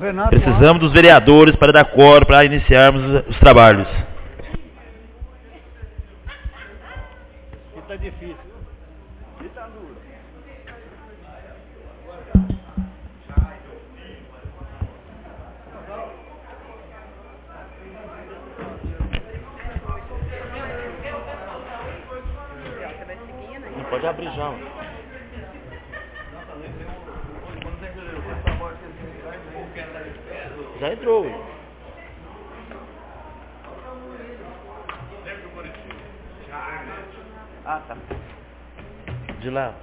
Precisamos dos vereadores para dar quórum, para iniciarmos os trabalhos. Está difícil. Está duro. Não pode abrir já. Já entrou. Ah, tá. De lá.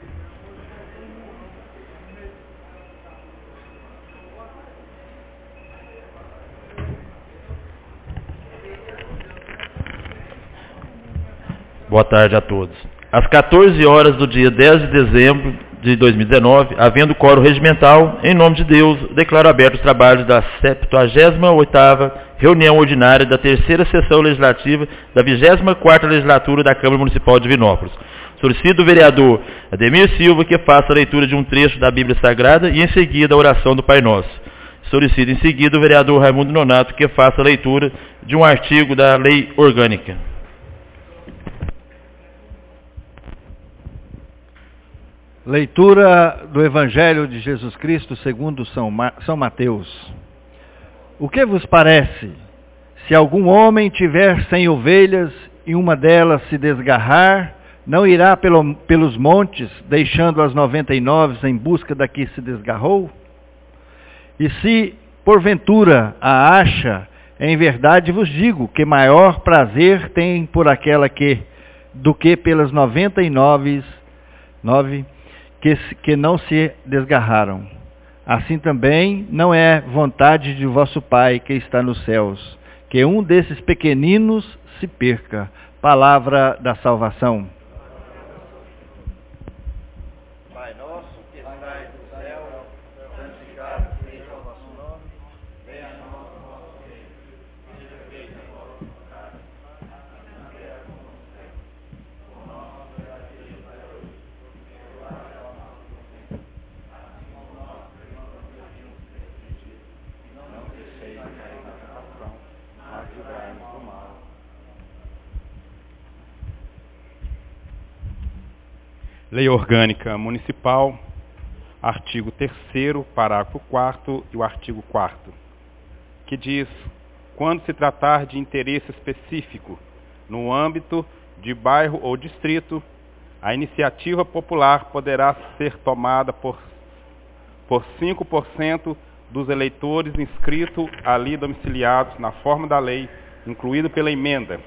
Boa tarde a todos. Às 14 horas do dia 10 de dezembro de 2019, havendo quórum regimental, em nome de Deus, declaro abertos os trabalhos da 78ª reunião ordinária da terceira sessão legislativa da 24ª legislatura da Câmara Municipal de Divinópolis. Solicito do vereador Ademir Silva que faça a leitura de um trecho da Bíblia Sagrada e em seguida a oração do Pai Nosso. Solicito em seguida o vereador Raimundo Nonato que faça a leitura de um artigo da Lei Orgânica. Leitura do Evangelho de Jesus Cristo segundo São Mateus. O que vos parece? Se algum homem tiver 100 ovelhas e uma delas se desgarrar, não irá pelos montes, deixando as 99 em busca da que se desgarrou? E se, porventura, a acha, em verdade vos digo que maior prazer tem por aquela do que pelas 99 que não se desgarraram. Assim também não é vontade de vosso Pai que está nos céus, que um desses pequeninos se perca. Palavra da salvação. Pai nosso que estais no céu, santificado seja o vosso nome, venha a nós o vosso reino, seja feita a vossa vontade, assim na terra como no céu. O nosso verdadeiro Pai hoje, perdoai as nossas ofensas, assim como nós perdoamos a quem nos tem ofendido, e não nos deixeis cair na tentação, mas livrai-nos do mal. Lei Orgânica Municipal, artigo 3º, parágrafo 4º e o artigo 4º, que diz: quando se tratar de interesse específico no âmbito de bairro ou distrito, a iniciativa popular poderá ser tomada por 5% dos eleitores inscritos ali domiciliados na forma da lei, incluído pela emenda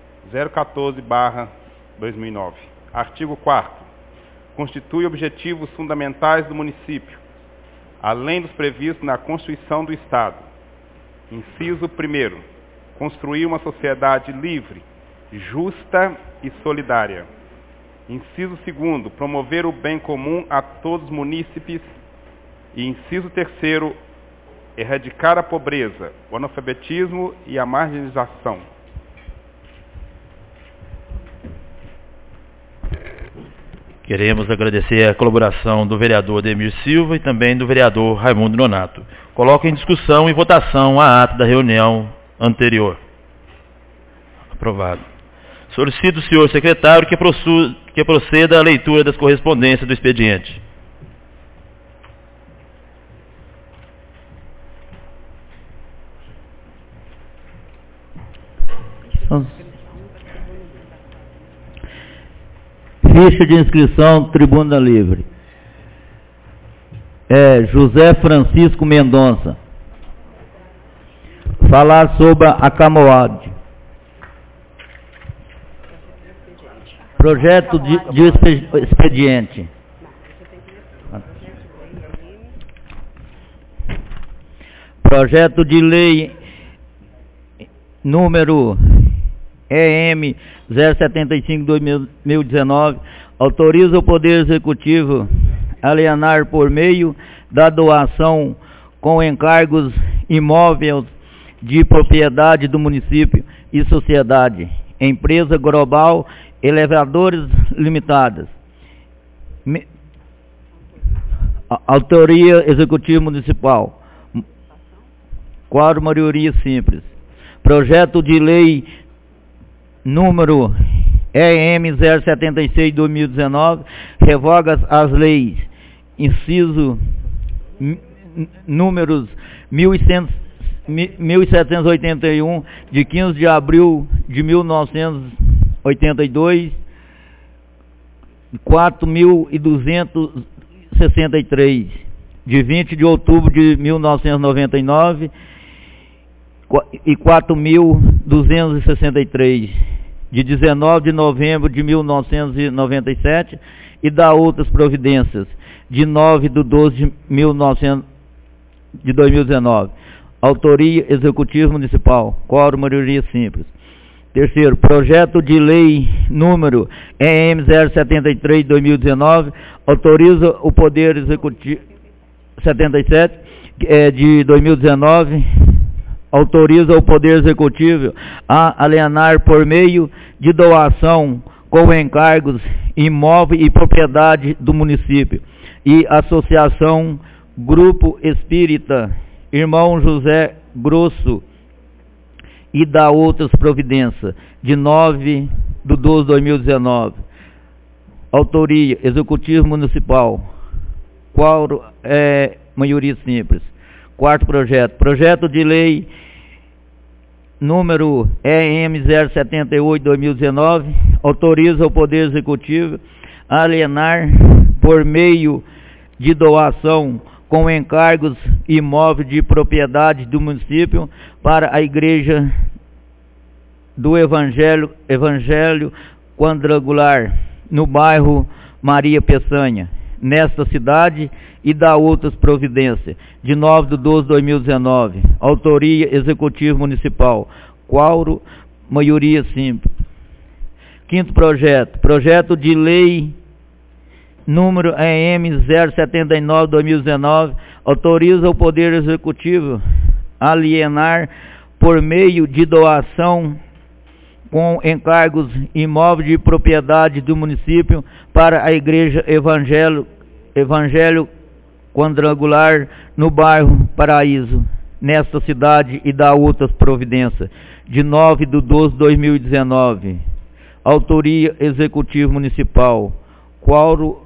014/2009. Artigo 4º. Constitui objetivos fundamentais do município, além dos previstos na Constituição do Estado. Inciso 1º. Construir uma sociedade livre, justa e solidária. Inciso 2º. Promover o bem comum a todos os munícipes. E inciso 3º. Erradicar a pobreza, o analfabetismo e a marginalização. Queremos agradecer a colaboração do vereador Ademir Silva e também do vereador Raimundo Nonato. Coloco em discussão e votação a ata da reunião anterior. Aprovado. Solicito o senhor secretário que proceda à leitura das correspondências do expediente. Ficha de inscrição, Tribuna Livre. José Francisco Mendonça. Falar sobre a Camoade. Projeto de expediente. Projeto de lei número EM 075/2019 autoriza o Poder Executivo a alienar por meio da doação com encargos imóveis de propriedade do município e sociedade, empresa global, elevadores limitadas. Autoria Executivo Municipal. Quórum, maioria simples. Projeto de lei número EM 076/2019, revoga as leis, inciso números 1781, de 15 de abril de 1982, 4.263, de 20 de outubro de 1999, e 4.263, de 19 de novembro de 1997, e da outras providências, de 9 de 12 de 2019. Autoria, Executivo Municipal. Quórum, maioria simples. Terceiro, projeto de lei número EM 073/2019, autoriza o Poder Executivo 77 de 2019, autoriza o Poder Executivo a alienar por meio de doação com encargos, imóvel e propriedade do município e associação Grupo Espírita Irmão José Grosso e da outras providências, de 9 de 12 de 2019. Autoria, Executivo Municipal. Quórum, maioria simples. Quarto projeto, projeto de lei número EM 078/2019, autoriza o Poder Executivo a alienar por meio de doação com encargos imóveis de propriedade do município para a Igreja do Evangelho Quadrangular, no bairro Maria Peçanha, nesta cidade, e da outras providências, de 9 de 12 de 2019. Autoria, Executivo Municipal. Quórum, maioria simples. Quinto projeto, projeto de lei número EM 079/2019, autoriza o Poder Executivo a alienar por meio de doação com encargos imóveis de propriedade do município para a Igreja Evangelho Quadrangular, no bairro Paraíso, nesta cidade, e da outras providências, de 9 de 12 de 2019. Autoria, Executivo Municipal. Quórum,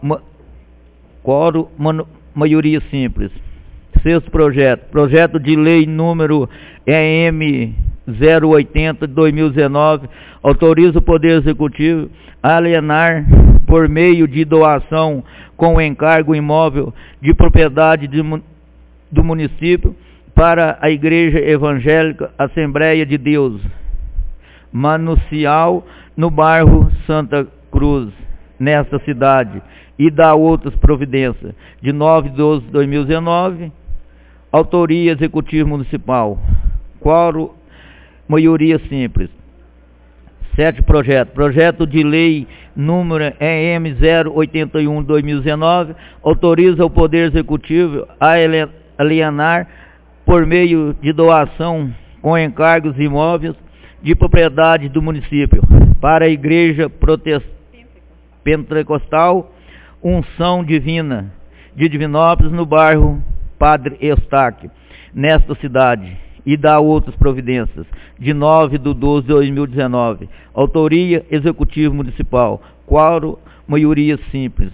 maioria simples. Sexto projeto, projeto de lei número EM 080/2019, autoriza o Poder Executivo a alienar por meio de doação com encargo imóvel de propriedade do município para a Igreja Evangélica Assembleia de Deus, Manucial, no bairro Santa Cruz, nesta cidade, e da outras providências, de 9 de 12 de 2019. Autoria, Executivo Municipal. Quórum, maioria simples. Sétimo projeto, projeto de lei número EM 081/2019, autoriza o Poder Executivo a alienar por meio de doação com encargos imóveis de propriedade do município para a Igreja Pentecostal Unção Divina de Divinópolis, no bairro Padre Eustáquio, nesta cidade, e da outras providências, de 9 de 12 de 2019. Autoria, Executivo Municipal. Quórum, maioria simples.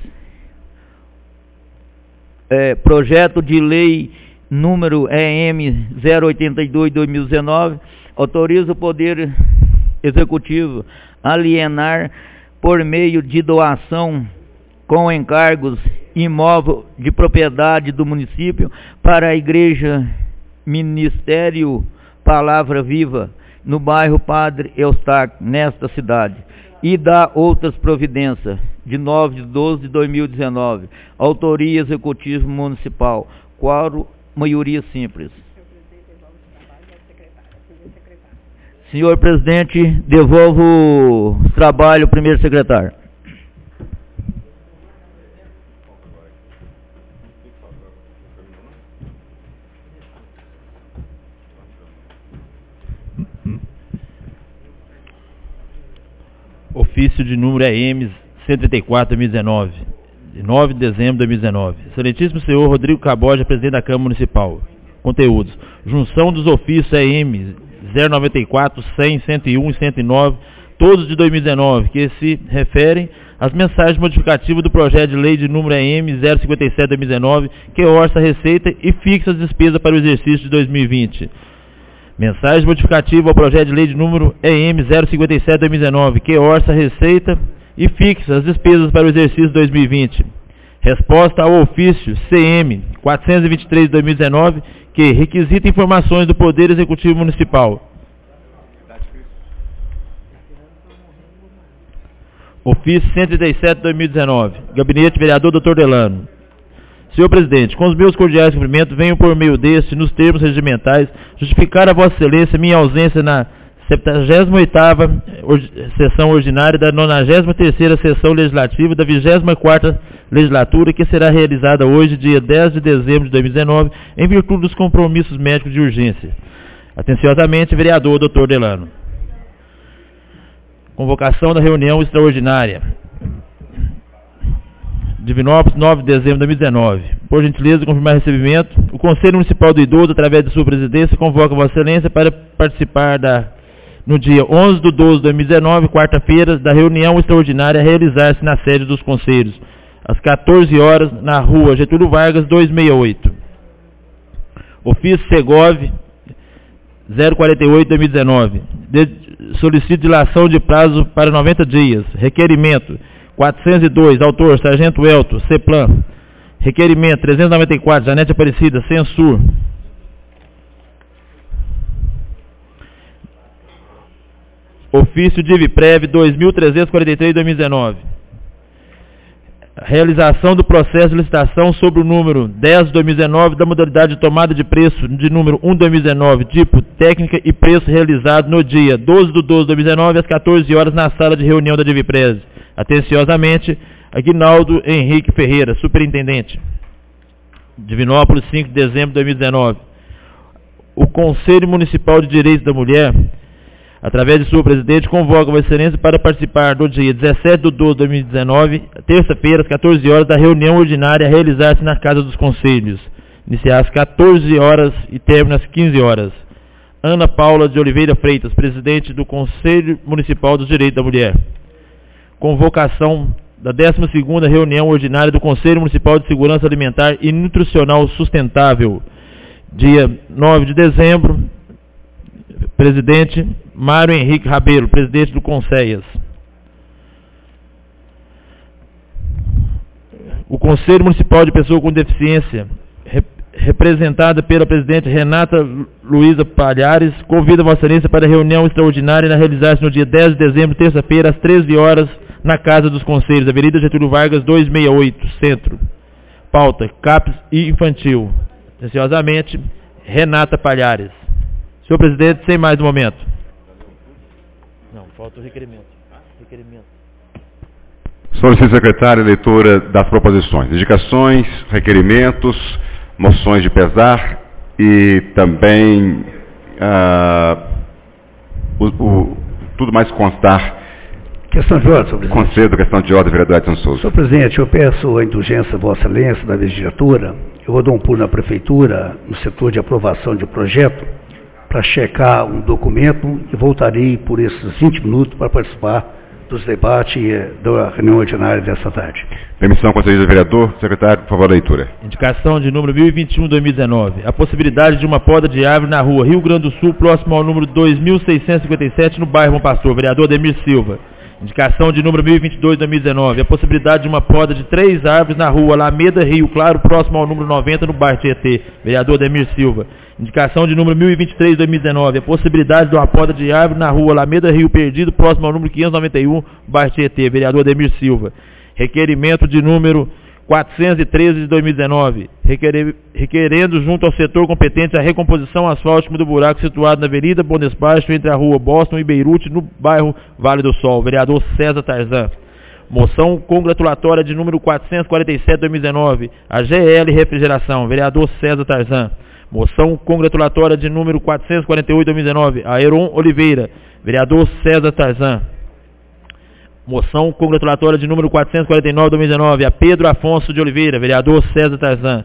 Projeto de lei número EM 082/2019, autoriza o Poder Executivo a alienar por meio de doação com encargos imóvel de propriedade do município para a Igreja Ministério Palavra Viva, no bairro Padre Eustáquio, nesta cidade, e da outras providências, de 9 de 12 de 2019. Autoria, Executivo Municipal. Quórum, maioria simples. Senhor Presidente, devolvo o trabalho ao primeiro secretário. Ofício de número EM 134/2019, de 9 de dezembro de 2019. Excelentíssimo senhor Rodrigo Caboja, presidente da Câmara Municipal. Conteúdos. Junção dos ofícios EM 094, 100, 101 e 109, todos de 2019, que se referem às mensagens modificativas do projeto de lei de número EM 057/2019, que orça a receita e fixa as despesas para o exercício de 2020. Mensagem modificativa ao projeto de lei de número EM 057/2019, que orça a receita e fixa as despesas para o exercício de 2020. Resposta ao ofício CM 423/2019, que requisita informações do Poder Executivo Municipal. Ofício 137/2019, Gabinete Vereador Dr. Delano. Senhor Presidente, com os meus cordiais cumprimentos, venho por meio deste, nos termos regimentais, justificar a Vossa Excelência minha ausência na 78ª sessão ordinária da 93ª sessão legislativa da 24ª legislatura, que será realizada hoje, dia 10 de dezembro de 2019, em virtude dos compromissos médicos de urgência. Atenciosamente, vereador Dr. Delano. Convocação da reunião extraordinária. Divinópolis, 9 de dezembro de 2019. Por gentileza, confirmar recebimento. O Conselho Municipal do Idoso, através de sua presidência, convoca Vossa Excelência para participar no dia 11 de 12 de 2019, quarta-feira, da reunião extraordinária a realizar-se na sede dos Conselhos, às 14 horas, na rua Getúlio Vargas, 268. Ofício Segov 048/2019. Solicito dilação de prazo para 90 dias. Requerimento 402, autor Sargento Elton, CEPLAN. Requerimento 394, Janete Aparecida, Censur. Ofício DIVPREV 2343/2019. Realização do processo de licitação sobre o número 10 de 2019 da modalidade de tomada de preço de número 1 de 2019, tipo técnica e preço realizado no dia 12 de 12 de 2019 às 14 horas na sala de reunião da DIVPREV. Atenciosamente, Aguinaldo Henrique Ferreira, Superintendente. Divinópolis, 5 de dezembro de 2019. O Conselho Municipal de Direitos da Mulher, através de sua presidente, convoca Vossa Excelência para participar do dia 17 de 12 de 2019, terça-feira, às 14 horas, da reunião ordinária a realizar-se na Casa dos Conselhos. Iniciar às 14 horas e terminar às 15 horas. Ana Paula de Oliveira Freitas, presidente do Conselho Municipal dos Direitos da Mulher. Convocação da 12ª reunião ordinária do Conselho Municipal de Segurança Alimentar e Nutricional Sustentável, dia 9 de dezembro, presidente Mário Henrique Rabelo, presidente do Conselhas. O Conselho Municipal de Pessoa com Deficiência, representada pela presidente Renata Luiza Palhares, convida Vossa Excelência para a reunião extraordinária a realizar-se no dia 10 de dezembro, terça-feira, às 13 horas, na Casa dos Conselhos, Avenida Getúlio Vargas, 268, Centro. Pauta, CAPES e Infantil. Atenciosamente, Renata Palhares. Senhor Presidente, sem mais no momento. Não, falta o requerimento. Solicito, secretária, leitura das proposições. Indicações, requerimentos, moções de pesar e também tudo mais constar. Questão de ordem, senhor presidente. Concedo questão de ordem, vereador Edson Souza. Senhor presidente, eu peço a indulgência de Vossa Excelência da legislatura. Eu vou dar um pulo na prefeitura, no setor de aprovação de projeto, para checar um documento e voltarei por esses 20 minutos para participar dos debates da reunião ordinária dessa tarde. Permissão concedida ao vereador. Secretário, por favor, a leitura. Indicação de número 1021/2019. A possibilidade de uma poda de árvore na rua Rio Grande do Sul, próximo ao número 2657, no bairro Bom Pastor. Vereador Ademir Silva. Indicação de número 1022/2019. A possibilidade de uma poda de 3 árvores na rua Alameda Rio Claro, próximo ao número 90, no bairro Tietê. Vereador Ademir Silva. Indicação de número 1023/2019. A possibilidade de uma poda de árvore na rua Alameda Rio Perdido, próximo ao número 591, bairro Tietê. Vereador Ademir Silva. Requerimento de número 413 de 2019, requerendo junto ao setor competente a recomposição asfáltica do buraco situado na Avenida Bom Despacho, entre a rua Boston e Beirute, no bairro Vale do Sol. Vereador César Tarzan. Moção congratulatória de número 447 de 2019, a GL Refrigeração. Vereador César Tarzan. Moção congratulatória de número 448 de 2019, a Heron Oliveira. Vereador César Tarzan. Moção congratulatória de número 449 de 2019, a Pedro Afonso de Oliveira. Vereador César Tarzan.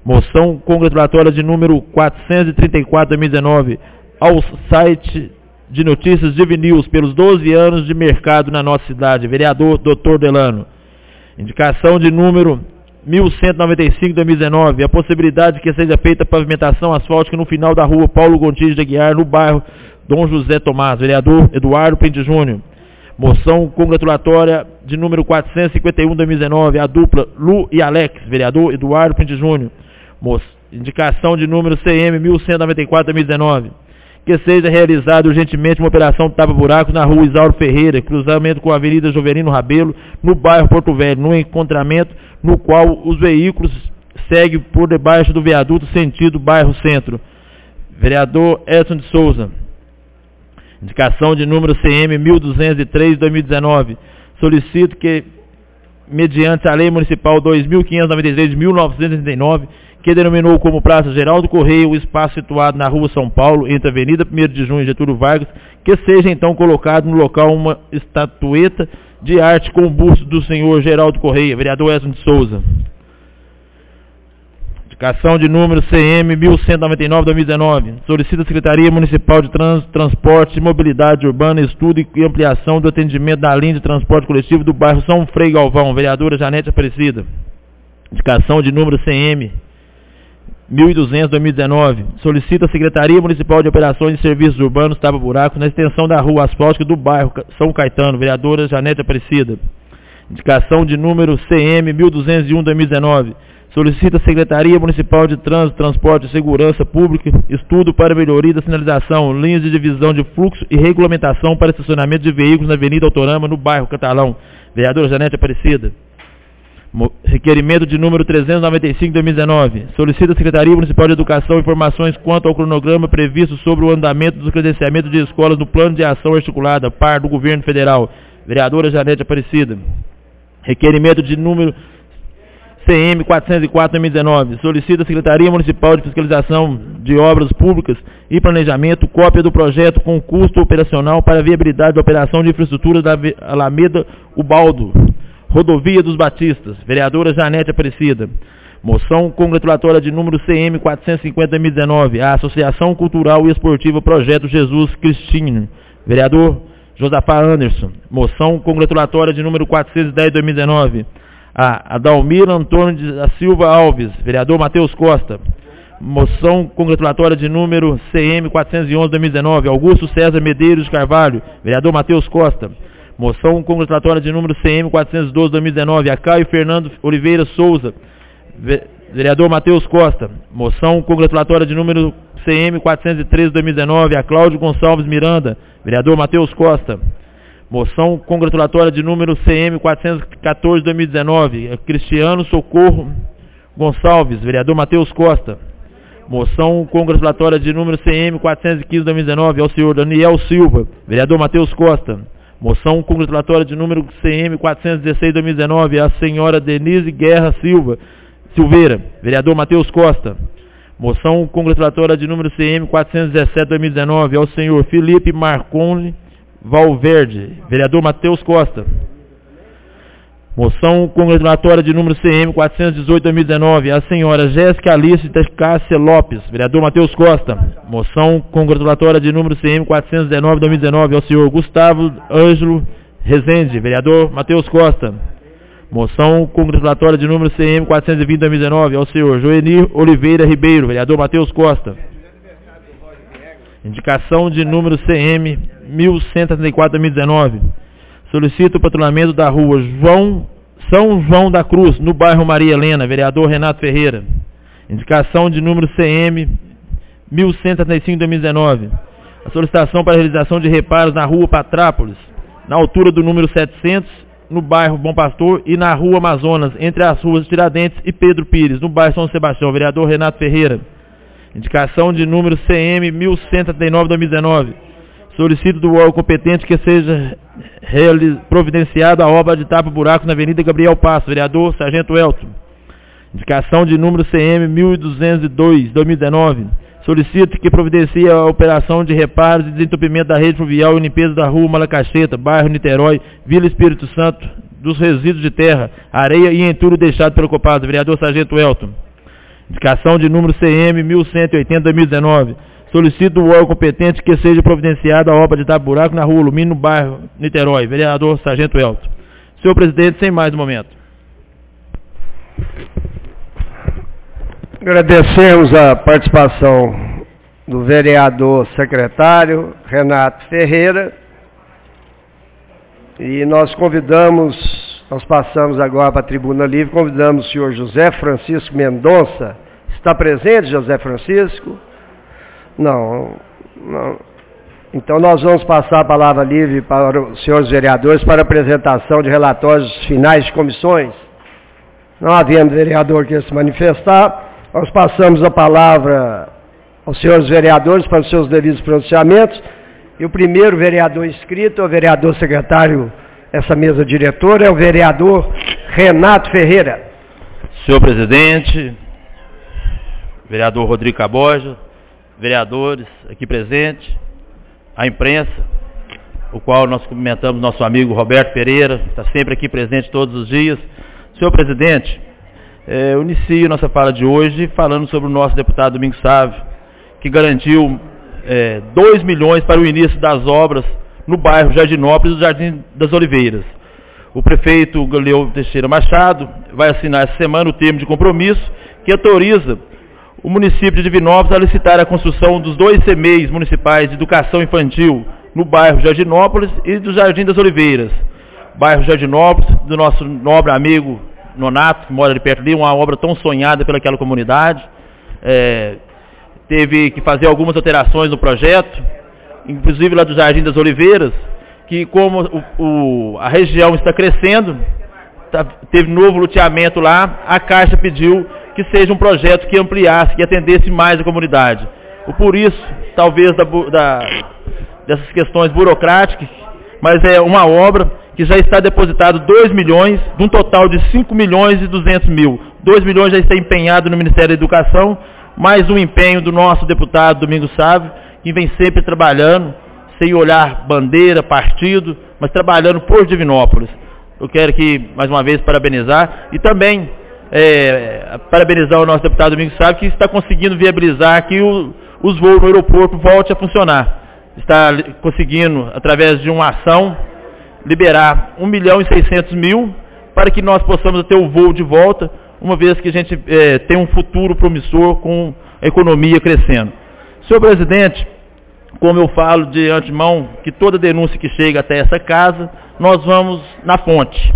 Moção congratulatória de número 434/2019 ao site de notícias de News pelos 12 anos de mercado na nossa cidade. Vereador Dr. Delano. Indicação de número 1195/2019, a possibilidade de que seja feita a pavimentação asfáltica no final da rua Paulo Gontijo de Aguiar, no bairro Dom José Tomás. Vereador Eduardo Pente Júnior. Moção congratulatória de número 451/2019, a dupla Lu e Alex. Vereador Eduardo Pente Júnior. Indicação de número CM 1194/2019, que seja realizada urgentemente uma operação tapa-buraco na rua Isauro Ferreira, cruzamento com a Avenida Jovelino Rabelo, no bairro Porto Velho, no encontramento no qual os veículos seguem por debaixo do viaduto sentido bairro Centro. Vereador Edson de Souza. Indicação de número CM 1203/2019. Solicito que, mediante a Lei Municipal 2593 de 1939, que denominou como Praça Geraldo Correia o espaço situado na Rua São Paulo, entre a Avenida 1º de Junho e Getúlio Vargas, que seja então colocado no local uma estatueta de arte com o busto do senhor Geraldo Correia. Vereador Edson de Souza. Indicação de número CM 1199/2019. Solicita a Secretaria Municipal de Trânsito, Transporte e Mobilidade Urbana estudo e ampliação do atendimento da linha de transporte coletivo do bairro São Frei Galvão. Vereadora Janete Aparecida. Indicação de número CM 1200/2019. Solicita a Secretaria Municipal de Operações e Serviços Urbanos tapa-buraco na extensão da rua asfáltica do bairro São Caetano. Vereadora Janete Aparecida. Indicação de número CM 1201/2019. Solicita a Secretaria Municipal de Trânsito, Transporte e Segurança Pública estudo para melhoria da sinalização, linhas de divisão de fluxo e regulamentação para estacionamento de veículos na Avenida Autorama, no bairro Catalão. Vereadora Janete Aparecida. Requerimento de número 395/2019. Solicita a Secretaria Municipal de Educação informações quanto ao cronograma previsto sobre o andamento do credenciamento de escolas no Plano de Ação Articulada, PAR, do Governo Federal. Vereadora Janete Aparecida. Requerimento de número CM 404/2019. Solicita a Secretaria Municipal de Fiscalização de Obras Públicas e Planejamento cópia do projeto com custo operacional para a viabilidade da operação de infraestrutura da Alameda Ubaldo, Rodovia dos Batistas. Vereadora Janete Aparecida. Moção congratulatória de número CM 450/2019, a Associação Cultural e Esportiva Projeto Jesus Cristinho. Vereador Josafá Anderson. Moção congratulatória de número 410/2019, a Adalmir Antônio da Silva Alves. Vereador Matheus Costa. Moção congratulatória de número CM 411/2019, Augusto César Medeiros de Carvalho. Vereador Matheus Costa. Moção congratulatória de número CM 412/2019, a Caio Fernando Oliveira Souza. Vereador Matheus Costa. Moção congratulatória de número CM 413/2019, a Cláudio Gonçalves Miranda. Vereador Matheus Costa. Moção congratulatória de número CM 414/2019, a Cristiano Socorro Gonçalves. Vereador Matheus Costa. Moção congratulatória de número CM 415/2019, ao senhor Daniel Silva. Vereador Matheus Costa. Moção congratulatória de número CM 416/2019, a senhora Denise Guerra Silveira. Vereador Matheus Costa. Moção congratulatória de número CM 417/2019, ao senhor Felipe Marconi Valverde. Vereador Matheus Costa. Moção congratulatória de número CM 418/2019, a senhora Jéssica Alice da Cássia Lopes. Vereador Matheus Costa. Moção congratulatória de número CM 419/2019, ao senhor Gustavo Ângelo Rezende. Vereador Matheus Costa. Moção congratulatória de número CM 420/2019, ao senhor Joenir Oliveira Ribeiro. Vereador Matheus Costa. Indicação de número CM 1134/2019. Solicito o patrulhamento da rua São João da Cruz, no bairro Maria Helena. Vereador Renato Ferreira. Indicação de número CM 1135/2019. A solicitação para a realização de reparos na rua Patrápolis, na altura do número 700, no bairro Bom Pastor, e na rua Amazonas, entre as ruas Tiradentes e Pedro Pires, no bairro São Sebastião. Vereador Renato Ferreira. Indicação de número CM 1139/2019. Solicito do órgão competente que seja providenciada a obra de tapa-buraco na Avenida Gabriel Passo. Vereador Sargento Elton. Indicação de número CM 1202/2019. Solicito que providencie a operação de reparos e desentupimento da rede fluvial e limpeza da rua Malacacheta, bairro Niterói, Vila Espírito Santo, dos resíduos de terra, areia e entulho deixado pelo ocupado. Vereador Sargento Elton. Indicação de número CM 1180-2019. Solicito o órgão competente que seja providenciada a obra de tapa-buraco na rua Alumínio, no bairro Niterói. Vereador Sargento Elton. Senhor presidente, sem mais no momento. Agradecemos a participação do vereador secretário Renato Ferreira. E nós passamos agora para a tribuna livre, convidamos o senhor José Francisco Mendonça. Está presente, José Francisco? Não. Então nós vamos passar a palavra livre para os senhores vereadores para a apresentação de relatórios finais de comissões. Não havendo vereador que se manifestar, nós passamos a palavra aos senhores vereadores para os seus devidos pronunciamentos. E o primeiro vereador inscrito é o vereador secretário dessa mesa diretora, é o vereador Renato Ferreira. Senhor presidente, vereador Rodrigo Caboja, vereadores aqui presentes, a imprensa, o qual nós cumprimentamos nosso amigo Roberto Pereira, que está sempre aqui presente todos os dias. Senhor presidente, eu inicio nossa fala de hoje falando sobre o nosso deputado Domingos Sávio, que garantiu 2 milhões para o início das obras no bairro Jardinópolis do Jardim das Oliveiras. O prefeito Galileu Teixeira Machado vai assinar essa semana o termo de compromisso que autoriza o município de Divinópolis a licitar a construção dos 2 CMEIs municipais de educação infantil no bairro Jardinópolis e do Jardim das Oliveiras. Bairro Jardinópolis, do nosso nobre amigo Nonato, que mora ali perto ali, uma obra tão sonhada pelaquela comunidade. Teve que fazer algumas alterações no projeto, inclusive lá do Jardim das Oliveiras, que como a região está crescendo, teve novo loteamento lá, a Caixa pediu que seja um projeto que ampliasse, que atendesse mais a comunidade. Por isso, talvez dessas questões burocráticas, mas é uma obra que já está depositado 2 milhões, de um total de 5 milhões e 200 mil. 2 milhões já está empenhado no Ministério da Educação, mais um empenho do nosso deputado Domingos Sávio, que vem sempre trabalhando, sem olhar bandeira, partido, mas trabalhando por Divinópolis. Eu quero aqui, mais uma vez, parabenizar e também parabenizar o nosso deputado Domingos Sávio, que está conseguindo viabilizar que os voos no aeroporto voltem a funcionar. Está conseguindo, através de uma ação, liberar 1.600.000 para que nós possamos ter o voo de volta, uma vez que a gente tem um futuro promissor com a economia crescendo. Senhor presidente, como eu falo de antemão, que toda denúncia que chega até essa casa, nós vamos na fonte.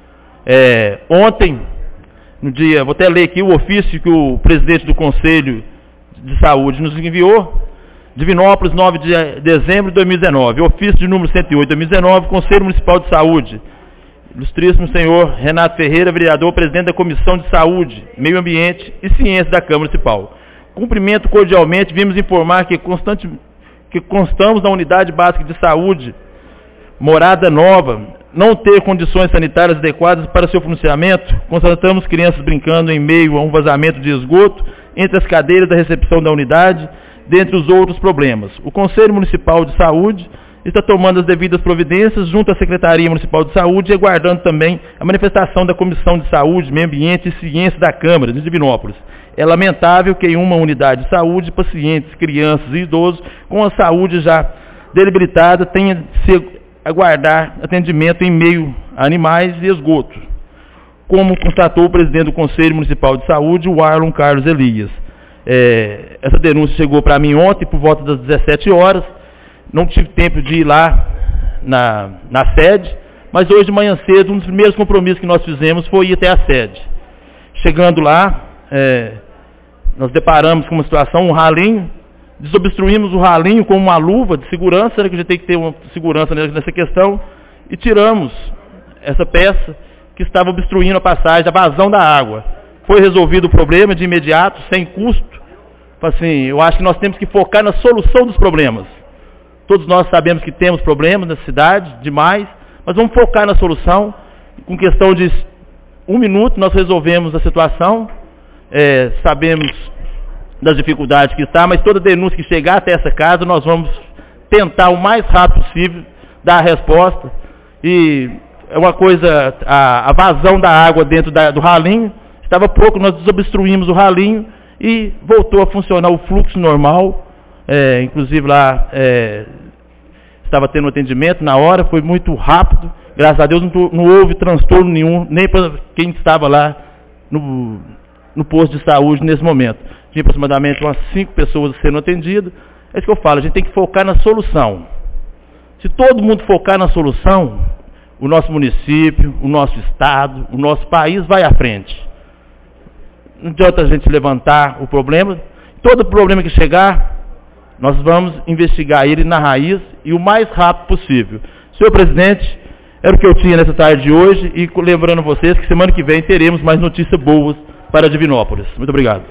Ontem, no dia, vou até ler aqui o ofício que o presidente do Conselho de Saúde nos enviou, Divinópolis, 9 de dezembro de 2019, ofício de número 108 de 2019, Conselho Municipal de Saúde. Ilustríssimo senhor Renato Ferreira, vereador, presidente da Comissão de Saúde, Meio Ambiente e Ciência da Câmara Municipal. Cumprimento cordialmente, vimos informar que constamos na Unidade Básica de Saúde, Morada Nova, não ter condições sanitárias adequadas para seu funcionamento. Constatamos crianças brincando em meio a um vazamento de esgoto entre as cadeiras da recepção da unidade, dentre os outros problemas. O Conselho Municipal de Saúde está tomando as devidas providências junto à Secretaria Municipal de Saúde e aguardando também a manifestação da Comissão de Saúde, Meio Ambiente e Ciência da Câmara de Divinópolis. É lamentável que em uma unidade de saúde, pacientes, crianças e idosos com a saúde já debilitada tenha de se aguardar atendimento em meio a animais e esgoto, como constatou o presidente do Conselho Municipal de Saúde, o Arlon Carlos Elias. Essa denúncia chegou para mim ontem por volta das 17 horas, não tive tempo de ir lá na sede, mas hoje de manhã cedo, um dos primeiros compromissos que nós fizemos foi ir até a sede. Chegando lá, nós deparamos com uma situação, um ralinho, desobstruímos o ralinho com uma luva de segurança, que a gente tem que ter uma segurança nessa questão, e tiramos essa peça que estava obstruindo a passagem, a vazão da água. Foi resolvido o problema de imediato, sem custo. Assim, eu acho que nós temos que focar na solução dos problemas. Todos nós sabemos que temos problemas na cidade, demais, mas vamos focar na solução. Com questão de 1 minuto nós resolvemos a situação, sabemos das dificuldades que está, mas toda denúncia que chegar até essa casa, nós vamos tentar o mais rápido possível dar a resposta. E é uma coisa, a vazão da água dentro do ralinho, estava pouco, nós desobstruímos o ralinho e voltou a funcionar o fluxo normal, inclusive lá estava tendo atendimento na hora, foi muito rápido, graças a Deus não houve transtorno nenhum, nem para quem estava lá no posto de saúde nesse momento. Tinha aproximadamente umas 5 pessoas sendo atendidas. É isso que eu falo, a gente tem que focar na solução. Se todo mundo focar na solução, o nosso município, o nosso estado, o nosso país vai à frente. Não adianta a gente levantar o problema. Todo problema que chegar, nós vamos investigar ele na raiz e o mais rápido possível. Senhor presidente, era o que eu tinha nessa tarde de hoje e lembrando vocês que semana que vem teremos mais notícias boas para Divinópolis. Muito obrigado.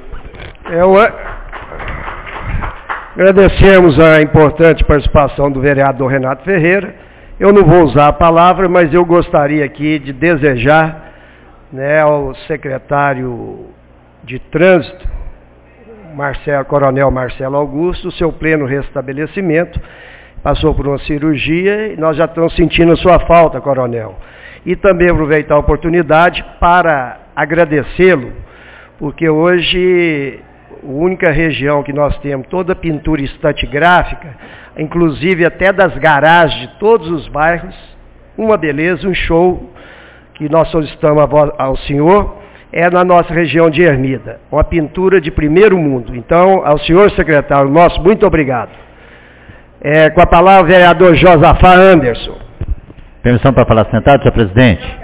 Agradecemos a importante participação do vereador Renato Ferreira. Eu não vou usar a palavra, mas eu gostaria aqui de desejar, né, ao secretário de Trânsito, Coronel Marcelo Augusto, o seu pleno restabelecimento. Passou por uma cirurgia e nós já estamos sentindo a sua falta, coronel. E também aproveitar a oportunidade para agradecê-lo, porque hoje a única região que nós temos toda pintura estratigráfica, inclusive até das garagens de todos os bairros, uma beleza, um show que nós solicitamos ao senhor, é na nossa região de Ermida, uma pintura de primeiro mundo. Então, ao senhor secretário nosso, muito obrigado. Com a palavra o vereador Josafá Anderson. Permissão para falar sentado, senhor presidente.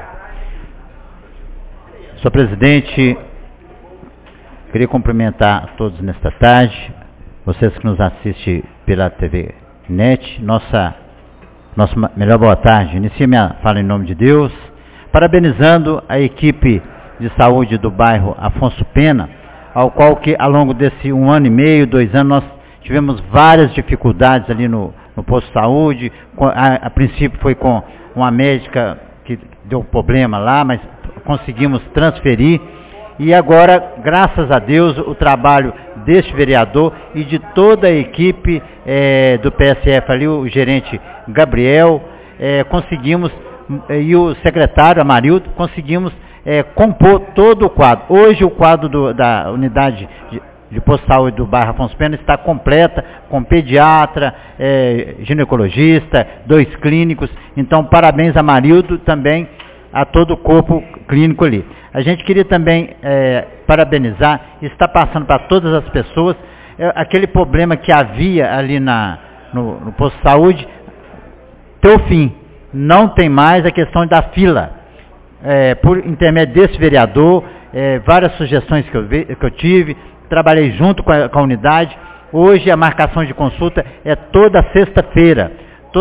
Senhor presidente, queria cumprimentar a todos nesta tarde, vocês que nos assistem pela TV NET, nossa melhor boa tarde. Inicio minha fala em nome de Deus, parabenizando a equipe de saúde do bairro Afonso Pena, ao qual que ao longo desse 1 ano e meio, 2 anos, nós tivemos várias dificuldades ali no posto de saúde. A princípio foi com uma médica que deu problema lá, mas conseguimos transferir. E agora, graças a Deus, o trabalho deste vereador e de toda a equipe do PSF ali, o gerente Gabriel, conseguimos, e o secretário Amarildo, conseguimos compor todo o quadro. Hoje o quadro da unidade de posto de saúde do bairro Afonso Pena está completa, com pediatra, ginecologista, 2 clínicos. Então, parabéns a Marildo, também a todo o corpo clínico ali. A gente queria também parabenizar, está passando para todas as pessoas, aquele problema que havia ali no posto de saúde, teu fim. Não tem mais a questão da fila. Por intermédio desse vereador, várias sugestões que eu tive, trabalhei junto com a unidade. Hoje a marcação de consulta é toda sexta-feira,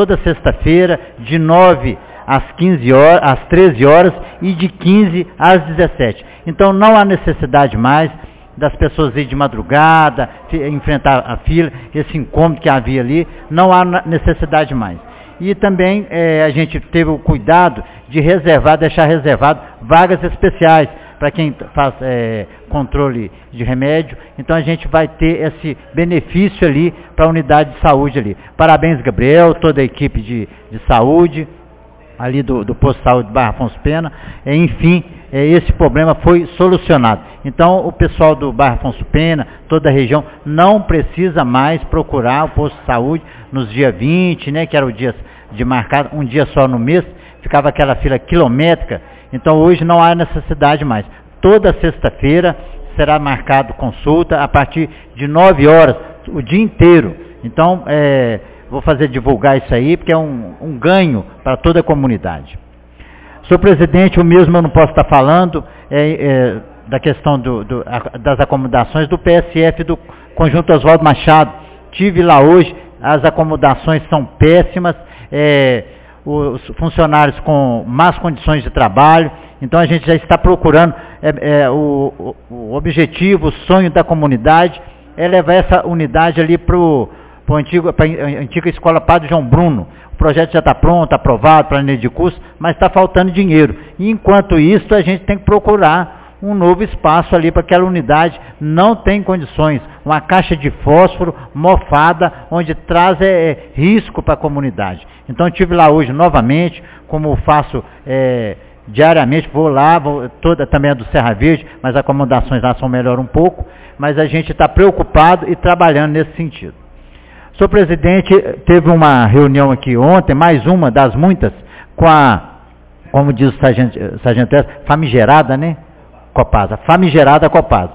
de 9 às 15 horas, às 13 horas e de 15 às 17. Então não há necessidade mais das pessoas ir de madrugada, enfrentar a fila, esse incômodo que havia ali, não há necessidade mais. E também a gente teve o cuidado de deixar reservado vagas especiais para quem faz controle de remédio. Então a gente vai ter esse benefício ali para a unidade de saúde ali. Parabéns, Gabriel, toda a equipe de saúde ali do posto de saúde Barra Afonso Pena. Enfim, esse problema foi solucionado. Então o pessoal do Barra Afonso Pena, toda a região, não precisa mais procurar o posto de saúde nos dias 20, né, que era o dia de marcar, um dia só no mês, ficava aquela fila quilométrica. Então hoje não há necessidade mais. Toda sexta-feira será marcado consulta a partir de 9 horas, o dia inteiro. Então, vou divulgar isso aí, porque é um ganho para toda a comunidade. Senhor presidente, o mesmo eu não posso estar falando da questão das acomodações do PSF do Conjunto Oswaldo Machado. Tive lá hoje, as acomodações são péssimas, os funcionários com más condições de trabalho. Então a gente já está procurando, o objetivo, o sonho da comunidade é levar essa unidade ali para a antiga escola Padre João Bruno. O projeto já está pronto, aprovado, planejamento de curso, mas está faltando dinheiro. E enquanto isso, a gente tem que procurar um novo espaço ali para aquela unidade, não tem condições. Uma caixa de fósforo mofada, onde traz risco para a comunidade. Então eu estive lá hoje novamente, como faço diariamente, vou lá, também é do Serra Verde, mas as acomodações lá são melhor um pouco, mas a gente está preocupado e trabalhando nesse sentido. Senhor presidente, teve uma reunião aqui ontem, mais uma das muitas, com como diz o sargento famigerada, né? Copasa, famigerada Copasa.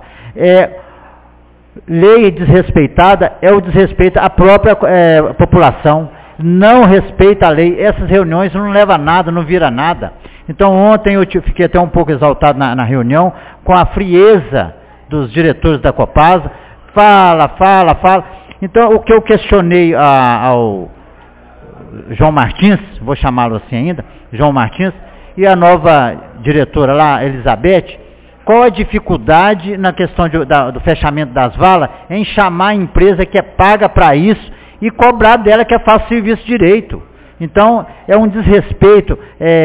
Lei desrespeitada é o desrespeito à própria população, não respeita a lei. Essas reuniões não levam a nada, não vira nada. Então ontem eu fiquei até um pouco exaltado na reunião com a frieza dos diretores da Copasa, fala. Então o que eu questionei ao João Martins, vou chamá-lo assim ainda, João Martins, e a nova diretora lá, Elizabeth, qual a dificuldade na questão do fechamento das valas em chamar a empresa que é paga para isso e cobrar dela que faça o serviço direito? Então, é um desrespeito,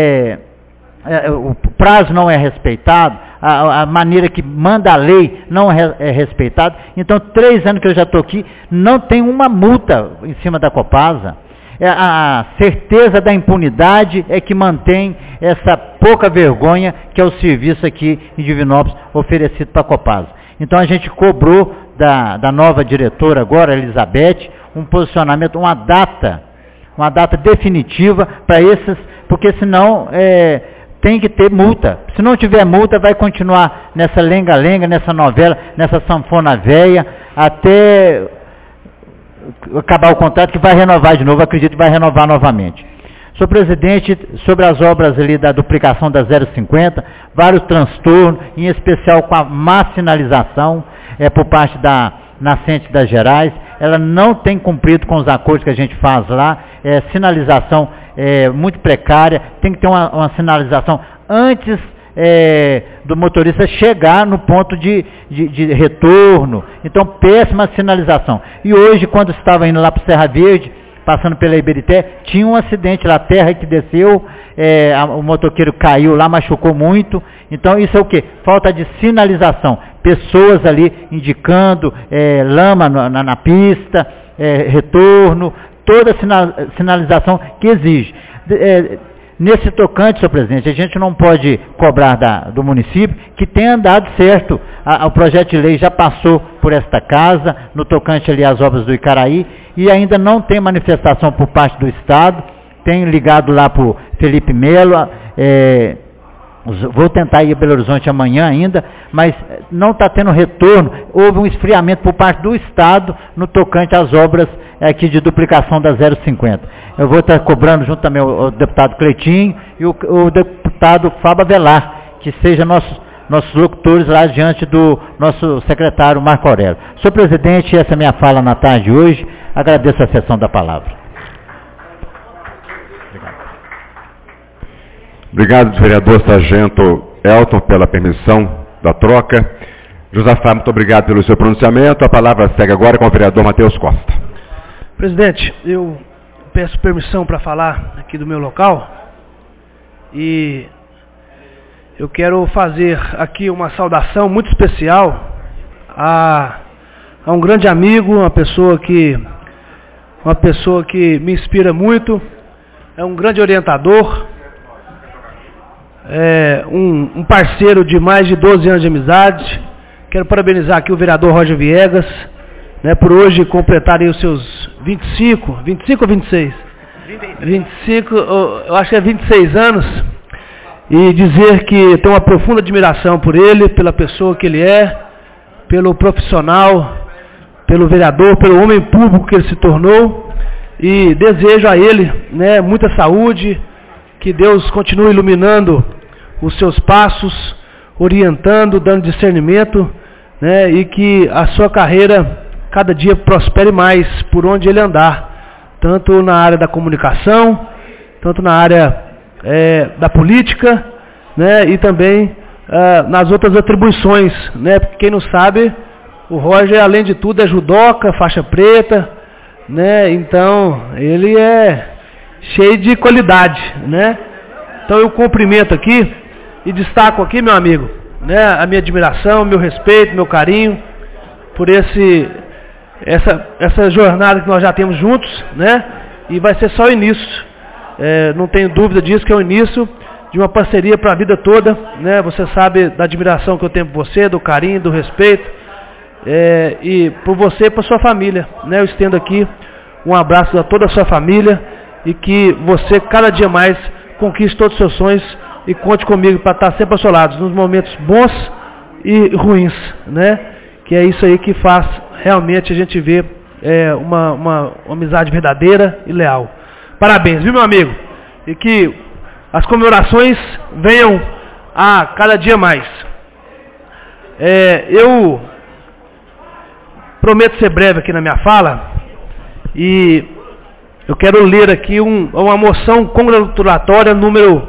o prazo não é respeitado, a maneira que manda a lei não é respeitada. Então, 3 anos que eu já estou aqui, não tem uma multa em cima da Copasa. A certeza da impunidade é que mantém essa pouca vergonha que é o serviço aqui em Divinópolis oferecido para a Copasa. Então a gente cobrou da nova diretora agora, Elizabeth, um posicionamento, uma data definitiva para esses, porque senão tem que ter multa. Se não tiver multa, vai continuar nessa lenga-lenga, nessa novela, nessa sanfona véia, até acabar o contrato, que vai renovar de novo, acredito que vai renovar novamente. Senhor presidente, sobre as obras ali da duplicação da 050, vários transtornos, em especial com a má sinalização por parte da Nascente das Gerais, ela não tem cumprido com os acordos que a gente faz lá, sinalização muito precária, tem que ter uma sinalização antes do motorista chegar no ponto de retorno. Então, péssima sinalização. E hoje, quando estava indo lá para o Serra Verde, passando pela Iberité, tinha um acidente lá, terra que desceu, o motoqueiro caiu lá, machucou muito. Então, isso é o quê? Falta de sinalização. Pessoas ali indicando lama na pista, retorno, toda a sinalização que exige. Nesse tocante, senhor presidente, a gente não pode cobrar do município que tenha andado certo. O projeto de lei já passou por esta casa, no tocante ali às obras do Icaraí, e ainda não tem manifestação por parte do Estado. Tenho ligado lá para o Felipe Melo, vou tentar ir a Belo Horizonte amanhã ainda, mas não está tendo retorno. Houve um esfriamento por parte do Estado no tocante às obras aqui de duplicação da 050. Eu vou estar cobrando junto também o deputado Cleitinho e o deputado Fábio Avelar, que sejam nossos locutores lá diante do nosso secretário Marco Aurélio. Senhor presidente, essa é a minha fala na tarde de hoje. Agradeço a sessão da palavra. Obrigado, vereador Sargento Elton, pela permissão da troca. Josafá, muito obrigado pelo seu pronunciamento. A palavra segue agora com o vereador Matheus Costa. Presidente, eu peço permissão para falar aqui do meu local e eu quero fazer aqui uma saudação muito especial a um grande amigo, uma pessoa que me inspira muito, é um grande orientador, um parceiro de mais de 12 anos de amizade. Quero parabenizar aqui o vereador Roger Viegas, por hoje completarem os seus 25 ou 26? 25, eu acho que é 26 anos, e dizer que tenho uma profunda admiração por ele, pela pessoa que ele é, pelo profissional, pelo vereador, pelo homem público que ele se tornou, e desejo a ele muita saúde, que Deus continue iluminando os seus passos, orientando, dando discernimento, e que a sua carreira cada dia prospere mais por onde ele andar, tanto na área da comunicação, tanto na área da política, e também nas outras atribuições, porque quem não sabe, o Roger, além de tudo, é judoca, faixa preta, então ele é cheio de qualidade, Então eu cumprimento aqui e destaco aqui, meu amigo, a minha admiração, meu respeito, meu carinho por essa jornada que nós já temos juntos, e vai ser só o início. Não tenho dúvida disso, que é o início de uma parceria para a vida toda, né? Você sabe da admiração que eu tenho por você, do carinho, do respeito, e por você e por sua família, né? Eu estendo aqui um abraço a toda a sua família e que você cada dia mais conquiste todos os seus sonhos e conte comigo para estar sempre ao seu lado, nos momentos bons e ruins, né? Que é isso aí que faz realmente a gente ver uma amizade verdadeira e leal. Parabéns, viu, meu amigo? E que as comemorações venham a cada dia mais. Eu prometo ser breve aqui na minha fala e eu quero ler aqui uma moção congratulatória número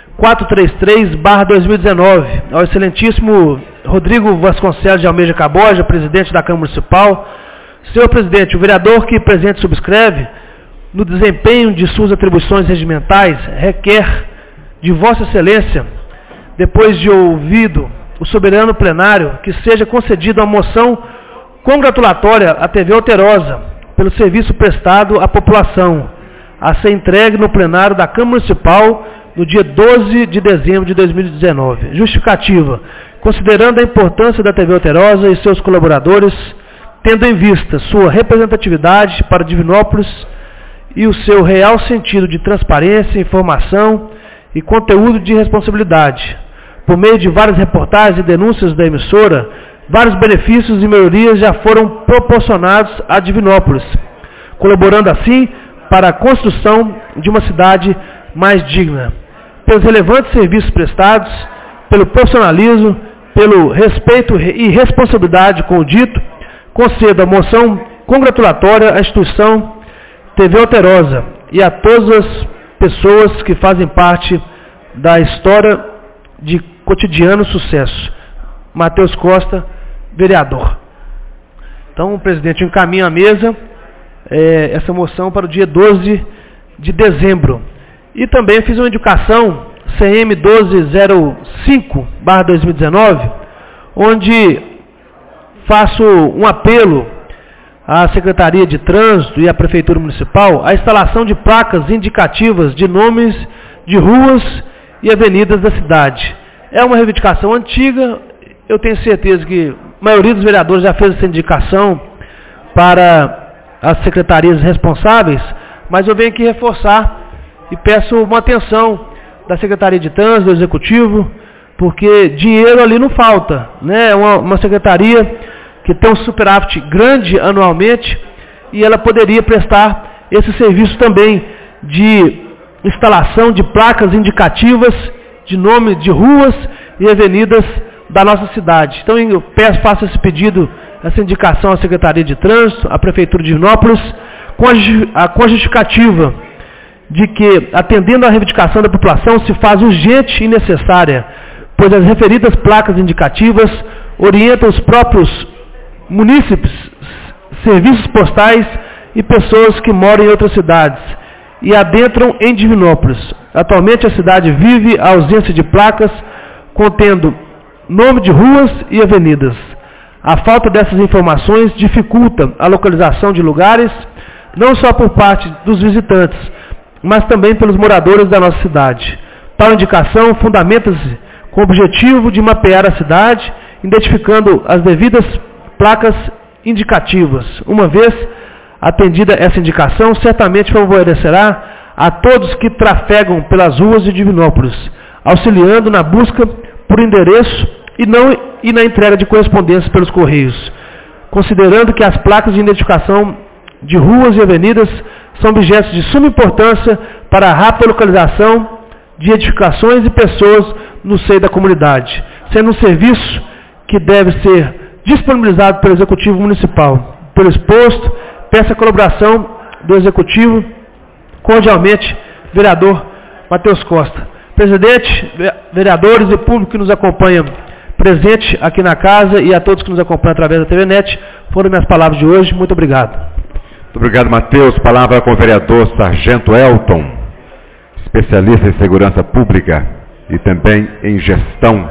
433/2019 ao excelentíssimo Rodrigo Vasconcelos de Almeida Caboja, presidente da Câmara Municipal. Senhor presidente, o vereador que presente subscreve no desempenho de suas atribuições regimentais requer de Vossa Excelência, depois de ouvido o soberano plenário, que seja concedida uma moção congratulatória à TV Alterosa pelo serviço prestado à população, a ser entregue no plenário da Câmara Municipal no dia 12 de dezembro de 2019. Justificativa. Considerando a importância da TV Alterosa e seus colaboradores, tendo em vista sua representatividade para Divinópolis e o seu real sentido de transparência, informação e conteúdo de responsabilidade, por meio de várias reportagens e denúncias da emissora, vários benefícios e melhorias já foram proporcionados a Divinópolis, colaborando assim para a construção de uma cidade mais digna. Pelos relevantes serviços prestados, pelo profissionalismo, pelo respeito e responsabilidade com o dito, concedo a moção congratulatória à instituição TV Alterosa e a todas as pessoas que fazem parte da história de cotidiano sucesso. Matheus Costa, vereador. Então, o presidente encaminha à mesa essa moção para o dia 12 de dezembro. E também fiz uma indicação, CM 1205/2019, onde faço um apelo à Secretaria de Trânsito e à Prefeitura Municipal a instalação de placas indicativas de nomes de ruas e avenidas da cidade. É uma reivindicação antiga, eu tenho certeza que a maioria dos vereadores já fez essa indicação para as secretarias responsáveis, mas eu venho aqui reforçar e peço uma atenção da Secretaria de Trânsito, do Executivo, porque dinheiro ali não falta, né? É uma secretaria que tem um superávit grande anualmente e ela poderia prestar esse serviço também de instalação de placas indicativas de nome de ruas e avenidas da nossa cidade. Então eu faço esse pedido, essa indicação à Secretaria de Trânsito, à Prefeitura de Divinópolis, com a justificativa de que, atendendo à reivindicação da população, se faz urgente e necessária, pois as referidas placas indicativas orientam os próprios munícipes, serviços postais e pessoas que moram em outras cidades e adentram em Divinópolis. Atualmente a cidade vive a ausência de placas contendo nome de ruas e avenidas. A falta dessas informações dificulta a localização de lugares, não só por parte dos visitantes, mas também pelos moradores da nossa cidade. Tal indicação fundamenta-se com o objetivo de mapear a cidade, identificando as devidas placas indicativas. Uma vez atendida essa indicação, certamente favorecerá a todos que trafegam pelas ruas de Divinópolis, auxiliando na busca por endereço e na entrega de correspondências pelos correios, considerando que as placas de identificação de ruas e avenidas são objetos de suma importância para a rápida localização de edificações e pessoas no seio da comunidade, sendo um serviço que deve ser disponibilizado pelo Executivo Municipal. Pelo exposto, peço a colaboração do Executivo, cordialmente, vereador Matheus Costa. Presidente, vereadores e público que nos acompanha presente aqui na casa e a todos que nos acompanham através da TV Net, foram minhas palavras de hoje. Muito obrigado. Muito obrigado, Matheus. Palavra com o vereador Sargento Elton, especialista em segurança pública e também em gestão.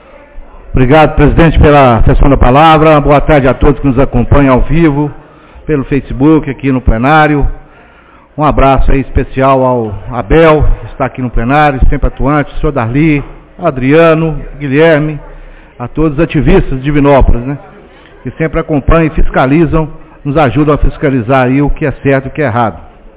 Obrigado, presidente, pela sessão da palavra. Boa tarde a todos que nos acompanham ao vivo pelo Facebook, aqui no plenário. Um abraço aí especial ao Abel, que está aqui no plenário, sempre atuante, o senhor Darli, Adriano, Guilherme, a todos os ativistas de Divinópolis, né? Que sempre acompanham e fiscalizam, nos ajudam a fiscalizar aí o que é certo e o que é errado.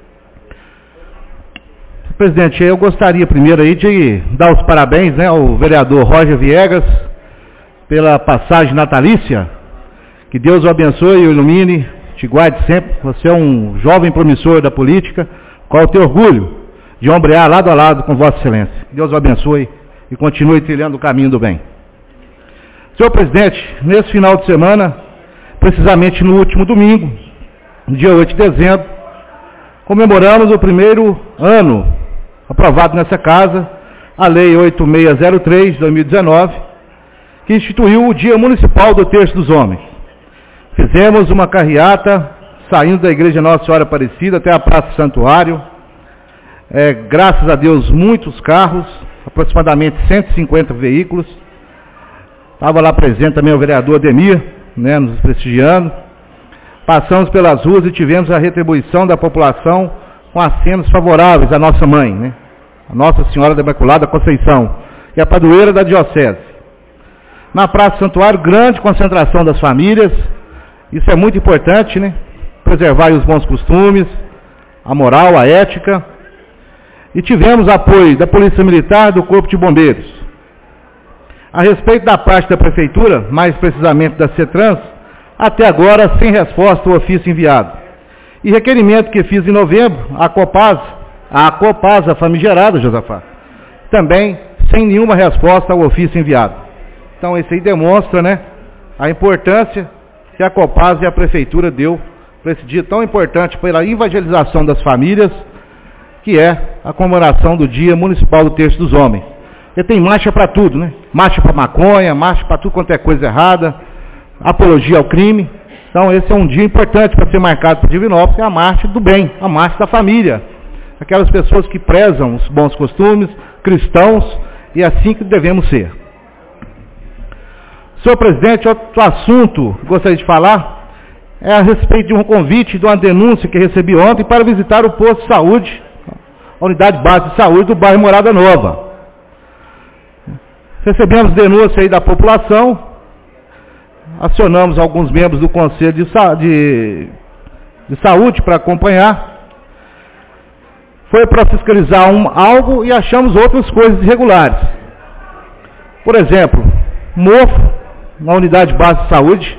Presidente, eu gostaria primeiro aí de dar os parabéns, né, ao vereador Roger Viegas pela passagem natalícia. Que Deus o abençoe e o ilumine, te guarde sempre. Você é um jovem promissor da política, qual eu tenho orgulho de ombrear lado a lado com Vossa Excelência. Deus o abençoe e continue trilhando o caminho do bem. Senhor presidente, nesse final de semana, precisamente no último domingo, no dia 8 de dezembro, comemoramos o primeiro ano aprovado nessa casa, a Lei 8603 de 2019, que instituiu o Dia Municipal do Terço dos Homens. Fizemos uma carreata, saindo da Igreja Nossa Senhora Aparecida até a Praça Santuário. Graças a Deus, muitos carros, aproximadamente 150 veículos. Estava lá presente também o vereador Ademir, né, nos prestigiando. Passamos pelas ruas e tivemos a retribuição da população com acenos favoráveis à nossa mãe, né, a Nossa Senhora da Imaculada Conceição, que é a padroeira da Diocese. Na Praça Santuário, grande concentração das famílias. Isso é muito importante, né? Preservar os bons costumes, a moral, a ética. E tivemos apoio da Polícia Militar, do Corpo de Bombeiros. A respeito da parte da Prefeitura, mais precisamente da CETRANS, até agora sem resposta ao ofício enviado. E requerimento que fiz em novembro, a Copasa famigerada, Josafá, também sem nenhuma resposta ao ofício enviado. Então esse aí demonstra, né, a importância que a Copasa e a Prefeitura deu para esse dia tão importante pela evangelização das famílias, que é a comemoração do Dia Municipal do Terço dos Homens. Porque tem marcha para tudo, né? Marcha para maconha, marcha para tudo quanto é coisa errada, apologia ao crime. Então esse é um dia importante para ser marcado por Divinópolis, é a marcha do bem, a marcha da família. Aquelas pessoas que prezam os bons costumes, cristãos, e é assim que devemos ser. Senhor presidente, outro assunto que gostaria de falar é a respeito de um convite, de uma denúncia que recebi ontem para visitar o posto de saúde, a unidade básica de saúde do bairro Morada Nova. Recebemos denúncia aí da população, acionamos alguns membros do Conselho de Saúde para acompanhar. Foi para fiscalizar algo e achamos outras coisas irregulares. Por exemplo, mofo na unidade básica de saúde,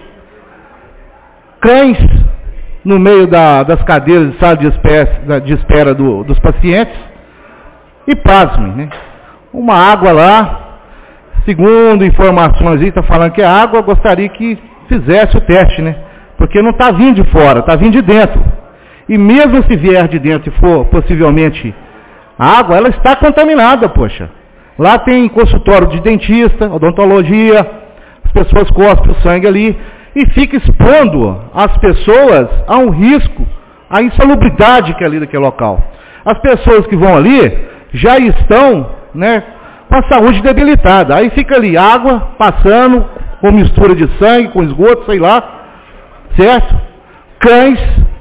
cães no meio das cadeiras de sala de espera dos pacientes, e pasmem, né? Uma água lá, segundo informações aí, está falando que é água, gostaria que fizesse o teste, né? Porque não está vindo de fora, está vindo de dentro. E mesmo se vier de dentro e for possivelmente água, ela está contaminada, poxa. Lá tem consultório de dentista, odontologia, as pessoas cospem o sangue ali e fica expondo as pessoas a um risco, a insalubridade que é ali daquele local. As pessoas que vão ali já estão, né, com a saúde debilitada. Aí fica ali água passando com mistura de sangue, com esgoto, sei lá, certo? Cães,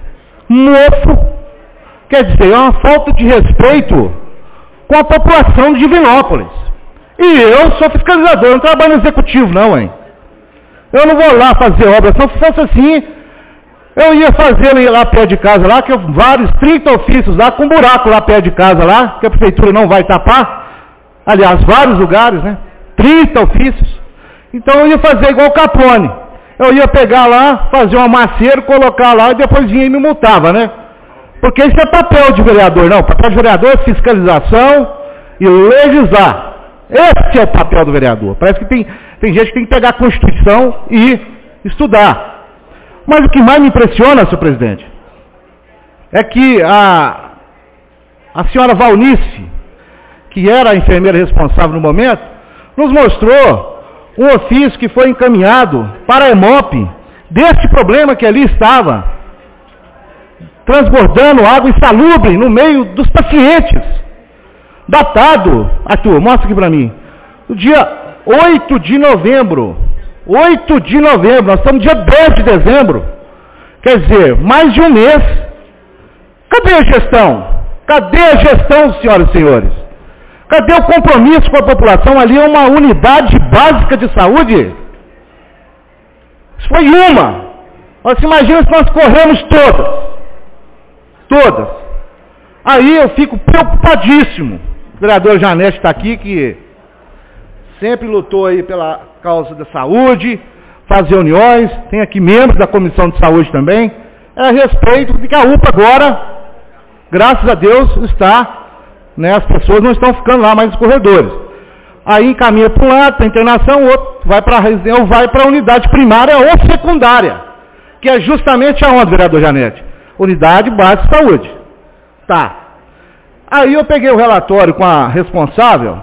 mofo, quer dizer, é uma falta de respeito com a população de Divinópolis. E eu sou fiscalizador, não trabalho no executivo não, hein? Eu não vou lá fazer obra, se não fosse assim, eu ia fazer lá perto de casa, lá, que vários, 30 ofícios lá, com buraco lá perto de casa, lá, que a prefeitura não vai tapar. Aliás, vários lugares, né? 30 ofícios. Então eu ia fazer igual o Capone. Eu ia pegar lá, fazer um amaceiro, colocar lá e depois vinha e me multava, né? Porque isso é papel de vereador, não. O papel de vereador é fiscalização e legislar. Esse é o papel do vereador. Parece que tem gente que tem que pegar a Constituição e estudar. Mas o que mais me impressiona, senhor presidente, é que a senhora Valnice, que era a enfermeira responsável no momento, nos mostrou um ofício que foi encaminhado para a EMOP deste problema que ali estava, transbordando água insalubre no meio dos pacientes. Datado, Arthur, mostra aqui para mim, no dia 8 de novembro, nós estamos no dia 10 de dezembro, Quer dizer, mais de um mês. Cadê a gestão? Cadê a gestão, senhoras e senhores? Cadê o compromisso com a população? Ali é uma unidade básica de saúde. Isso foi uma. Você imagina se nós corremos todas. Todas. Aí eu fico preocupadíssimo. O vereador Janete está aqui, que sempre lutou aí pela causa da saúde, faz reuniões, tem aqui membros da Comissão de Saúde também, a respeito de que a UPA agora, graças a Deus, está, né, as pessoas não estão ficando lá mais nos corredores. Aí encaminha para um lado, para internação, o outro vai para a residência, ou vai para a unidade primária ou secundária, que é justamente aonde, vereador Janete? Unidade básica de saúde. Tá. Aí eu peguei o relatório com a responsável,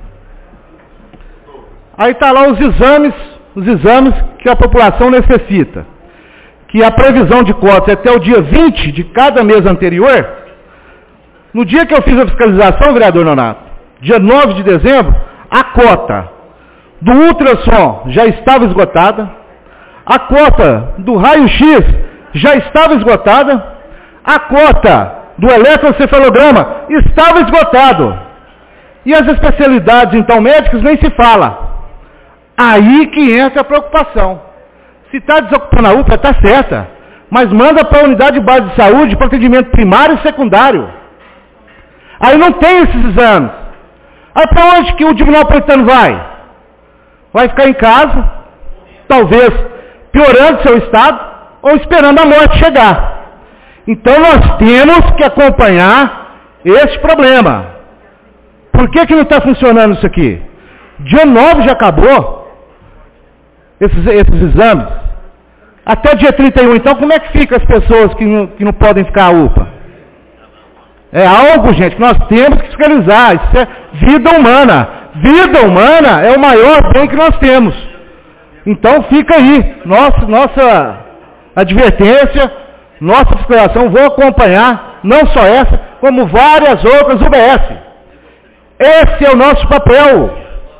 aí está lá os exames que a população necessita, que a previsão de cotas é até o dia 20 de cada mês anterior. No dia que eu fiz a fiscalização, vereador Nonato, dia 9 de dezembro, a cota do ultrassom já estava esgotada, a cota do raio-x já estava esgotada, a cota do eletroencefalograma estava esgotado. E as especialidades, então, médicas, nem se fala. Aí que entra a preocupação. Se está desocupando a UPA, está certa. Mas manda para a unidade de base de saúde para atendimento primário e secundário. Aí não tem esses exames. Aí para onde que o Divinópolis vai? Vai ficar em casa, talvez piorando seu estado, ou esperando a morte chegar. Então nós temos que acompanhar esse problema. Por que não está funcionando isso aqui? Dia 9 já acabou esses exames. Até dia 31, então como é que fica as pessoas que não podem ficar à UPA? É algo, gente, que nós temos que fiscalizar. Isso é vida humana. Vida humana é o maior bem que nós temos. Então fica aí, nossa advertência, nossa fiscalização, vou acompanhar, não só essa, como várias outras UBS. Esse é o nosso papel.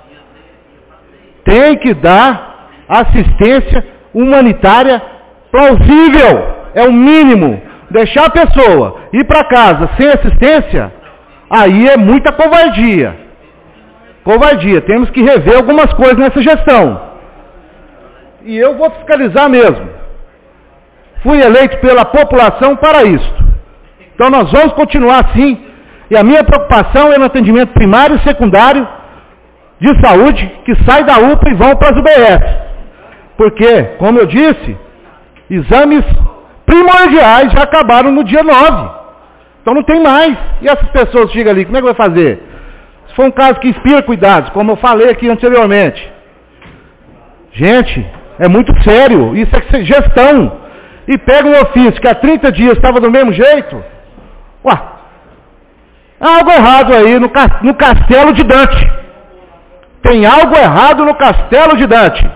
Tem que dar assistência humanitária plausível, é o mínimo. Deixar a pessoa ir para casa sem assistência, aí é muita covardia. Covardia, temos que rever algumas coisas nessa gestão. E eu vou fiscalizar mesmo. Fui eleito pela população para isto. Então nós vamos continuar assim. E a minha preocupação é no atendimento primário e secundário de saúde, que sai da UPA e vão para as UBS. Porque, como eu disse, exames primordiais já acabaram no dia 9. Então não tem mais. E essas pessoas chegam ali, como é que vai fazer? Se for um caso que inspira cuidados, como eu falei aqui anteriormente. Gente, é muito sério. Isso é gestão. E pega um ofício que há 30 dias estava do mesmo jeito. Ué, há algo errado aí no Castelo de Dante. Tem algo errado no Castelo de Dante.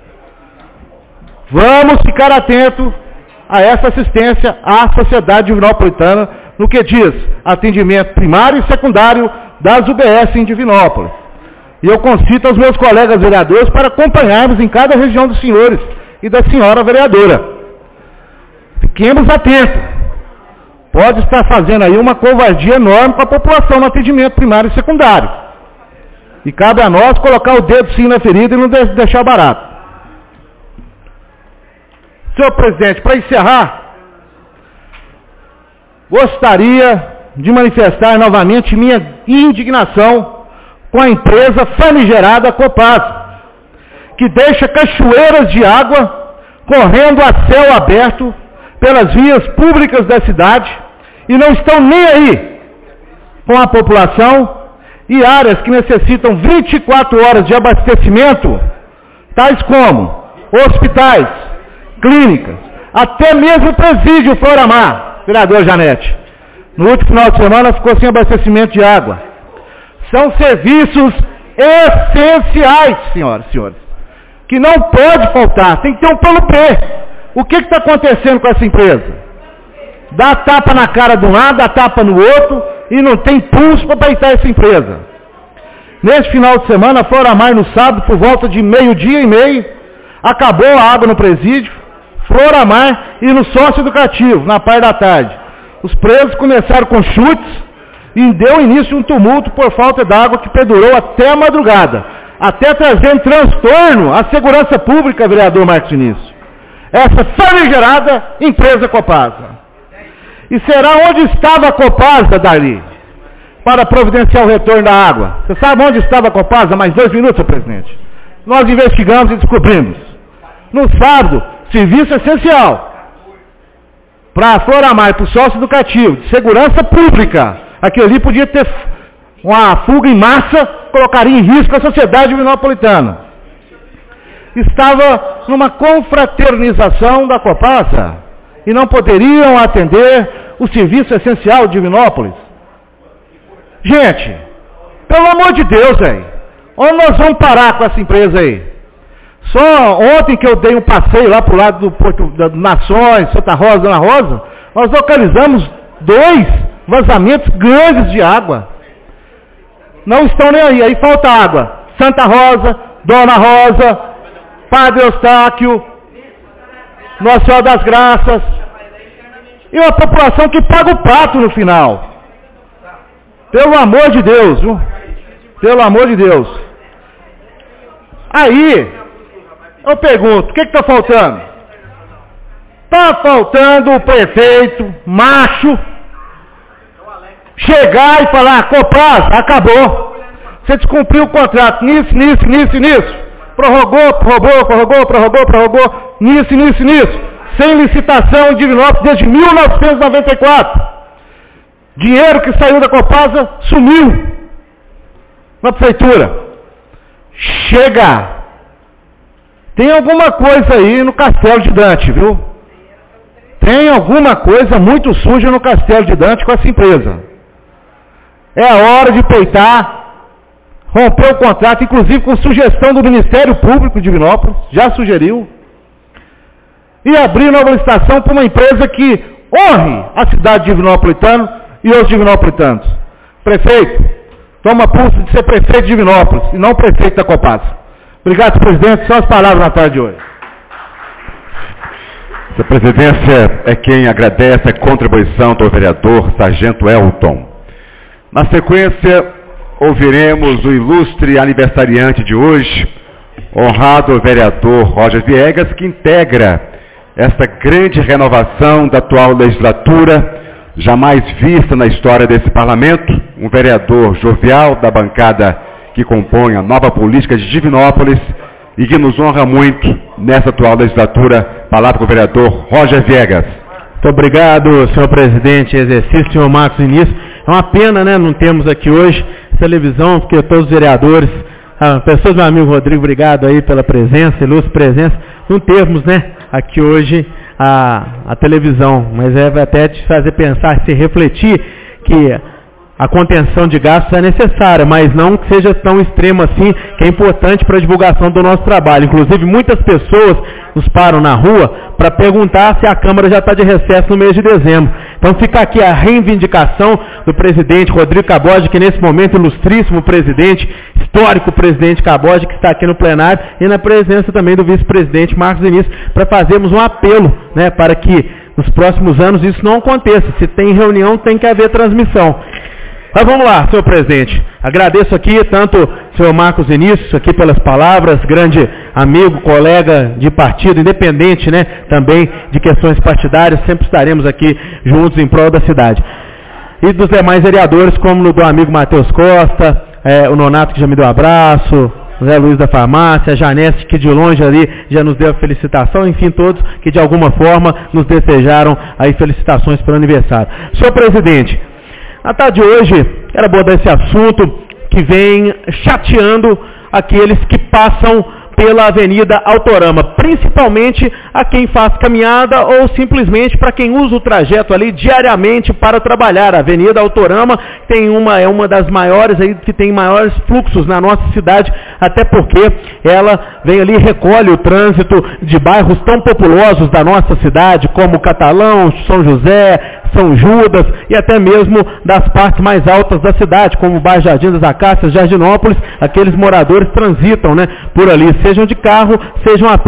Vamos ficar atentos a essa assistência à sociedade divinopolitana no que diz atendimento primário e secundário das UBS em Divinópolis. E eu concito aos meus colegas vereadores para acompanharmos em cada região dos senhores e da senhora vereadora. Fiquemos atentos. Pode estar fazendo aí uma covardia enorme com a população no atendimento primário e secundário. E cabe a nós colocar o dedo sim na ferida e não deixar barato. Senhor presidente, para encerrar, gostaria de manifestar novamente minha indignação com a empresa famigerada Copasa, que deixa cachoeiras de água correndo a céu aberto pelas vias públicas da cidade e não estão nem aí com a população e áreas que necessitam 24 horas de abastecimento, tais como hospitais, clínicas, até mesmo o presídio Floramar, vereador Janete. No último final de semana ficou sem abastecimento de água. São serviços essenciais, senhoras e senhores, que não pode faltar, tem que ter um plano B. O que está acontecendo com essa empresa? Dá tapa na cara de um lado, dá tapa no outro, e não tem pulso para peitar essa empresa. Neste final de semana, Floramar no sábado, por volta de 12:30, acabou a água no presídio, Floramar e no sócio-educativo, na parte da tarde. Os presos começaram com chutes e deu início um tumulto por falta d'água que perdurou até a madrugada, até trazendo transtorno à segurança pública, vereador Marcos Vinícius. Essa famigerada empresa Copasa. E será onde estava a Copasa, Dali, para providenciar o retorno da água? Você sabe onde estava a Copasa? Mais 2 minutos, senhor presidente. Nós investigamos e descobrimos. No sábado, serviço essencial para a Floramar, para o sócio educativo, de segurança pública. Aquilo ali podia ter uma fuga em massa, colocaria em risco a sociedade divinopolitana. Estava numa confraternização da Copasa e não poderiam atender o serviço essencial de Divinópolis. Gente, pelo amor de Deus, velho, onde nós vamos parar com essa empresa aí? Só ontem que eu dei um passeio lá pro lado do Porto das Nações, Santa Rosa, Dona Rosa, nós localizamos 2 vazamentos grandes de água. Não estão nem aí, aí falta água. Santa Rosa, Dona Rosa, Padre Eustáquio, Nossa Senhora das Graças, e uma população que paga o pato no final. Pelo amor de Deus, viu? Pelo amor de Deus. Aí, eu pergunto, o que está faltando? Está faltando o prefeito, macho, chegar e falar, Copasa, acabou. Você descumpriu o contrato nisso, nisso. Prorrogou, nisso. Sem licitação em Divinópolis desde 1994. Dinheiro que saiu da Copasa sumiu na prefeitura. Chega! Tem alguma coisa aí no Castelo de Dante, viu? Tem alguma coisa muito suja no Castelo de Dante com essa empresa. É a hora de peitar, romper o contrato, inclusive com sugestão do Ministério Público de Divinópolis, já sugeriu, e abrir nova licitação para uma empresa que honre a cidade divinopolitana e os divinopolitanos. Prefeito, toma pulso de ser prefeito de Divinópolis e não prefeito da Copasa. Obrigado, senhor presidente. Só as palavras na tarde de hoje. A presidência é quem agradece a contribuição do vereador Sargento Elton. Na sequência, ouviremos o ilustre aniversariante de hoje, honrado vereador Roger Viegas, que integra esta grande renovação da atual legislatura, jamais vista na história desse parlamento, um vereador jovial da bancada que compõe a nova política de Divinópolis e que nos honra muito nessa atual legislatura. Palavra com o vereador Roger Viegas. Muito obrigado, senhor presidente, exercício, senhor Marcos Vinícius. É uma pena, né, não temos aqui hoje televisão, porque todos os vereadores, pessoas do meu amigo Rodrigo, obrigado aí pela presença, ilustre presença, não temos, né, aqui hoje a televisão, mas vai até te fazer pensar, se refletir que a contenção de gastos é necessária, mas não que seja tão extremo assim, que é importante para a divulgação do nosso trabalho. Inclusive, muitas pessoas nos param na rua para perguntar se a Câmara já está de recesso no mês de dezembro. Então fica aqui a reivindicação do presidente Rodrigo Caboge, que nesse momento, ilustríssimo presidente, histórico presidente Caboge, que está aqui no plenário, e na presença também do vice-presidente Marcos Vinícius, para fazermos um apelo, né, para que nos próximos anos isso não aconteça. Se tem reunião, tem que haver transmissão. Mas vamos lá, senhor presidente. Agradeço aqui tanto o senhor Marcos Vinícius aqui pelas palavras, grande amigo, colega de partido, independente, né, também de questões partidárias, sempre estaremos aqui juntos em prol da cidade. E dos demais vereadores, como do amigo Matheus Costa, o Nonato que já me deu um abraço, o Zé Luiz da Farmácia, a Janete que de longe ali já nos deu a felicitação, enfim, todos que de alguma forma nos desejaram aí felicitações pelo aniversário. Senhor presidente, na tarde de hoje, quero abordar esse assunto que vem chateando aqueles que passam pela Avenida Autorama, principalmente a quem faz caminhada ou simplesmente para quem usa o trajeto ali diariamente para trabalhar. A Avenida Autorama é uma das maiores aí, que tem maiores fluxos na nossa cidade, até porque ela vem ali e recolhe o trânsito de bairros tão populosos da nossa cidade, como Catalão, São José, São Judas e até mesmo das partes mais altas da cidade, como o bairro Jardim das Acácias, Jardinópolis. Aqueles moradores transitam, né, por ali, sejam de carro, sejam a pé,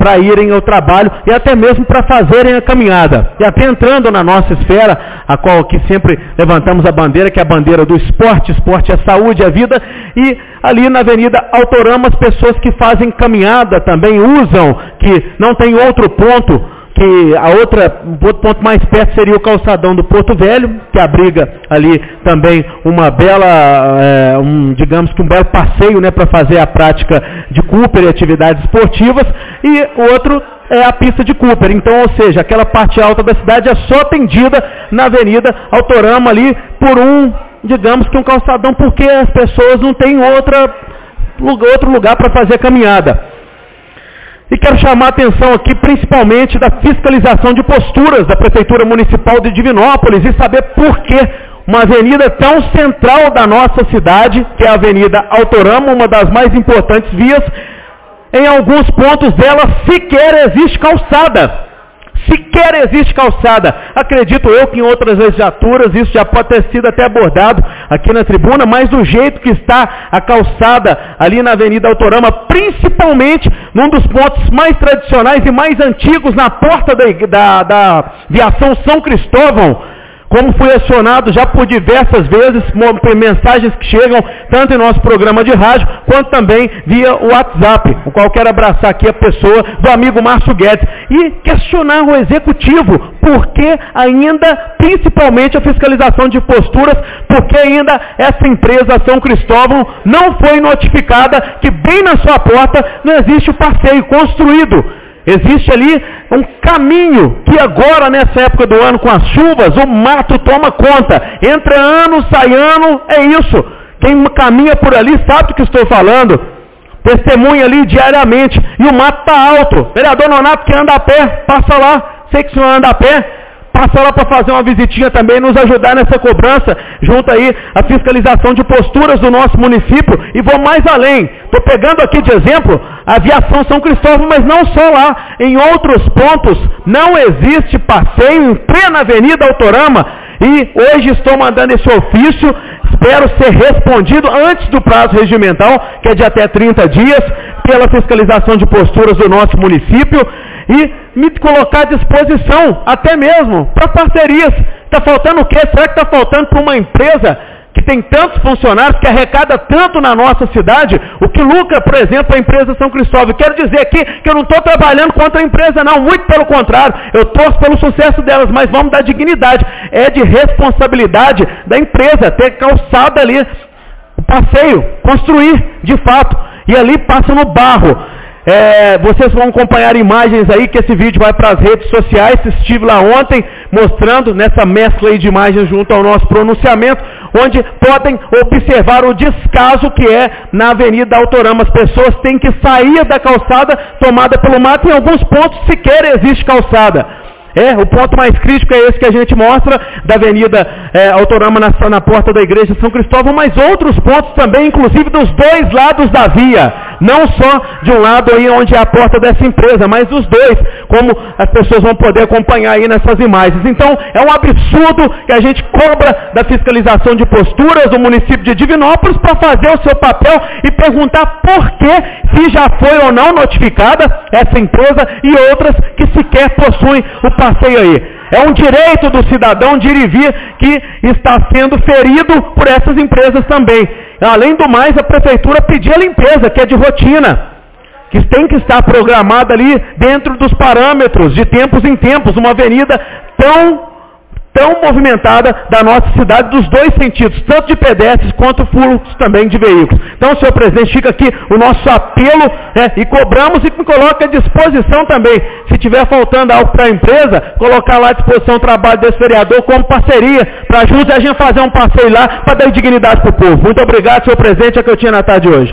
para irem ao trabalho e até mesmo para fazerem a caminhada. E até entrando na nossa esfera, a qual aqui sempre levantamos a bandeira, que é a bandeira do esporte. Esporte é saúde, é vida. E ali na Avenida Autorama, as pessoas que fazem caminhada também usam, que não tem outro ponto, que o outro ponto mais perto seria o calçadão do Porto Velho, que abriga ali também uma bela, digamos que um belo passeio, né, para fazer a prática de Cooper e atividades esportivas, e o outro é a pista de Cooper. Então, ou seja, aquela parte alta da cidade é só atendida na Avenida Autorama ali por digamos que um calçadão, porque as pessoas não têm outro lugar para fazer caminhada. E quero chamar a atenção aqui principalmente da fiscalização de posturas da Prefeitura Municipal de Divinópolis e saber por que uma avenida tão central da nossa cidade, que é a Avenida Autorama, uma das mais importantes vias, em alguns pontos dela sequer existe calçada. Sequer existe calçada. Acredito eu que em outras legislaturas isso já pode ter sido até abordado aqui na tribuna, mas do jeito que está a calçada ali na Avenida Autorama, principalmente num dos pontos mais tradicionais e mais antigos, na porta da Viação São Cristóvão, como foi acionado já por diversas vezes, mensagens que chegam tanto em nosso programa de rádio, quanto também via o WhatsApp, o qual quero abraçar aqui a pessoa do amigo Márcio Guedes, e questionar o executivo, por que ainda, principalmente a fiscalização de posturas, por que ainda essa empresa São Cristóvão não foi notificada que bem na sua porta não existe o passeio construído. Existe ali um caminho que agora, nessa época do ano, com as chuvas, o mato toma conta. Entra ano, sai ano, é isso. Quem caminha por ali sabe do que estou falando. Testemunha ali diariamente. E o mato está alto. Vereador Nonato que anda a pé, passa lá. Sei que o senhor anda a pé. Passa lá para fazer uma visitinha também, nos ajudar nessa cobrança, junto aí a fiscalização de posturas do nosso município. E vou mais além, estou pegando aqui de exemplo a Aviação São Cristóvão, mas não só lá. Em outros pontos não existe passeio em plena Avenida Autorama. E hoje estou mandando esse ofício, espero ser respondido antes do prazo regimental, que é de até 30 dias, pela fiscalização de posturas do nosso município. E me colocar à disposição, até mesmo, para parcerias. Está faltando o quê? Será que está faltando para uma empresa que tem tantos funcionários, que arrecada tanto na nossa cidade, o que lucra, por exemplo, a empresa São Cristóvão? Quero dizer aqui que eu não estou trabalhando contra a empresa, não, muito pelo contrário, eu torço pelo sucesso delas, mas vamos dar dignidade. É de responsabilidade da empresa ter calçado ali o passeio, construir de fato, e ali passa no barro. Vocês vão acompanhar imagens aí, que esse vídeo vai para as redes sociais. Estive lá ontem mostrando nessa mescla aí de imagens junto ao nosso pronunciamento, onde podem observar o descaso que é na Avenida Autorama. As pessoas têm que sair da calçada tomada pelo mato, em alguns pontos sequer existe calçada. O ponto mais crítico é esse que a gente mostra, da Avenida Autorama na porta da Igreja São Cristóvão, mas outros pontos também, inclusive dos dois lados da via. Não só de um lado aí onde é a porta dessa empresa, mas dos dois, como as pessoas vão poder acompanhar aí nessas imagens. Então, é um absurdo que a gente cobra da fiscalização de posturas do município de Divinópolis para fazer o seu papel e perguntar por que, se já foi ou não notificada essa empresa e outras que sequer possuem o passeio aí. É um direito do cidadão de ir e vir que está sendo ferido por essas empresas também. Além do mais, a prefeitura pediu a limpeza, que é de rotina, que tem que estar programada ali dentro dos parâmetros, de tempos em tempos, uma avenida tão movimentada da nossa cidade, dos dois sentidos, tanto de pedestres quanto fluxo também de veículos. Então, senhor presidente, fica aqui o nosso apelo, e cobramos e me coloca à disposição também, se tiver faltando algo para a empresa, colocar lá à disposição o trabalho desse vereador como parceria, para ajudar a gente a fazer um passeio lá, para dar dignidade para o povo. Muito obrigado, senhor presidente, é o que eu tinha na tarde de hoje.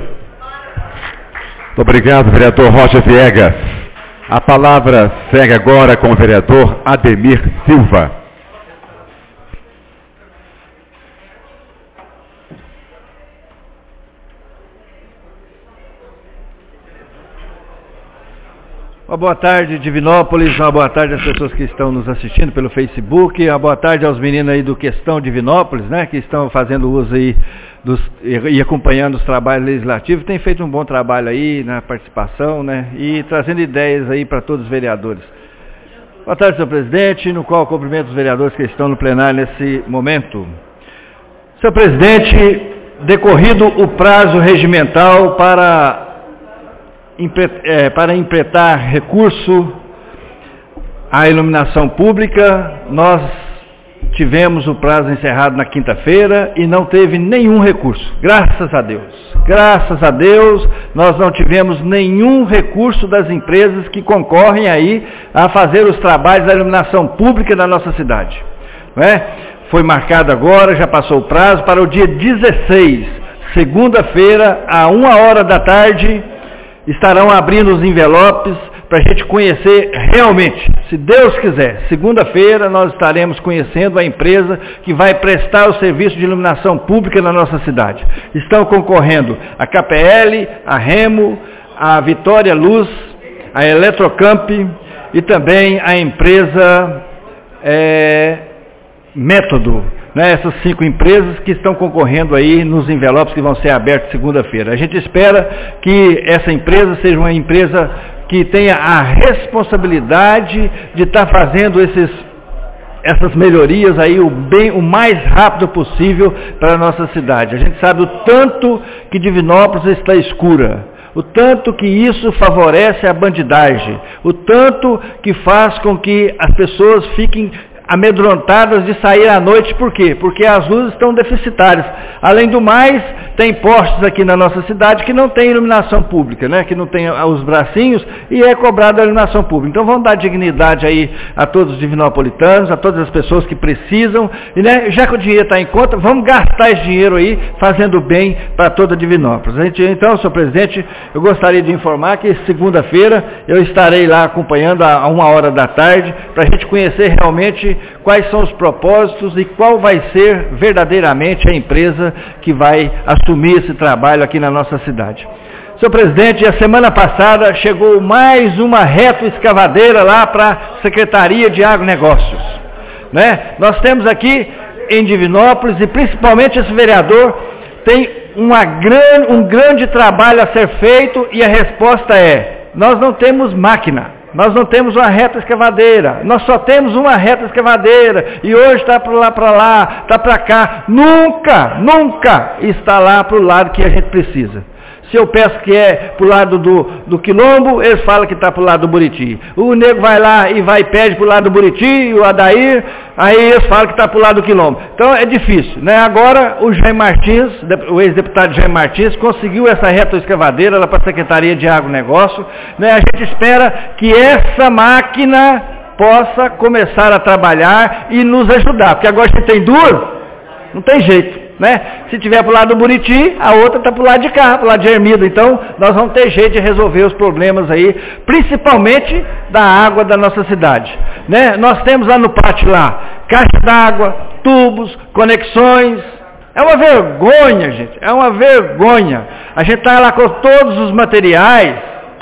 Muito obrigado, vereador Roger Viegas. A palavra segue agora com o vereador Ademir Silva. Uma boa tarde, Divinópolis, uma boa tarde às pessoas que estão nos assistindo pelo Facebook, uma boa tarde aos meninos aí do Questão Divinópolis, né, que estão fazendo uso aí e acompanhando os trabalhos legislativos, tem feito um bom trabalho aí na participação, né, e trazendo ideias aí para todos os vereadores. Boa tarde, senhor presidente, no qual cumprimento os vereadores que estão no plenário nesse momento. Senhor presidente, decorrido o prazo regimental para implementar recurso à iluminação pública, nós tivemos o prazo encerrado na quinta-feira e não teve nenhum recurso. Graças a Deus, nós não tivemos nenhum recurso das empresas que concorrem aí a fazer os trabalhos da iluminação pública da nossa cidade. Não é? Foi marcado agora, já passou o prazo, para o dia 16, segunda-feira, à 1h da tarde, estarão abrindo os envelopes para a gente conhecer realmente, se Deus quiser, segunda-feira nós estaremos conhecendo a empresa que vai prestar o serviço de iluminação pública na nossa cidade. Estão concorrendo a KPL, a Remo, a Vitória Luz, a Eletrocamp e também a empresa Método. Né, essas 5 empresas que estão concorrendo aí nos envelopes que vão ser abertos segunda-feira. A gente espera que essa empresa seja uma empresa que tenha a responsabilidade de estar fazendo essas melhorias aí o mais rápido possível para a nossa cidade. A gente sabe o tanto que Divinópolis está escura, o tanto que isso favorece a bandidagem, o tanto que faz com que as pessoas fiquem amedrontadas de sair à noite. Por quê? Porque as luzes estão deficitárias. Além do mais, tem postes aqui na nossa cidade que não tem iluminação pública, né? Que não tem os bracinhos e é cobrada a iluminação pública. Então vamos dar dignidade aí a todos os divinopolitanos, a todas as pessoas que precisam, e né, já que o dinheiro está em conta, vamos gastar esse dinheiro aí fazendo bem para toda Divinópolis. Então, senhor presidente, eu gostaria de informar que segunda-feira eu estarei lá acompanhando a 1h da tarde para a gente conhecer realmente quais são os propósitos e qual vai ser verdadeiramente a empresa que vai assumir esse trabalho aqui na nossa cidade. Senhor presidente, a semana passada chegou mais uma retroescavadeira lá para a Secretaria de Agronegócios. Né? Nós temos aqui em Divinópolis, e principalmente esse vereador, tem um grande trabalho a ser feito, e a resposta é: nós não temos máquina. Nós não temos uma retroescavadeira, nós só temos uma retroescavadeira, e hoje está para lá, está para cá, nunca está lá para o lado que a gente precisa. Se eu peço que é para o lado do Quilombo, eles falam que está para o lado do Buriti. O nego vai lá e pede para o lado do Buriti, e o Adair, aí eles falam que está para o lado do Quilombo. Então é difícil, né? Agora o Jair Martins, o ex-deputado Jair Martins, conseguiu essa retroescavadeira lá para a Secretaria de Agronegócio, né? A gente espera que essa máquina possa começar a trabalhar e nos ajudar, porque agora a gente tem duas, não tem jeito. Né? Se tiver para o lado do Buriti, a outra está para o lado de cá, para o lado de Hermida. Então, nós vamos ter jeito de resolver os problemas aí, principalmente da água da nossa cidade. Né? Nós temos lá no pátio caixa d'água, tubos, conexões. É uma vergonha, gente, é uma vergonha. A gente está lá com todos os materiais,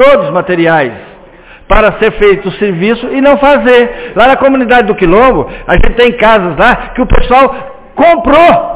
para ser feito o serviço e não fazer. Lá na comunidade do Quilombo, a gente tem casas lá que o pessoal comprou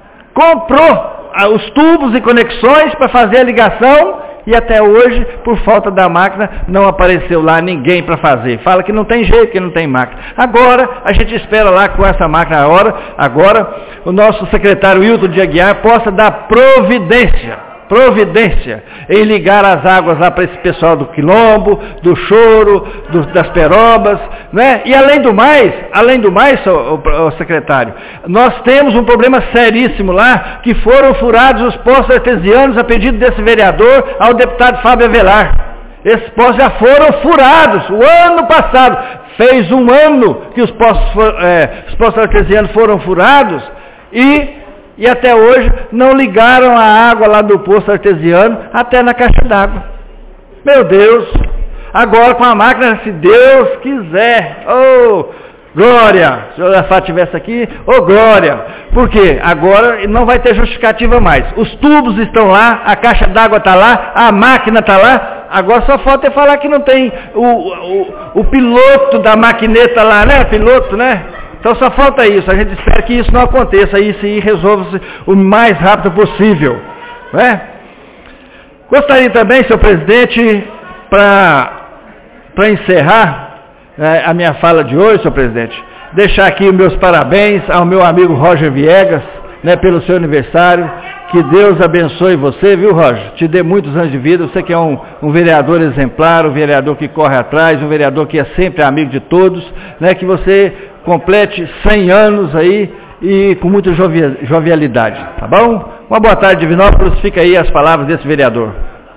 os tubos e conexões para fazer a ligação, e até hoje, por falta da máquina, não apareceu lá ninguém para fazer. Fala que não tem jeito, que não tem máquina. Agora, a gente espera lá com essa máquina agora o nosso secretário Hilton de Aguiar possa dar providência em ligar as águas lá para esse pessoal do Quilombo, do Choro, das Perobas, né? E além do mais, o secretário, nós temos um problema seríssimo lá, que foram furados os poços artesianos a pedido desse vereador ao deputado Fábio Avelar. Esses poços já foram furados o ano passado. Fez um ano que os poços artesianos foram furados e até hoje não ligaram a água lá do poço artesiano até na caixa d'água. Meu Deus! Agora com a máquina, se Deus quiser, glória! Se o Josafá estivesse aqui, glória! Por quê? Agora não vai ter justificativa mais. Os tubos estão lá, a caixa d'água está lá, a máquina está lá, Agora só falta é falar que não tem o piloto da maquineta lá, né? Piloto, né? Então só falta isso. A gente espera que isso não aconteça, isso e resolva-se o mais rápido possível, né? Gostaria também, senhor presidente, para encerrar a minha fala de hoje, senhor presidente, deixar aqui os meus parabéns ao meu amigo Roger Viegas, né, pelo seu aniversário. Que Deus abençoe você, viu, Roger? Te dê muitos anos de vida. Você que é um vereador exemplar, um vereador que corre atrás, um vereador que é sempre amigo de todos, né? Que você complete 100 anos aí e com muita jovialidade, tá bom? Uma boa tarde, Divinópolis. Fica aí as palavras desse vereador.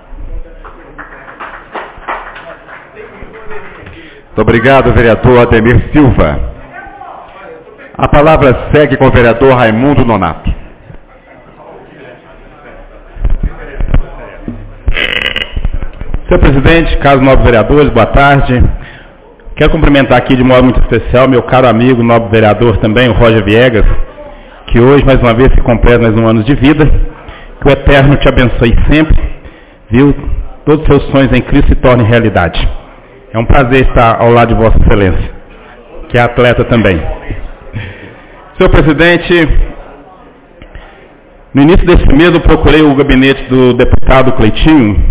Muito obrigado, vereador Ademir Silva. A palavra segue com o vereador Raimundo Nonato. Senhor presidente, caros nobres vereadores, boa tarde. Quero cumprimentar aqui de modo muito especial meu caro amigo, nobre vereador também, o Roger Viegas, que hoje mais uma vez se completa mais um ano de vida. Que o Eterno te abençoe sempre, viu? Todos os seus sonhos em Cristo se tornem realidade. É um prazer estar ao lado de Vossa Excelência, que é atleta também. Senhor presidente, no início deste mês eu procurei o gabinete do deputado Cleitinho.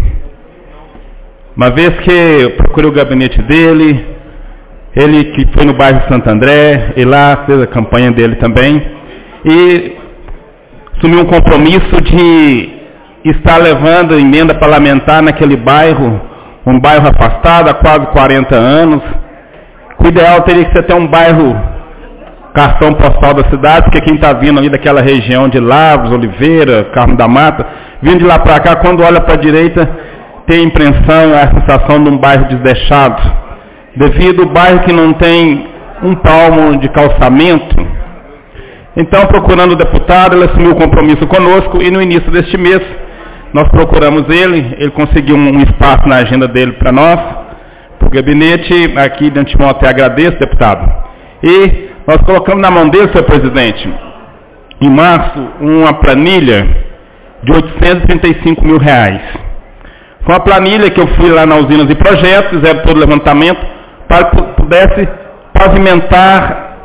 Uma vez que eu procurei o gabinete dele, ele que foi no bairro Santo André, e lá fez a campanha dele também, e assumiu um compromisso de estar levando emenda parlamentar naquele bairro, um bairro afastado há quase 40 anos. O ideal teria que ser até um bairro cartão postal da cidade, porque quem está vindo ali daquela região de Lavras, Oliveira, Carmo da Mata, vindo de lá para cá, quando olha para a direita, tem a impressão, a sensação de um bairro desdeixado, devido ao bairro que não tem um palmo de calçamento. Então, procurando o deputado, ele assumiu o compromisso conosco e no início deste mês nós procuramos ele conseguiu um espaço na agenda dele para nós, para o gabinete. Aqui de antemão até agradeço, deputado. E nós colocamos na mão dele, senhor presidente, em março, uma planilha de R$835 mil. Foi uma planilha que eu fui lá na Usinas e Projetos, fizeram todo o levantamento, para que pudesse pavimentar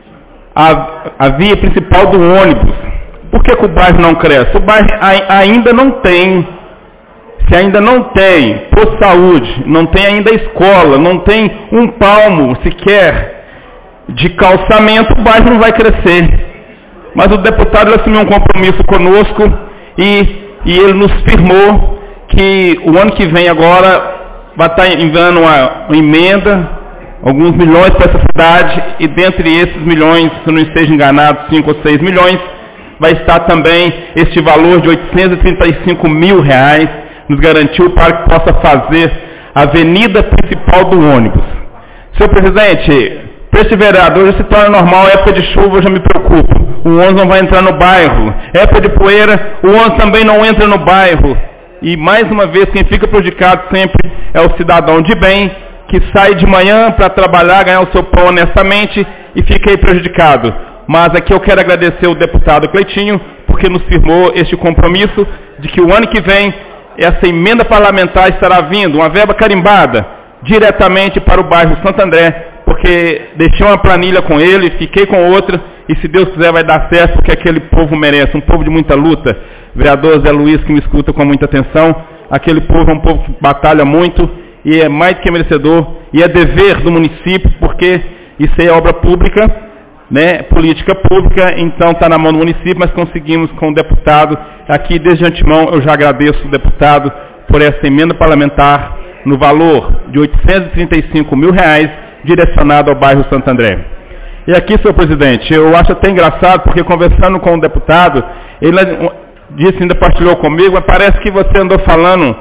a via principal do ônibus. Por que o bairro não cresce? O bairro ainda não tem, se ainda não tem posto de saúde, não tem ainda escola, não tem um palmo sequer de calçamento, o bairro não vai crescer. Mas o deputado assumiu um compromisso conosco e ele nos firmou que o ano que vem agora vai estar enviando uma emenda, alguns milhões para essa cidade, e dentre esses milhões, se eu não esteja enganado, 5 ou 6 milhões, vai estar também este valor de R$835 mil, nos garantiu para que possa fazer a avenida principal do ônibus. Senhor presidente, para este vereador já se torna normal, época de chuva eu já me preocupo, o ônibus não vai entrar no bairro, época de poeira, o ônibus também não entra no bairro. E mais uma vez, quem fica prejudicado sempre é o cidadão de bem, que sai de manhã para trabalhar, ganhar o seu pão honestamente e fica aí prejudicado. Mas aqui eu quero agradecer o deputado Cleitinho, porque nos firmou este compromisso de que o ano que vem essa emenda parlamentar estará vindo, uma verba carimbada, diretamente para o bairro Santo André, porque deixei uma planilha com ele, fiquei com outra, e se Deus quiser vai dar certo, porque aquele povo merece, um povo de muita luta. Vereador Zé Luiz, que me escuta com muita atenção, aquele povo é um povo que batalha muito, e é mais do que merecedor, e é dever do município, porque isso aí é obra pública, né, política pública, então está na mão do município, mas conseguimos com o deputado, aqui desde antemão eu já agradeço o deputado por essa emenda parlamentar, no valor de R$835 mil, direcionado ao bairro Santo André. E aqui, senhor presidente, eu acho até engraçado, porque conversando com o deputado, ele disse, ainda partilhou comigo, mas parece que você andou falando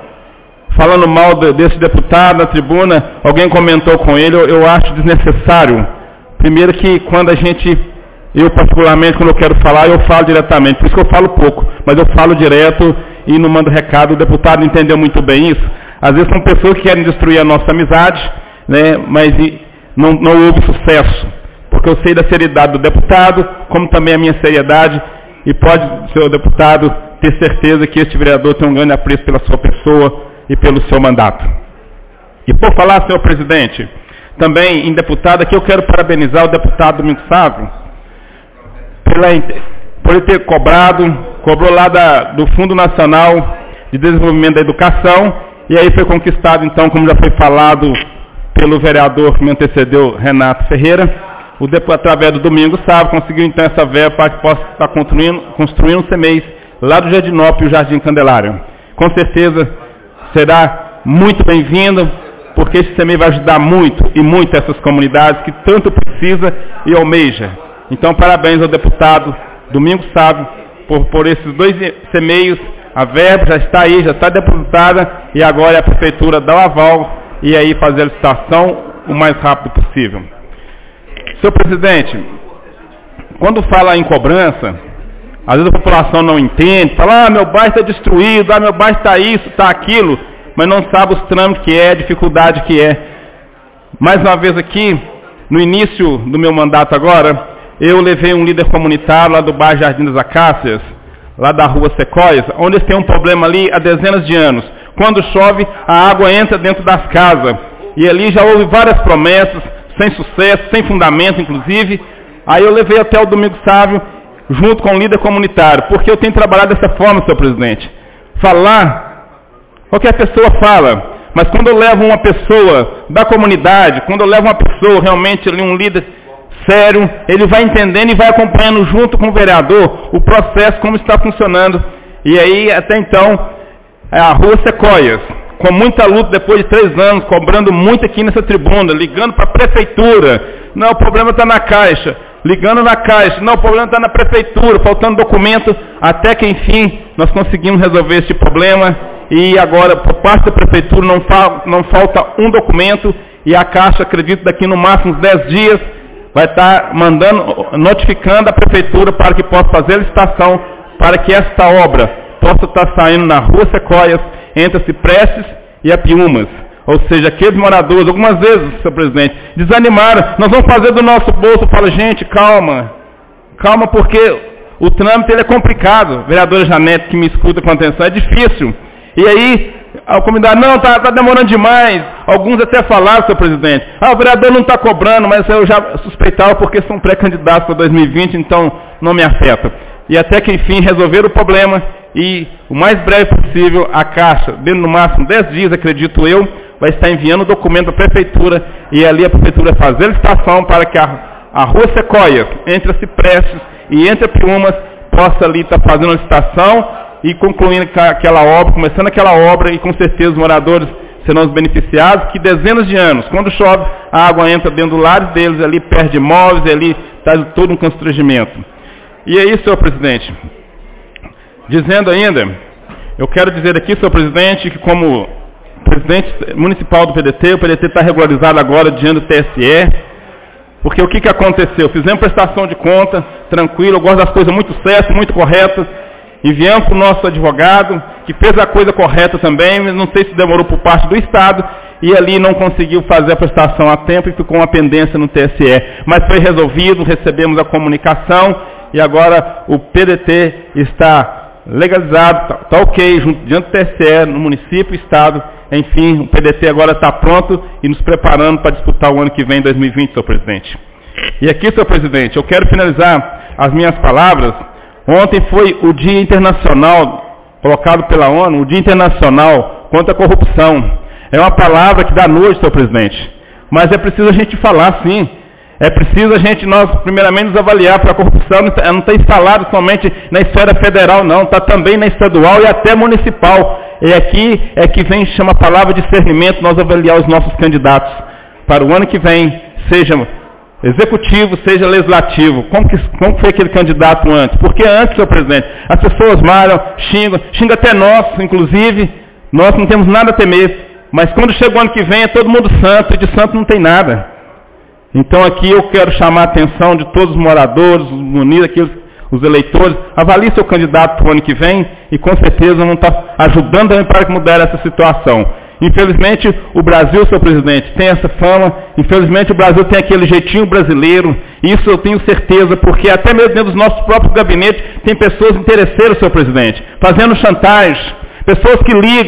mal desse deputado na tribuna, alguém comentou com ele, eu acho desnecessário. Primeiro que quando eu particularmente, quando eu quero falar, eu falo diretamente, por isso que eu falo pouco, mas eu falo direto e não mando recado, o deputado entendeu muito bem isso. Às vezes são pessoas que querem destruir a nossa amizade, né, mas não houve sucesso, porque eu sei da seriedade do deputado, como também a minha seriedade, e pode, senhor deputado, ter certeza que este vereador tem um grande apreço pela sua pessoa, e pelo seu mandato. E por falar, senhor presidente, também em deputado, aqui eu quero parabenizar o deputado Domingos Sávio por ele ter cobrou lá do Fundo Nacional de Desenvolvimento da Educação, e aí foi conquistado, então, como já foi falado pelo vereador que me antecedeu, Renato Ferreira, através do Domingos Sávio, conseguiu então essa verba para que possa estar construindo um CEMEIS lá do Jardinópolis e o Jardim Candelário. Com certeza será muito bem-vindo, porque esse CEMEIS vai ajudar muito e muito essas comunidades que tanto precisa e almeja. Então, parabéns ao deputado Domingos Sávio por esses 2 CEMEIs. A verba já está aí, já está depositada, e agora é a prefeitura dar o aval e aí fazer a licitação o mais rápido possível. Senhor presidente, quando fala em cobrança, às vezes a população não entende, fala, meu bairro está destruído, meu bairro está isso, está aquilo, mas não sabe os trâmites que é, a dificuldade que é. Mais uma vez aqui, no início do meu mandato agora, eu levei um líder comunitário lá do bairro Jardim das Acácias, lá da rua Sequoias, onde eles têm um problema ali há dezenas de anos. Quando chove, a água entra dentro das casas. E ali já houve várias promessas, sem sucesso, sem fundamento, inclusive. Aí eu levei até o Domingos Sávio, junto com o líder comunitário, porque eu tenho trabalhado dessa forma, senhor presidente. Falar, qualquer pessoa fala, mas quando eu levo uma pessoa da comunidade, quando eu levo uma pessoa realmente ali, um líder sério, ele vai entendendo e vai acompanhando junto com o vereador o processo, como está funcionando. E aí, até então, a rua Sequoias, com muita luta, depois de 3 anos, cobrando muito aqui nessa tribuna, ligando para a prefeitura, não, o problema está na Caixa, ligando na Caixa, não, o problema está na prefeitura, faltando documento, até que, enfim, nós conseguimos resolver esse problema, e agora, por parte da prefeitura, não falta um documento, e a Caixa, acredito, daqui no máximo uns 10 dias, vai estar notificando a prefeitura para que possa fazer a licitação, para que esta obra possa estar saindo na rua Sequoias, entre a Ciprestes e a Piumas. Ou seja, aqueles moradores, algumas vezes, senhor presidente, desanimaram, nós vamos fazer do nosso bolso. Eu falo, gente, calma, porque o trâmite ele é complicado. Vereadora Janete, que me escuta com atenção, é difícil. E aí, a comunidade, não, está demorando demais. Alguns até falaram, senhor presidente, o vereador não está cobrando, mas eu já suspeitava porque são pré-candidatos para 2020, então não me afeta. E até que, enfim, resolveram o problema e, o mais breve possível, a Caixa, dentro no máximo 10 dias, acredito eu, vai estar enviando o documento à prefeitura e ali a prefeitura vai fazer a licitação para que a rua Sequoias, entre a Ciprestes e entre a Piumas, possa ali estar fazendo a licitação e concluindo aquela obra, começando aquela obra, e com certeza os moradores serão os beneficiados, que dezenas de anos, quando chove, a água entra dentro do lar deles, ali perde imóveis, e ali está todo um constrangimento. E é isso, senhor presidente. Dizendo ainda, eu quero dizer aqui, senhor presidente, que como presidente municipal do PDT, o PDT está regularizado agora diante do TSE, porque o que aconteceu? Fizemos prestação de conta, tranquilo, eu gosto das coisas muito certas, muito corretas, enviamos para o nosso advogado, que fez a coisa correta também, mas não sei se demorou por parte do Estado, e ali não conseguiu fazer a prestação a tempo e ficou uma pendência no TSE. Mas foi resolvido, recebemos a comunicação, e agora o PDT está legalizado, está ok, diante do TSE, no município, Estado, enfim, o PDT agora está pronto e nos preparando para disputar o ano que vem, 2020, senhor presidente. E aqui, senhor presidente, eu quero finalizar as minhas palavras. Ontem foi o Dia Internacional, colocado pela ONU, o Dia Internacional contra a Corrupção. É uma palavra que dá nojo, senhor presidente. Mas é preciso a gente falar, sim. É preciso nós primeiramente nos avaliar, para a corrupção não está instalada somente na esfera federal, não, está também na estadual e até municipal. E aqui é que vem, chama a palavra discernimento, nós avaliar os nossos candidatos para o ano que vem, seja executivo, seja legislativo. Como foi aquele candidato antes? Porque antes, senhor presidente, as pessoas malham, xingam até nós, inclusive, nós não temos nada a temer. Mas quando chega o ano que vem, é todo mundo santo, e de santo não tem nada. Então aqui eu quero chamar a atenção de todos os moradores, os munidos, os eleitores, avalie seu candidato para o ano que vem e com certeza vão estar ajudando também para mudar essa situação. Infelizmente o Brasil, senhor presidente, tem essa fama, infelizmente o Brasil tem aquele jeitinho brasileiro, isso eu tenho certeza, porque até mesmo dentro dos nossos próprios gabinetes tem pessoas interesseiras, senhor presidente, fazendo chantagem, pessoas que ligam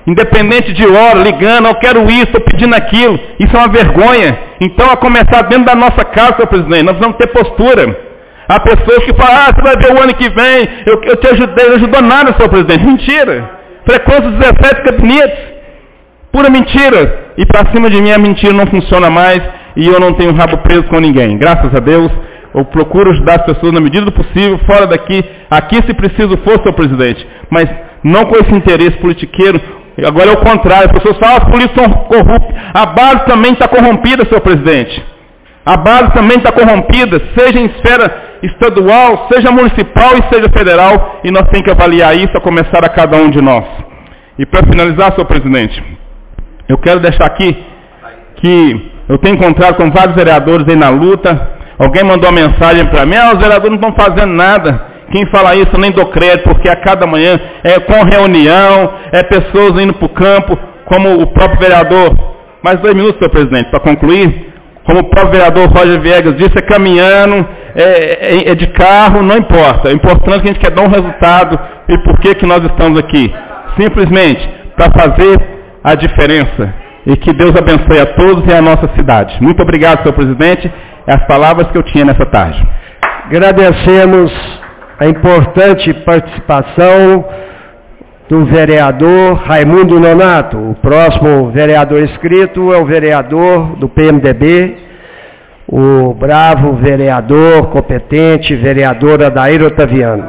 independente de hora, ligando, eu quero isso, estou pedindo aquilo. Isso é uma vergonha. Então, a começar dentro da nossa casa, senhor presidente, nós vamos ter postura. Há pessoas que falam, você vai ver o ano que vem, eu te ajudei, não ajudou nada, senhor presidente. Mentira. Frequência 17 gabinetes. Pura mentira. E para cima de mim a mentira não funciona mais e eu não tenho rabo preso com ninguém. Graças a Deus, eu procuro ajudar as pessoas na medida do possível, fora daqui, aqui se preciso for, senhor presidente. Mas não com esse interesse politiqueiro. Agora é o contrário, as pessoas falam, os políticos são corruptos. A base também está corrompida, senhor presidente. A base também está corrompida, seja em esfera estadual, seja municipal e seja federal, e nós temos que avaliar isso a começar a cada um de nós. E para finalizar, senhor presidente, eu quero deixar aqui que eu tenho encontrado com vários vereadores aí na luta. Alguém mandou uma mensagem para mim, os vereadores não estão fazendo nada. Quem fala isso eu nem dou crédito, porque a cada manhã é com reunião, é pessoas indo para o campo, como o próprio vereador, mais 2 minutos, senhor presidente, para concluir, como o próprio vereador Roger Viegas disse, é caminhando, é de carro, não importa. É importante que a gente quer dar um resultado. E por que nós estamos aqui? Simplesmente para fazer a diferença. E que Deus abençoe a todos e a nossa cidade. Muito obrigado, senhor presidente. É as palavras que eu tinha nessa tarde. Agradecemos a importante participação do vereador Raimundo Nonato. O próximo vereador inscrito é o vereador do PMDB, o bravo vereador competente, vereador Adair Otaviano.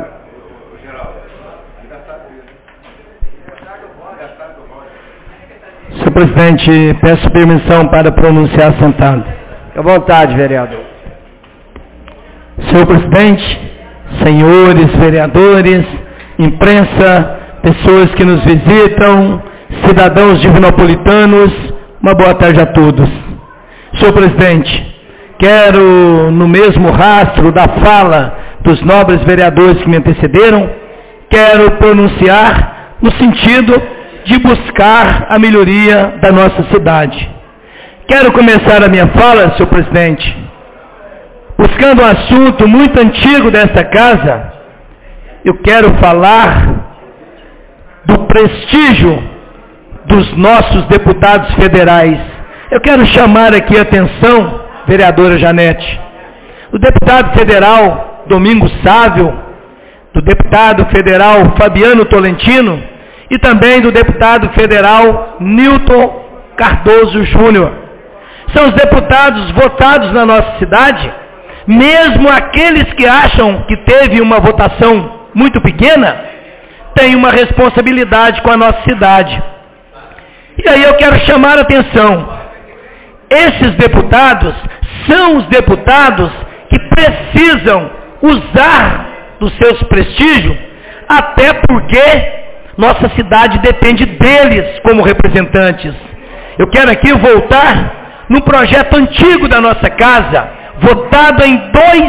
Senhor presidente, peço permissão para pronunciar sentado. À vontade, vereador. Senhor presidente, senhores vereadores, imprensa, pessoas que nos visitam, cidadãos divinopolitanos, uma boa tarde a todos. Senhor presidente, quero, no mesmo rastro da fala dos nobres vereadores que me antecederam, quero pronunciar no sentido de buscar a melhoria da nossa cidade. Quero começar a minha fala, senhor presidente, buscando um assunto muito antigo desta casa. Eu quero falar do prestígio dos nossos deputados federais. Eu quero chamar aqui a atenção, vereadora Janete, do deputado federal Domingos Sávio, do deputado federal Fabiano Tolentino e também do deputado federal Nilton Cardoso Júnior. São os deputados votados na nossa cidade, mesmo aqueles que acham que teve uma votação muito pequena, têm uma responsabilidade com a nossa cidade. E aí eu quero chamar a atenção. Esses deputados são os deputados que precisam usar dos seus prestígios, até porque nossa cidade depende deles como representantes. Eu quero aqui voltar num projeto antigo da nossa casa, votado em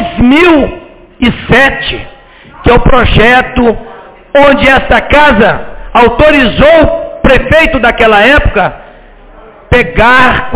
2007, que é o projeto onde esta casa autorizou o prefeito daquela época pegar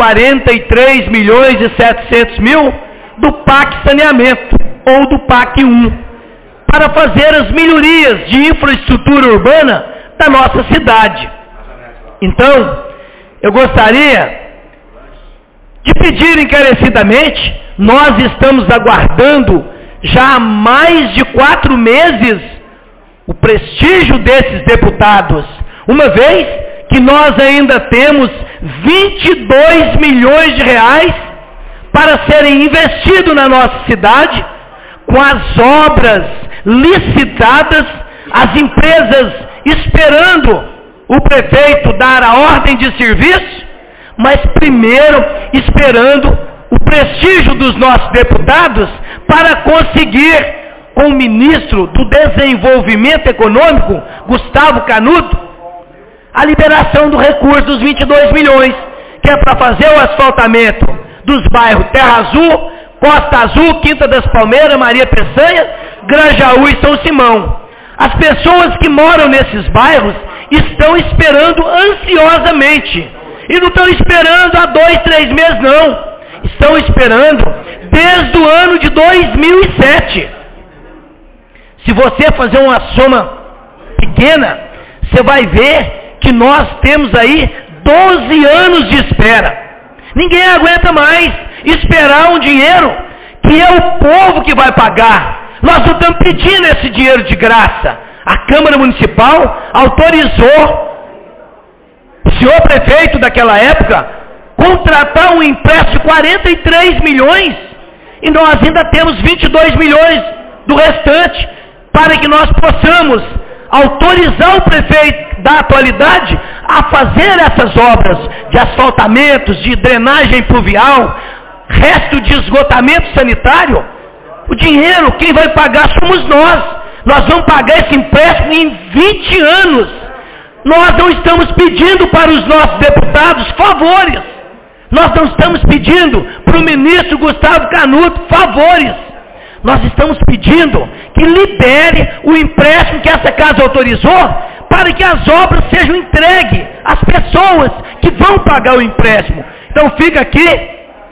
43.700.000 do PAC Saneamento, ou do PAC 1, para fazer as melhorias de infraestrutura urbana da nossa cidade. Então, eu gostaria de pedir encarecidamente, nós estamos aguardando já há mais de 4 meses o prestígio desses deputados, uma vez que nós ainda temos 22 milhões de reais para serem investidos na nossa cidade, com as obras licitadas, as empresas esperando o prefeito dar a ordem de serviço, mas primeiro esperando o prestígio dos nossos deputados para conseguir, com o ministro do Desenvolvimento Econômico, Gustavo Canuto, a liberação do recurso dos 22 milhões, que é para fazer o asfaltamento dos bairros Terra Azul, Costa Azul, Quinta das Palmeiras, Maria Peçanha, Grajaú e São Simão. As pessoas que moram nesses bairros estão esperando ansiosamente. E não estão esperando há 2, 3 meses, não. Estão esperando desde o ano de 2007. Se você fazer uma soma pequena, você vai ver que nós temos aí 12 anos de espera. Ninguém aguenta mais esperar um dinheiro que é o povo que vai pagar. Nós não estamos pedindo esse dinheiro de graça. A Câmara Municipal autorizou o senhor prefeito daquela época contratar um empréstimo de 43 milhões e nós ainda temos 22 milhões do restante para que nós possamos autorizar o prefeito da atualidade a fazer essas obras de asfaltamentos, de drenagem pluvial, resto de esgotamento sanitário. O dinheiro, quem vai pagar somos nós. Nós vamos pagar esse empréstimo em 20 anos. Nós não estamos pedindo para os nossos deputados favores. Nós não estamos pedindo para o ministro Gustavo Canuto favores. Nós estamos pedindo que libere o empréstimo que essa casa autorizou para que as obras sejam entregues às pessoas que vão pagar o empréstimo. Então fica aqui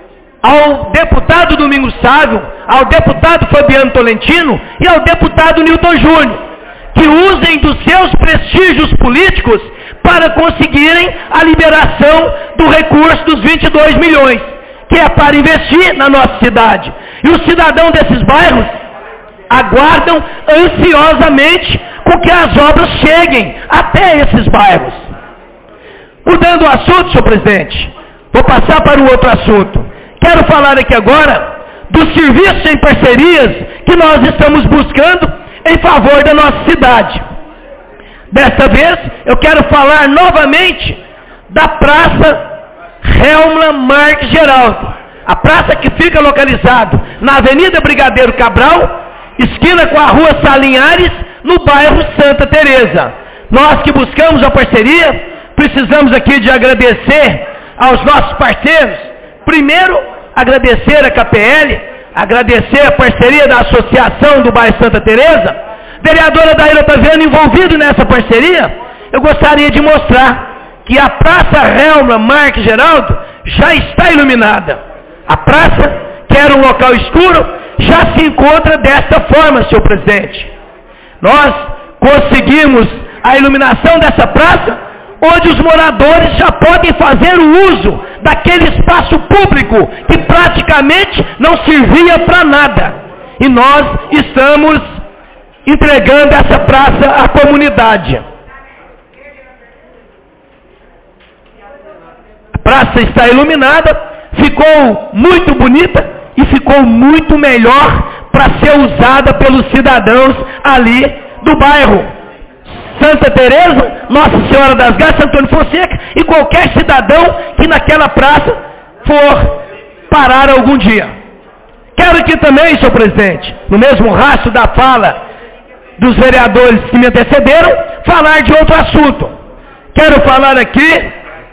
ao deputado Domingos Sávio, ao deputado Fabiano Tolentino e ao deputado Newton Júnior, que usem dos seus prestígios políticos para conseguirem a liberação do recurso dos 22 milhões, que é para investir na nossa cidade. E os cidadãos desses bairros aguardam ansiosamente com que as obras cheguem até esses bairros. Mudando o assunto, senhor presidente, vou passar para o outro assunto. Quero falar aqui agora dos serviços em parcerias que nós estamos buscando em favor da nossa cidade. Desta vez, eu quero falar novamente da Praça Helmla Marques Geraldo. A praça que fica localizada na Avenida Brigadeiro Cabral, esquina com a Rua Salinhares, no bairro Santa Teresa. Nós que buscamos a parceria, precisamos aqui de agradecer aos nossos parceiros. Primeiro, agradecer a KPL, agradecer a parceria da Associação do Bairro Santa Teresa. Vereadora Daíra está vendo envolvido nessa parceria. Eu gostaria de mostrar que a Praça Helmla Marques Geraldo já está iluminada. A praça, que era um local escuro, já se encontra desta forma, senhor presidente. Nós conseguimos a iluminação dessa praça, onde os moradores já podem fazer o uso daquele espaço público que praticamente não servia para nada. E nós estamos entregando essa praça à comunidade. A praça está iluminada, ficou muito bonita e ficou muito melhor para ser usada pelos cidadãos ali do bairro Santa Teresa, Nossa Senhora das Graças, Antônio Fonseca e qualquer cidadão que naquela praça for parar algum dia. Quero aqui também, senhor presidente, no mesmo rastro da fala dos vereadores que me antecederam, falar de outro assunto. Quero falar aqui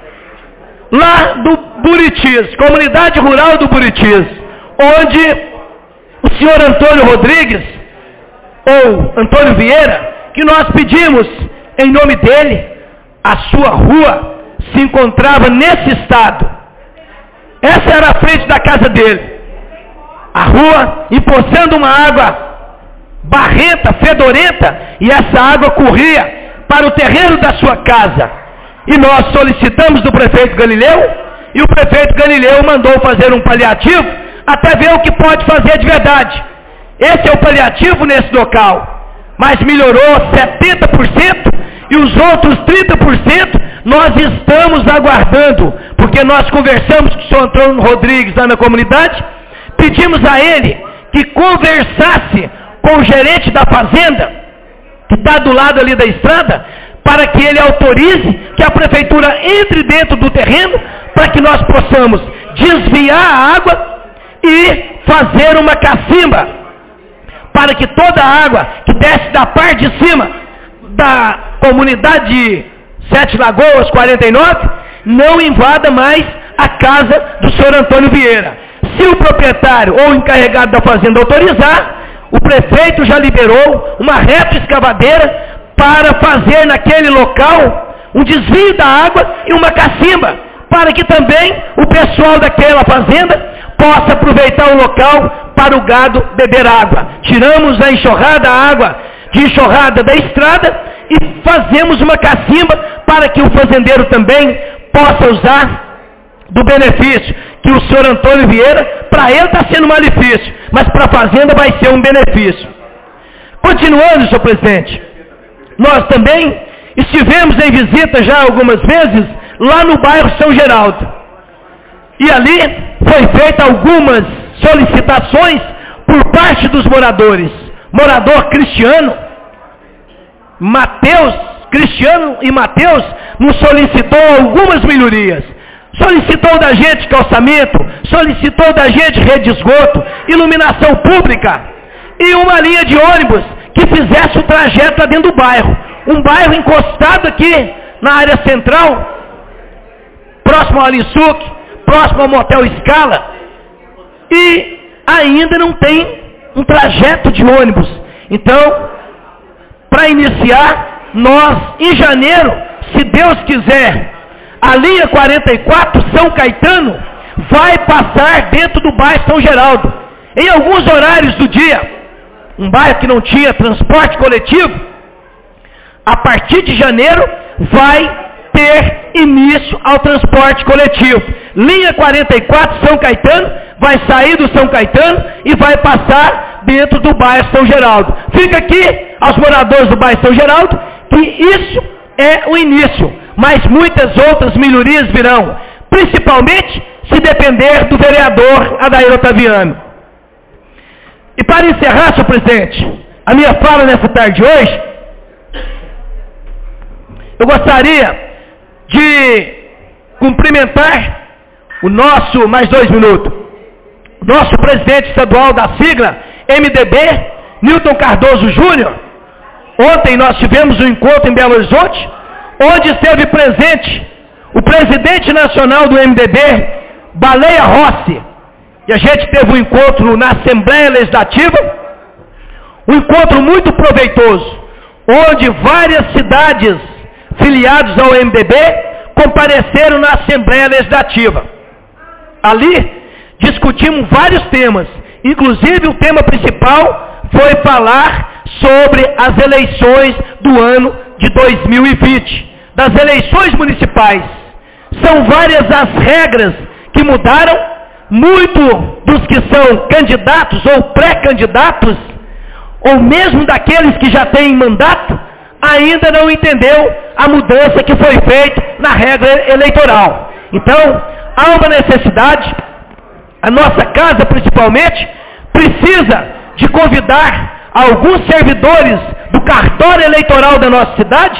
lá do Buritis, comunidade rural do Buritis, onde o senhor Antônio Rodrigues, ou Antônio Vieira, que nós pedimos em nome dele, a sua rua se encontrava nesse estado. Essa era a frente da casa dele. A rua empoçando uma água barrenta, fedorenta, e essa água corria para o terreno da sua casa. E nós solicitamos do prefeito Galileu, e o prefeito Galileu mandou fazer um paliativo, até ver o que pode fazer de verdade. Esse é o paliativo nesse local. Mas melhorou 70%, e os outros 30% nós estamos aguardando, porque nós conversamos com o senhor Antônio Rodrigues lá na comunidade, pedimos a ele que conversasse com o gerente da fazenda, que está do lado ali da estrada, para que ele autorize que a prefeitura entre dentro do terreno, para que nós possamos desviar a água e fazer uma cacimba, para que toda a água que desce da parte de cima da comunidade de Sete Lagoas 49 não invada mais a casa do senhor Antônio Vieira. Se o proprietário ou o encarregado da fazenda autorizar, o prefeito já liberou uma retroescavadeira para fazer naquele local um desvio da água e uma cacimba, para que também o pessoal daquela fazenda possa aproveitar o local para o gado beber água. Tiramos a água de enxurrada da estrada e fazemos uma cacimba para que o fazendeiro também possa usar do benefício que o senhor Antônio Vieira, para ele está sendo um malefício, mas para a fazenda vai ser um benefício. Continuando, senhor presidente, nós também estivemos em visita já algumas vezes lá no bairro São Geraldo. E ali foi feita algumas solicitações por parte dos moradores. Morador Cristiano e Mateus nos solicitou algumas melhorias. Solicitou da gente calçamento, solicitou da gente rede de esgoto, iluminação pública e uma linha de ônibus que fizesse o trajeto lá dentro do bairro. Um bairro encostado aqui na área central, próximo ao Alinsuc, próximo ao Motel Scala, e ainda não tem um trajeto de ônibus. Então, para iniciar, nós, em janeiro, se Deus quiser, a linha 44 São Caetano vai passar dentro do bairro São Geraldo. Em alguns horários do dia, um bairro que não tinha transporte coletivo, a partir de janeiro vai ter início ao transporte coletivo. Linha 44 São Caetano vai sair do São Caetano e vai passar dentro do bairro São Geraldo. Fica aqui aos moradores do bairro São Geraldo que isso é o início, mas muitas outras melhorias virão, principalmente se depender do vereador Adair Otaviano. E para encerrar, senhor presidente, a minha fala nessa tarde de hoje, eu gostaria de cumprimentar o nosso, mais 2 minutos, nosso presidente estadual da sigla MDB, Newton Cardoso Júnior. Ontem nós tivemos um encontro em Belo Horizonte, onde esteve presente o presidente nacional do MDB, Baleia Rossi. E a gente teve um encontro na Assembleia Legislativa, um encontro muito proveitoso, onde várias cidades filiadas ao MDB compareceram na Assembleia Legislativa. Ali discutimos vários temas, inclusive o tema principal foi falar sobre as eleições do ano de 2020, das eleições municipais. São várias as regras que mudaram. Muito dos que são candidatos ou pré-candidatos, ou mesmo daqueles que já têm mandato, ainda não entendeu a mudança que foi feita na regra eleitoral. Então, há uma necessidade, a nossa casa principalmente, precisa de convidar alguns servidores do cartório eleitoral da nossa cidade,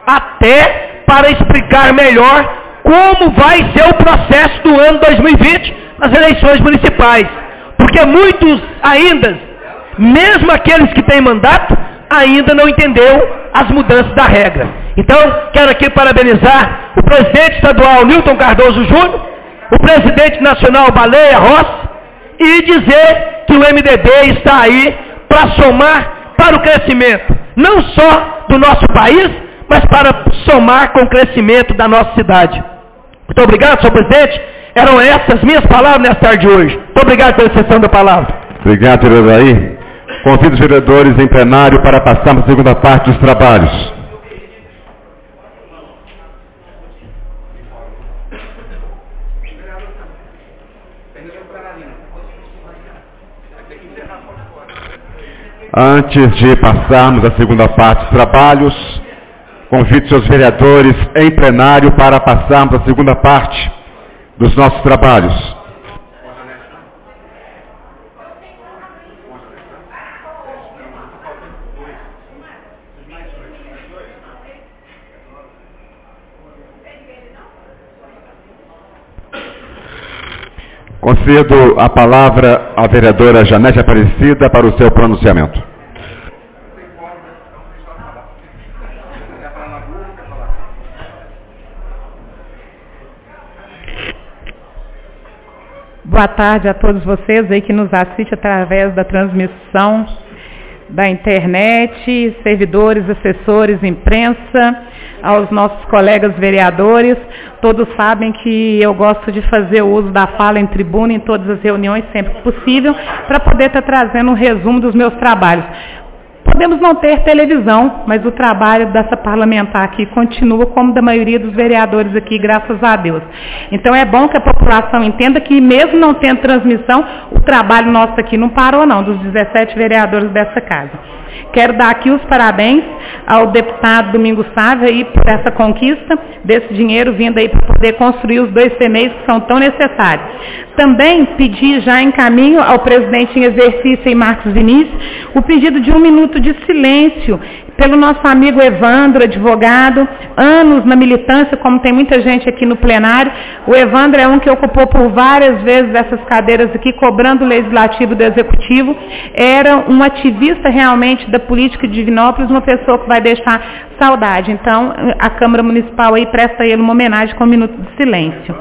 até para explicar melhor como vai ser o processo do ano 2020, nas eleições municipais, porque muitos ainda, mesmo aqueles que têm mandato, ainda não entendeu as mudanças da regra. Então, quero aqui parabenizar o presidente estadual Newton Cardoso Júnior, o presidente nacional Baleia Rossi, e dizer que o MDB está aí para somar para o crescimento, não só do nosso país, mas para somar com o crescimento da nossa cidade. Muito obrigado, senhor presidente. Eram essas minhas palavras nessa tarde de hoje. Muito obrigado pela exceção da palavra. Obrigado, vereador Adair. Convido os vereadores em plenário para passarmos a segunda parte dos trabalhos. Antes de passarmos a segunda parte dos trabalhos, convido seus vereadores em plenário para passarmos a segunda parte dos nossos trabalhos. Concedo a palavra à vereadora Janete Aparecida para o seu pronunciamento. Boa tarde a todos vocês aí que nos assistem através da transmissão da internet, servidores, assessores, imprensa, aos nossos colegas vereadores. Todos sabem que eu gosto de fazer o uso da fala em tribuna em todas as reuniões, sempre que possível, para poder estar trazendo um resumo dos meus trabalhos. Podemos não ter televisão, mas o trabalho dessa parlamentar aqui continua como da maioria dos vereadores aqui, graças a Deus. Então é bom que a população entenda que mesmo não tendo transmissão, o trabalho nosso aqui não parou não, dos 17 vereadores dessa casa. Quero dar aqui os parabéns ao deputado Domingos Sávio aí por essa conquista, desse dinheiro vindo aí para poder construir os 2 CMEIs que são tão necessários. Também pedi já em caminho ao presidente em exercício aí, Marcos Vinícius, o pedido de 1 minuto de silêncio pelo nosso amigo Evandro, advogado, anos na militância, como tem muita gente aqui no plenário. O Evandro é um que ocupou por várias vezes essas cadeiras aqui, cobrando o legislativo do executivo. Era um ativista realmente da política de Divinópolis, uma pessoa que vai deixar saudade. Então, a Câmara Municipal aí presta a ele uma homenagem com 1 minuto de silêncio.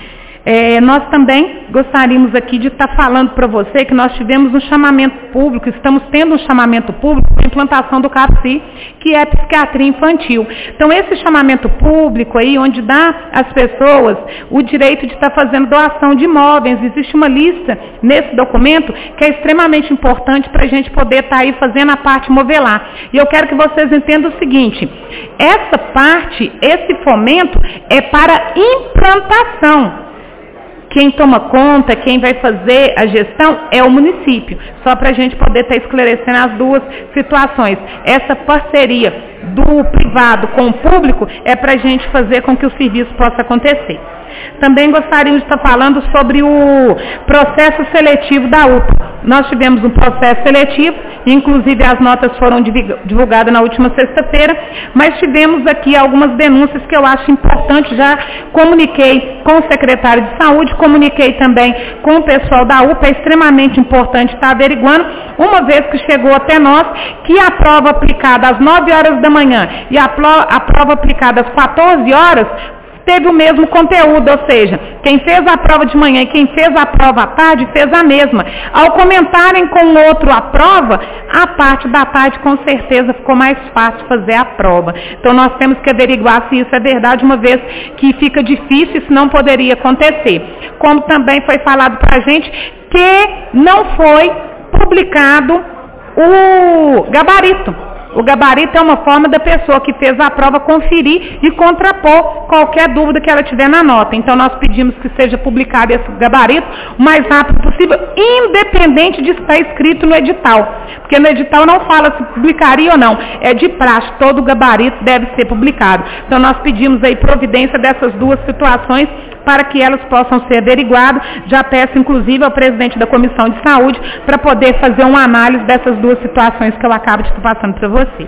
Nós também gostaríamos aqui de estar falando para você que nós tivemos um chamamento público, estamos tendo um chamamento público para a implantação do CAPSI, que é a psiquiatria infantil. Então, esse chamamento público aí, onde dá às pessoas o direito de estar fazendo doação de imóveis, existe uma lista nesse documento que é extremamente importante para a gente poder estar aí fazendo a parte movelar. E eu quero que vocês entendam o seguinte, essa parte, esse fomento é para implantação. Quem toma conta, quem vai fazer a gestão é o município. Só para a gente poder estar esclarecendo as duas situações. Essa parceria do privado com o público é para a gente fazer com que o serviço possa acontecer. Também gostaríamos de estar falando sobre o processo seletivo da UPA. Nós tivemos um processo seletivo, inclusive as notas foram divulgadas na última sexta-feira, mas tivemos aqui algumas denúncias que eu acho importante, já comuniquei com o secretário de saúde, comuniquei também com o pessoal da UPA, é extremamente importante estar averiguando, uma vez que chegou até nós, que a prova aplicada às 9 horas da manhã e a prova aplicada às 14 horas, teve o mesmo conteúdo, ou seja, quem fez a prova de manhã e quem fez a prova à tarde fez a mesma. Ao comentarem com o outro a prova, a parte da tarde com certeza ficou mais fácil fazer a prova. Então nós temos que averiguar se isso é verdade, uma vez que fica difícil, isso não poderia acontecer. Como também foi falado para a gente que não foi publicado o gabarito. O gabarito é uma forma da pessoa que fez a prova conferir e contrapor qualquer dúvida que ela tiver na nota. Então, nós pedimos que seja publicado esse gabarito o mais rápido possível, independente de estar escrito no edital. Porque no edital não fala se publicaria ou não. É de praxe, todo o gabarito deve ser publicado. Então, nós pedimos aí providência dessas duas situações para que elas possam ser averiguadas. Já peço, inclusive, ao presidente da Comissão de Saúde para poder fazer uma análise dessas duas situações que eu acabo de estar passando para você.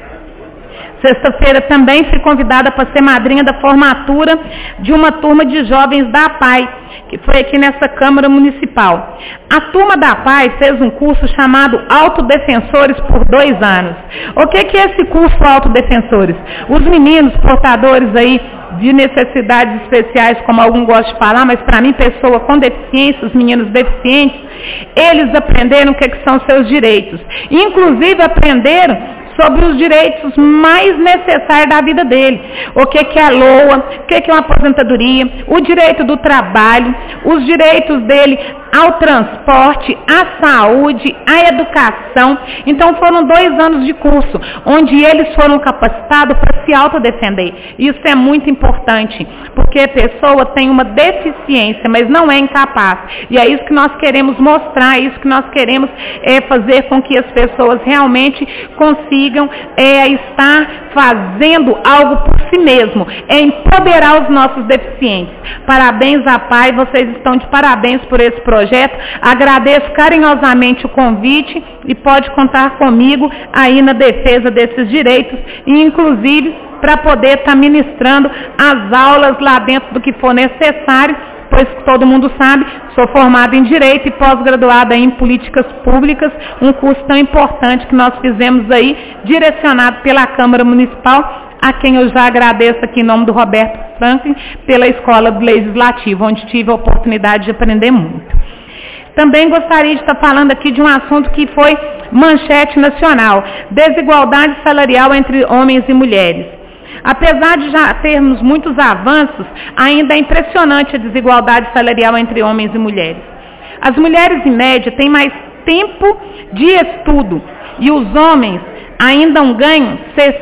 Sexta-feira também fui convidada para ser madrinha da formatura de uma turma de jovens da APAI, que foi aqui nessa Câmara Municipal. A turma da APAI fez um curso chamado Autodefensores por 2 anos. O que é esse curso Autodefensores? Os meninos portadores aí de necessidades especiais, como algum gosta de falar, mas para mim, pessoa com deficiência, os meninos deficientes, eles aprenderam o que são seus direitos. Inclusive aprenderam sobre os direitos mais necessários da vida dele. O que é a LOA, o que é uma aposentadoria, o direito do trabalho, os direitos dele ao transporte, à saúde, à educação. Então foram 2 anos de curso, onde eles foram capacitados para se autodefender. Isso é muito importante, porque a pessoa tem uma deficiência, mas não é incapaz. E é isso que nós queremos mostrar, é isso que nós queremos fazer com que as pessoas realmente consigam estar fazendo algo por si mesmo, empoderar os nossos deficientes. Parabéns à PAI, vocês estão de parabéns por esse projeto. Agradeço carinhosamente o convite e pode contar comigo aí na defesa desses direitos e inclusive para poder estar ministrando as aulas lá dentro do que for necessário, pois todo mundo sabe, sou formada em Direito e pós-graduada em Políticas Públicas, um curso tão importante que nós fizemos aí, direcionado pela Câmara Municipal, a quem eu já agradeço aqui em nome do Roberto Franklin, pela Escola do Legislativo, onde tive a oportunidade de aprender muito. Também gostaria de estar falando aqui de um assunto que foi manchete nacional, desigualdade salarial entre homens e mulheres. Apesar de já termos muitos avanços, ainda é impressionante a desigualdade salarial entre homens e mulheres. As mulheres, em média, têm mais tempo de estudo E os homens ainda ganham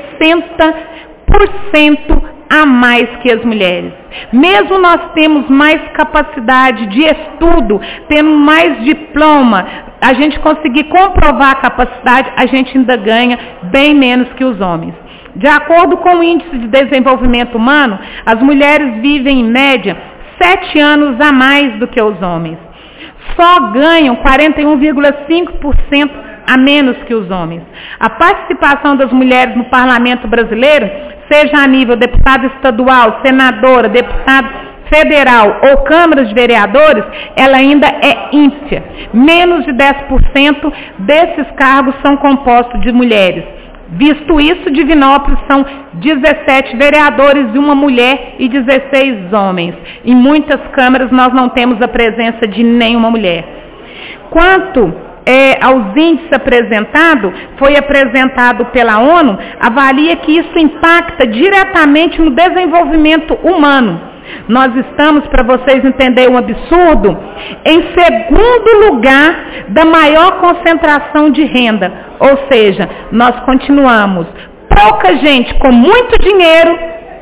60% a mais que as mulheres. Mesmo nós temos mais capacidade de estudo, temos mais diploma, a gente conseguir comprovar a capacidade, a gente ainda ganha bem menos que os homens. De acordo com o Índice de Desenvolvimento Humano, as mulheres vivem em média 7 anos a mais do que os homens. Só ganham 41,5% a menos que os homens. A participação das mulheres no parlamento brasileiro, seja a nível deputado estadual, senadora, deputado federal ou câmaras de vereadores, ela ainda é ínfima. Menos de 10% desses cargos são compostos de mulheres. Visto isso, Divinópolis são 17 vereadores e uma mulher e 16 homens. Em muitas câmaras nós não temos a presença de nenhuma mulher. Quanto aos índices apresentados, foi apresentado pela ONU, avalia que isso impacta diretamente no desenvolvimento humano. Nós estamos, para vocês entenderem um absurdo, em segundo lugar da maior concentração de renda. Ou seja, nós continuamos pouca gente com muito dinheiro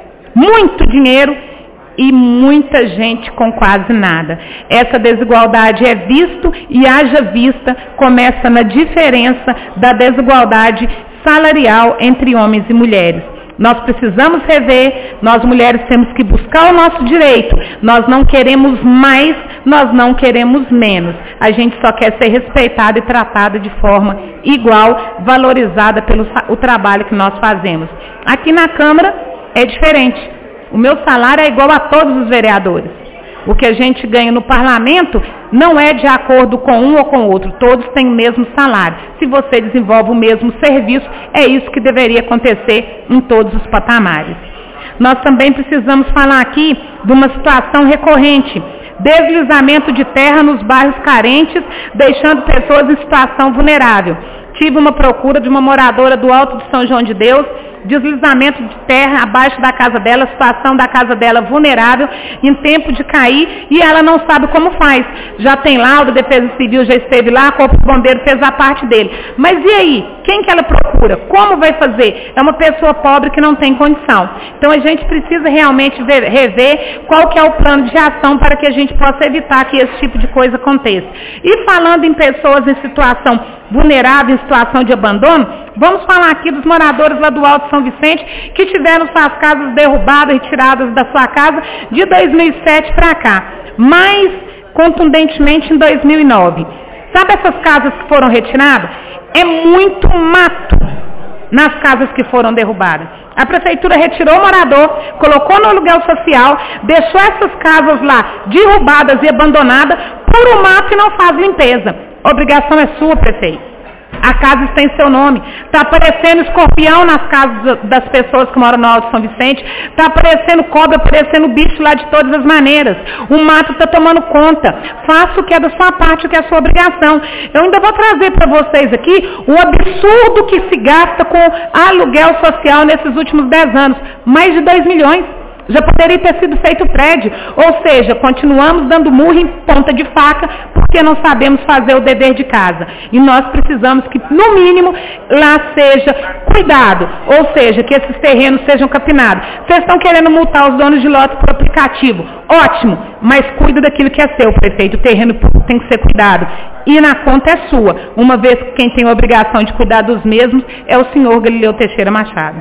e muita gente com quase nada. Essa desigualdade é visto e haja vista, começa na diferença da desigualdade salarial entre homens e mulheres. Nós precisamos rever, nós mulheres temos que buscar o nosso direito. Nós não queremos mais, nós não queremos menos. A gente só quer ser respeitada e tratada de forma igual, valorizada pelo o trabalho que nós fazemos. Aqui na Câmara é diferente. O meu salário é igual a todos os vereadores. O que a gente ganha no parlamento não é de acordo com um ou com o outro. Todos têm o mesmo salário. Se você desenvolve o mesmo serviço, é isso que deveria acontecer em todos os patamares. Nós também precisamos falar aqui de uma situação recorrente. Deslizamento de terra nos bairros carentes, deixando pessoas em situação vulnerável. Tive uma procura de uma moradora do Alto de São João de Deus, deslizamento de terra abaixo da casa dela, situação da casa dela vulnerável, em tempo de cair, e ela não sabe como faz. Já tem laudo, a Defesa Civil já esteve lá, o Corpo de Bombeiro fez a parte dele. Mas e aí? Quem que ela procura? Como vai fazer? É uma pessoa pobre que não tem condição. Então a gente precisa realmente rever qual que é o plano de ação para que a gente possa evitar que esse tipo de coisa aconteça. E falando em pessoas em situação vulnerável, em situação de abandono, vamos falar aqui dos moradores lá do Alto São Vicente que tiveram suas casas derrubadas, retiradas da sua casa de 2007 para cá. Mais contundentemente em 2009. Sabe essas casas que foram retiradas? É muito mato nas casas que foram derrubadas. A prefeitura retirou o morador, colocou no aluguel social, deixou essas casas lá derrubadas e abandonadas por um mato e não faz limpeza. A obrigação é sua, prefeito. A casa está em seu nome. Está aparecendo escorpião nas casas das pessoas que moram no Alto São Vicente. Está aparecendo cobra, aparecendo bicho lá de todas as maneiras. O mato está tomando conta. Faça o que é da sua parte, o que é a sua obrigação. Eu ainda vou trazer para vocês aqui o absurdo que se gasta com aluguel social nesses últimos 10 anos. Mais de 2 milhões. Já poderia ter sido feito prédio. Ou seja, continuamos dando murro em ponta de faca porque não sabemos fazer o dever de casa. E nós precisamos que, no mínimo, lá seja cuidado. Ou seja, que esses terrenos sejam capinados. Vocês estão querendo multar os donos de lote por aplicativo. Ótimo, mas cuida daquilo que é seu, prefeito. O terreno tem que ser cuidado. E na conta é sua. Uma vez que quem tem a obrigação de cuidar dos mesmos é o senhor Galileu Teixeira Machado.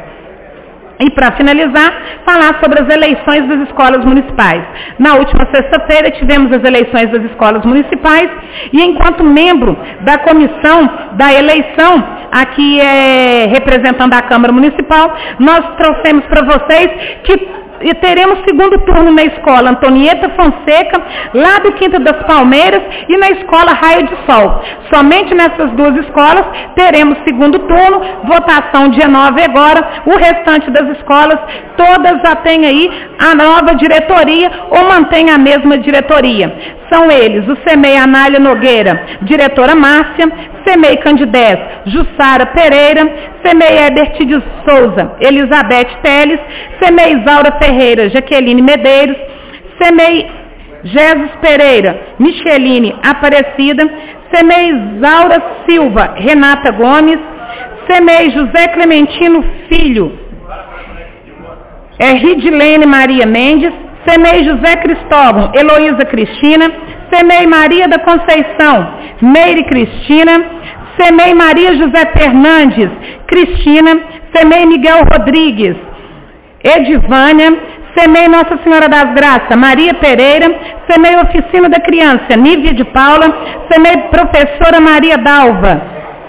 E para finalizar, falar sobre as eleições das escolas municipais. Na última sexta-feira tivemos as eleições das escolas municipais e enquanto membro da comissão da eleição, aqui representando a Câmara Municipal, nós trouxemos para vocês que e teremos segundo turno na escola Antonieta Fonseca, lá do Quinta das Palmeiras, e na escola Raio de Sol. Somente nessas duas escolas teremos segundo turno, votação dia 9 agora, o restante das escolas, todas já têm aí a nova diretoria ou mantém a mesma diretoria. São eles, o CEMEI Anália Nogueira, diretora Márcia, CEMEI Candidez, Jussara Pereira, CEMEI Herbert de Souza, Elizabeth Teles, CEMEI Isaura Ferreira, Jaqueline Medeiros, CEMEI Jesus Pereira, Micheline Aparecida, CEMEI Isaura Silva, Renata Gomes, Semei José Clementino Filho, Ridilene Maria Mendes. Semei José Cristóvão Heloísa Cristina. Semei Maria da Conceição Meire Cristina. Semei Maria José Fernandes Cristina. Semei Miguel Rodrigues Edivânia. Semei Nossa Senhora das Graças Maria Pereira. Semei Oficina da Criança Nívia de Paula. Semei Professora Maria Dalva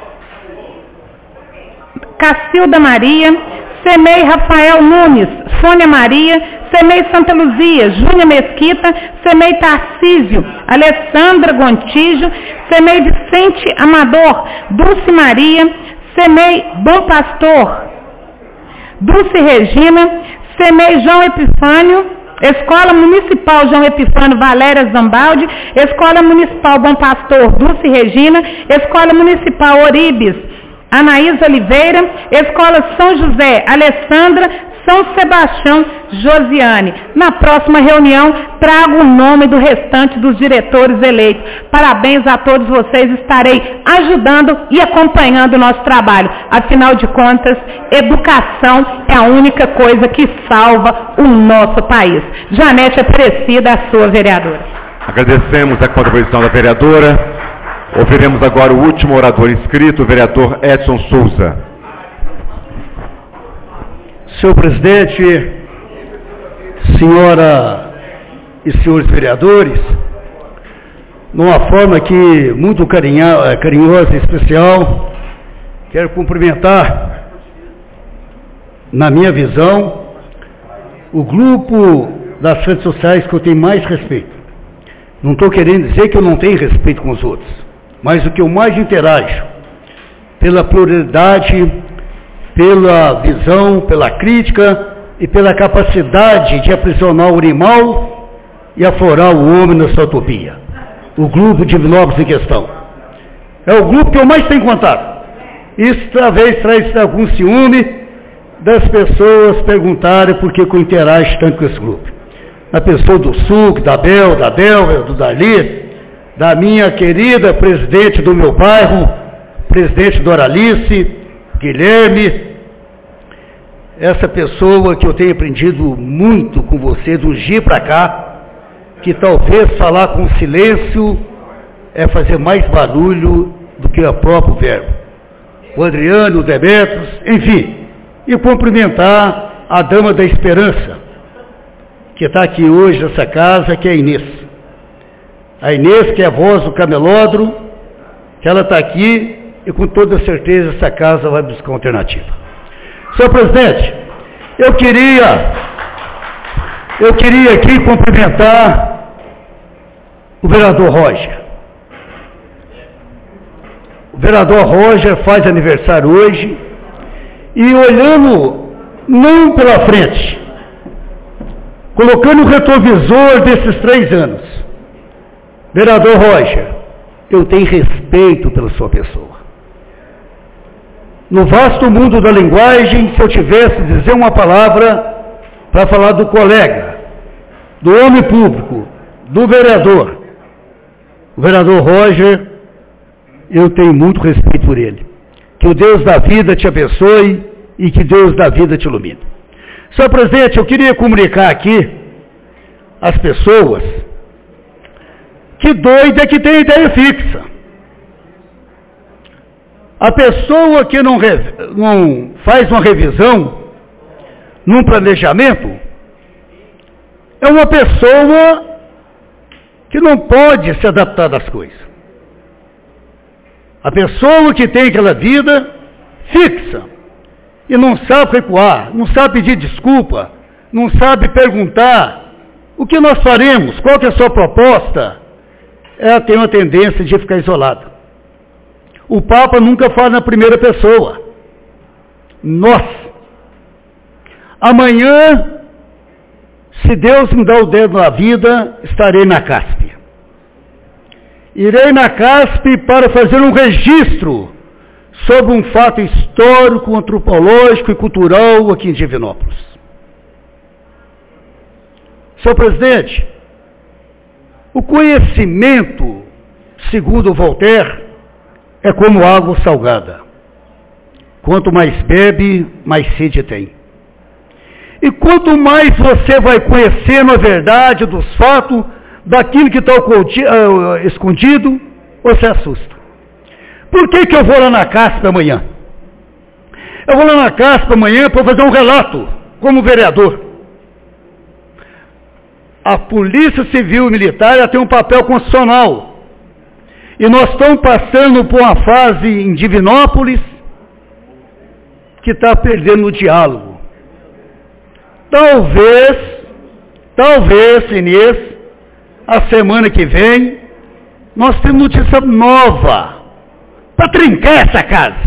Cacilda Maria. Semei Rafael Nunes Sônia Maria. Semei Santa Luzia Júnia Mesquita. Semei Tarcísio Alessandra Gontijo. Semei Vicente Amador Dulce Maria. Semei Bom Pastor Dulce Regina. Semei João Epifânio, Escola Municipal João Epifânio Valéria Zambaldi, Escola Municipal Bom Pastor Dulce Regina, Escola Municipal Oribes Anaísa Oliveira, Escola São José Alessandra, São Sebastião Josiane. Na próxima reunião, trago o nome do restante dos diretores eleitos. Parabéns a todos vocês, estarei ajudando e acompanhando o nosso trabalho. Afinal de contas, educação é a única coisa que salva o nosso país. Janete Aparecida, a sua vereadora. Agradecemos a contribuição da vereadora. Ouviremos agora o último orador inscrito, o vereador Edson Souza. Senhor presidente, senhora e senhores vereadores, numa forma aqui muito carinhosa e especial, quero cumprimentar, na minha visão, o grupo das redes sociais que eu tenho mais respeito. Não estou querendo dizer que eu não tenho respeito com os outros, mas o que eu mais interajo, pela pluralidade, pela visão, pela crítica e pela capacidade de aprisionar o animal e aflorar o homem na sua utopia. O grupo de Divinópolis em questão. É o grupo que eu mais tenho contato. Isso talvez traz algum ciúme das pessoas perguntarem por que eu interajo tanto com esse grupo. A pessoa do Sul, da Bel, da Delva, do Dali, da minha querida presidente do meu bairro, presidente Doralice, Guilherme, essa pessoa que eu tenho aprendido muito com você, do dia para cá, que talvez falar com silêncio é fazer mais barulho do que o próprio verbo. O Adriano, o Demetrios, enfim, e cumprimentar a dama da esperança, que está aqui hoje nessa casa, que é a Inês. A Inês, que é a voz do camelódromo, que ela está aqui, e com toda certeza essa casa vai buscar uma alternativa. Senhor presidente, eu queria aqui cumprimentar o vereador Roger. O vereador Roger faz aniversário hoje, e olhando não pela frente, colocando o retrovisor desses 3 anos, vereador Roger, eu tenho respeito pela sua pessoa. No vasto mundo da linguagem, se eu tivesse de dizer uma palavra para falar do colega, do homem público, do vereador, o vereador Roger, eu tenho muito respeito por ele. Que o Deus da vida te abençoe e que Deus da vida te ilumine. Senhor presidente, eu queria comunicar aqui às pessoas que doido é que tem ideia fixa. A pessoa que não faz uma revisão num planejamento é uma pessoa que não pode se adaptar às coisas. A pessoa que tem aquela vida fixa e não sabe recuar, não sabe pedir desculpa, não sabe perguntar o que nós faremos, qual que é a sua proposta, ela tem uma tendência de ficar isolada. O Papa nunca fala na primeira pessoa. Nós. Amanhã, se Deus me dá o dedo na vida, estarei na CASP. Irei na CASP para fazer um registro sobre um fato histórico, antropológico e cultural aqui em Divinópolis. Senhor presidente, o conhecimento, segundo Voltaire, é como água salgada. Quanto mais bebe, mais sede tem. E quanto mais você vai conhecendo a verdade dos fatos, daquilo que está escondido, você assusta. Por que eu vou lá na CASP amanhã? Eu vou lá na CASP amanhã para fazer um relato, como vereador. A Polícia Civil e Militar ela tem um papel constitucional. E nós estamos passando por uma fase em Divinópolis que está perdendo o diálogo. Talvez, Inês, a semana que vem, nós temos notícia nova para trincar essa casa,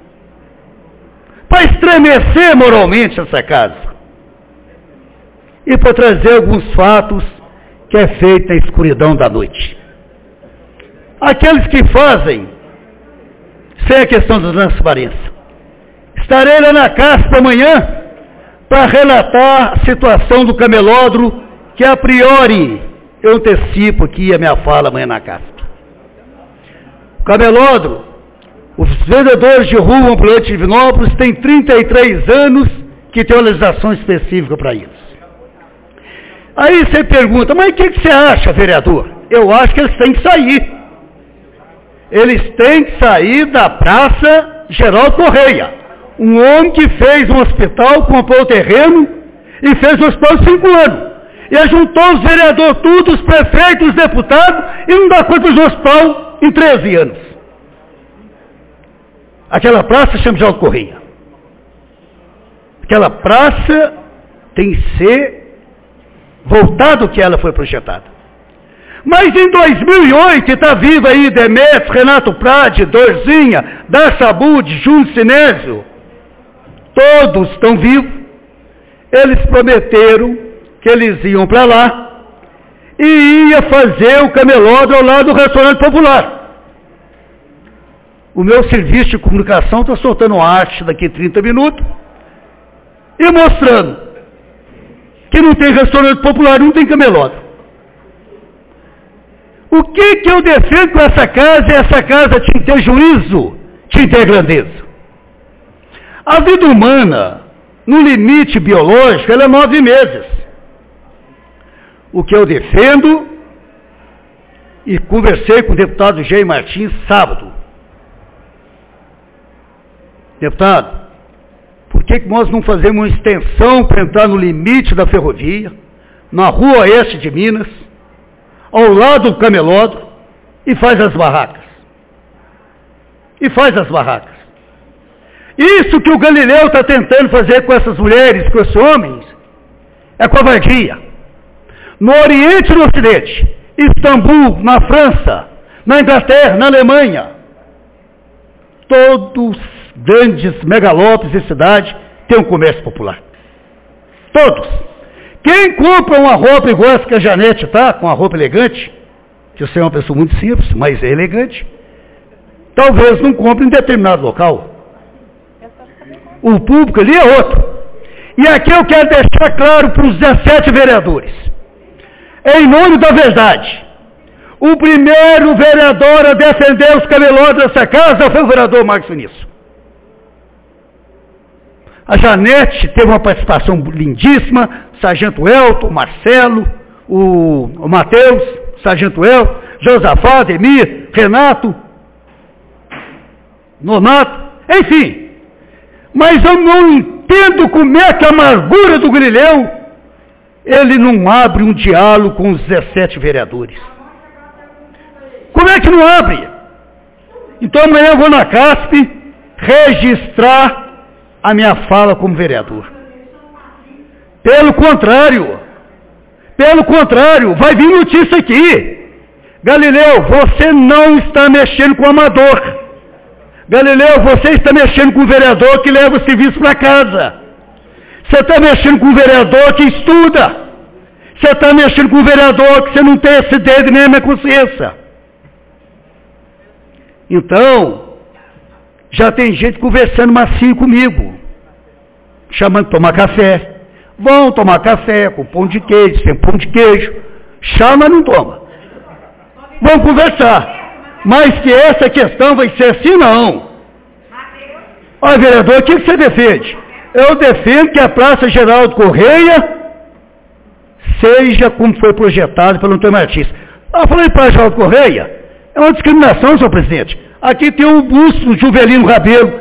para estremecer moralmente essa casa e para trazer alguns fatos que é feito na escuridão da noite. Aqueles que fazem sem a questão da transparência. Estarei lá na CASP amanhã para relatar a situação do camelódromo, que a priori eu antecipo aqui a minha fala amanhã na CASP. O camelódromo, os vendedores de rua ambulante de Divinópolis têm 33 anos que tem uma legislação específica para isso. Aí você pergunta, mas o que você acha, vereador? Eu acho que eles têm que sair. Eles têm que sair da Praça Geraldo Correia. Um homem que fez um hospital, comprou o terreno e fez um hospital em 5 anos. E juntou os vereadores todos, os prefeitos, os deputados, e não dá conta do hospital em 13 anos. Aquela praça chama Geraldo Correia. Aquela praça tem que ser voltado que ela foi projetada. Mas em 2008, está vivo aí Demetrios, Renato Prade, Dorzinha, Darsabud, Júnior Sinésio, todos estão vivos. Eles prometeram que eles iam para lá e ia fazer o camelódromo ao lado do restaurante popular. O meu serviço de comunicação está soltando arte daqui a 30 minutos e mostrando que não tem restaurante popular, não tem camelódromo. O que eu defendo com essa casa? Essa casa tinha que ter juízo, tinha que ter grandeza. A vida humana, no limite biológico, ela é 9 meses. O que eu defendo, e conversei com o deputado Jair Martins sábado. Deputado, por que nós não fazemos uma extensão para entrar no limite da ferrovia, na rua oeste de Minas, ao lado do camelódromo, e faz as barracas? Isso que o Galileu está tentando fazer com essas mulheres, com esses homens, é covardia. No Oriente e no Ocidente, Istambul, na França, na Inglaterra, na Alemanha, todos grandes megalópolis e cidades têm um comércio popular. Todos. Quem compra uma roupa igual essa que a Janete está, com uma roupa elegante, que você é uma pessoa muito simples, mas é elegante, talvez não compre em determinado local. O público ali é outro. E aqui eu quero deixar claro para os 17 vereadores, em nome da verdade, o primeiro vereador a defender os camelódromos dessa casa foi o vereador Marcos Vinícius. A Janete teve uma participação lindíssima, Sargento Elton, Marcelo, o Matheus, Sargento Elton, Josafá, Ademir, Renato, Nonato, enfim. Mas eu não entendo como é que a amargura do Galileu, ele não abre um diálogo com os 17 vereadores. Como é que não abre? Então amanhã eu vou na CASP registrar a minha fala como vereador. Pelo contrário, vai vir notícia aqui. Galileu, você não está mexendo com o amador. Galileu, você está mexendo com o vereador que leva o serviço para casa. Você está mexendo com o vereador que estuda. Você está mexendo com o vereador que você não tem esse dedo nem na consciência. Então, já tem gente conversando macio comigo, chamando para tomar café. Vão tomar café com pão de queijo, sem pão de queijo. Chama, não toma. Vão conversar. Mas que essa questão vai ser assim, não. Olha, vereador, o que você defende? Eu defendo que a Praça Geraldo Correia seja como foi projetado pelo Antônio Martins. Eu falei para Geraldo Correia, é uma discriminação, senhor presidente. Aqui tem o busto do Juvelino Rabelo.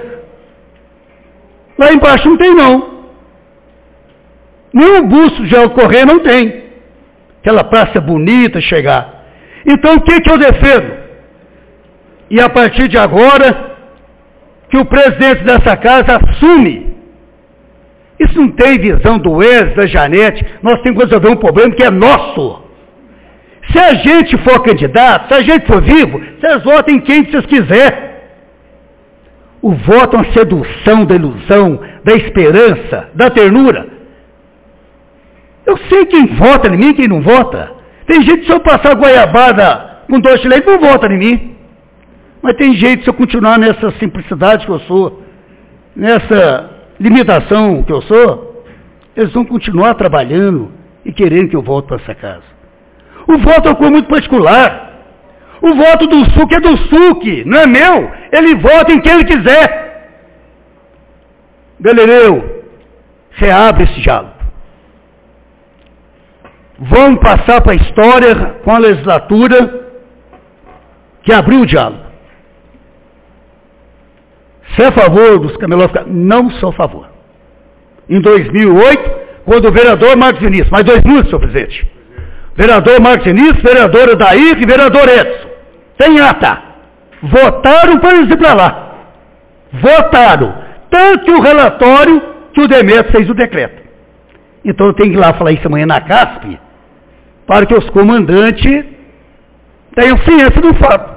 Lá embaixo não tem, não. Nenhum busto do Geraldo Correia não tem. Aquela praça bonita, chegar. Então, o que eu defendo? E a partir de agora, que o presidente dessa casa assume. Isso não tem visão do Wesley, da Janete. Nós temos que resolver um problema que é nosso. Se a gente for candidato, se a gente for vivo, vocês votem em quem vocês quiserem. O voto é uma sedução da ilusão, da esperança, da ternura. Eu sei quem vota em mim e quem não vota. Tem gente, se eu passar goiabada com doce de leite, não vota em mim. Mas tem jeito, se eu continuar nessa simplicidade que eu sou, nessa limitação que eu sou, eles vão continuar trabalhando e querendo que eu volte para essa casa. O voto é uma coisa muito particular. O voto do SUC é do SUC, não é meu. Ele vota em quem ele quiser. Galileu, reabre esse diálogo. Vamos passar para a história com a legislatura que abriu o diálogo. Você é a favor dos camelós? Não sou a favor. Em 2008, quando o vereador Marcos Vinícius, mas 2000, senhor presidente, vereador Marcos Vinícius, vereador Odair e vereador Edson, tem ata, votaram para eles ir para lá. Votaram. Tanto que o relatório que o Demetrio fez o decreto. Então eu tenho que ir lá falar isso amanhã na CASP, para que os comandantes tenham ciência do fato.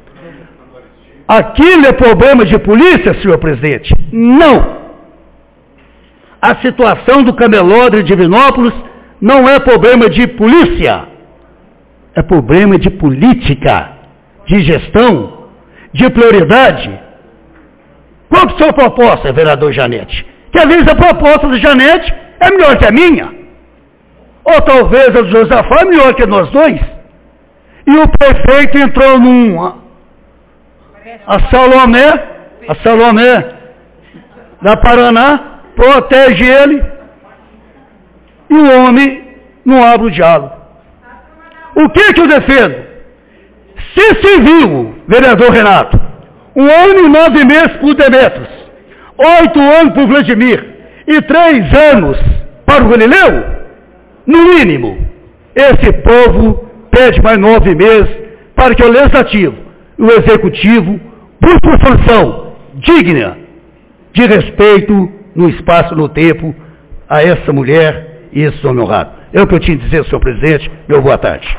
Aquilo é problema de polícia, senhor presidente? Não. A situação do Camelódromo de Divinópolis não é problema de polícia. É problema de política, de gestão, de prioridade. Qual que é a sua proposta, vereador Janete? Que às vezes a proposta da Janete é melhor que a minha. Ou talvez a do Josafá é melhor que nós dois. E o prefeito entrou a Salomé da Paraná, protege ele, e o homem não abre o diálogo. O que eu defendo? Se viu, vereador Renato, 1 ano e 9 meses para o Demetrios, 8 anos para o Vladimir, e 3 anos para o Galileu, no mínimo, esse povo pede mais 9 meses para que o Legislativo e o Executivo busquem uma solução digna de respeito no espaço, no tempo, a essa mulher e esse homem honrado. É o que eu tinha a dizer, senhor presidente. Meu boa tarde.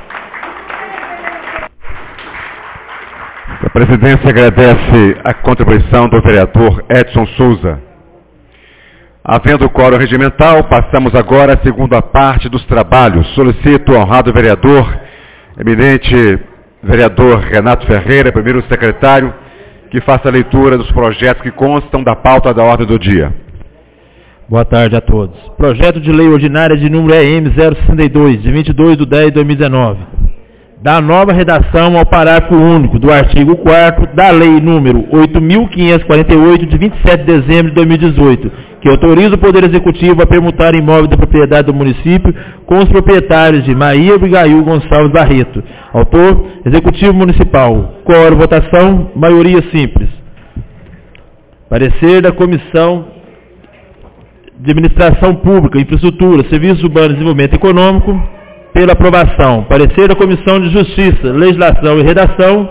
A presidência agradece a contribuição do vereador Edson Souza. Havendo quórum regimental, passamos agora à segunda parte dos trabalhos. Solicito ao honrado vereador, eminente vereador Renato Ferreira, primeiro secretário, que faça a leitura dos projetos que constam da pauta da ordem do dia. Boa tarde a todos. Projeto de lei ordinária de número EM 062, de 22/10/2019. Dá nova redação ao parágrafo único do artigo 4º da lei número 8.548, de 27 de dezembro de 2018, que autoriza o Poder Executivo a permutar imóvel da propriedade do município com os proprietários de Maria Abigail Gonçalves Barreto. Autor, Executivo Municipal. Quórum, votação, maioria simples. Parecer da Comissão de Administração Pública, Infraestrutura, Serviços Urbanos e Desenvolvimento Econômico, pela aprovação. Parecer da Comissão de Justiça, Legislação e Redação,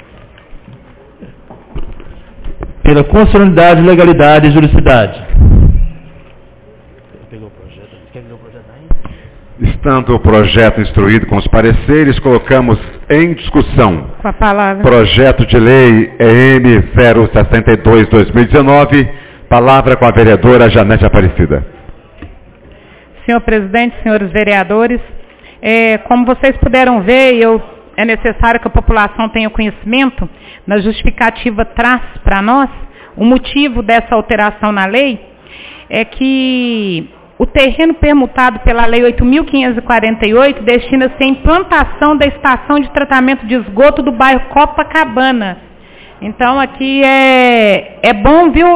pela constitucionalidade, legalidade e juridicidade. Estando o projeto instruído com os pareceres, colocamos em discussão com a palavra projeto de lei EM 062/2019. Palavra com a vereadora Janete Aparecida. Senhor presidente, senhores vereadores, como vocês puderam ver, é necessário que a população tenha conhecimento, na justificativa traz para nós, o motivo dessa alteração na lei é que o terreno permutado pela lei 8.548 destina-se à implantação da estação de tratamento de esgoto do bairro Copacabana. Então aqui é bom, viu,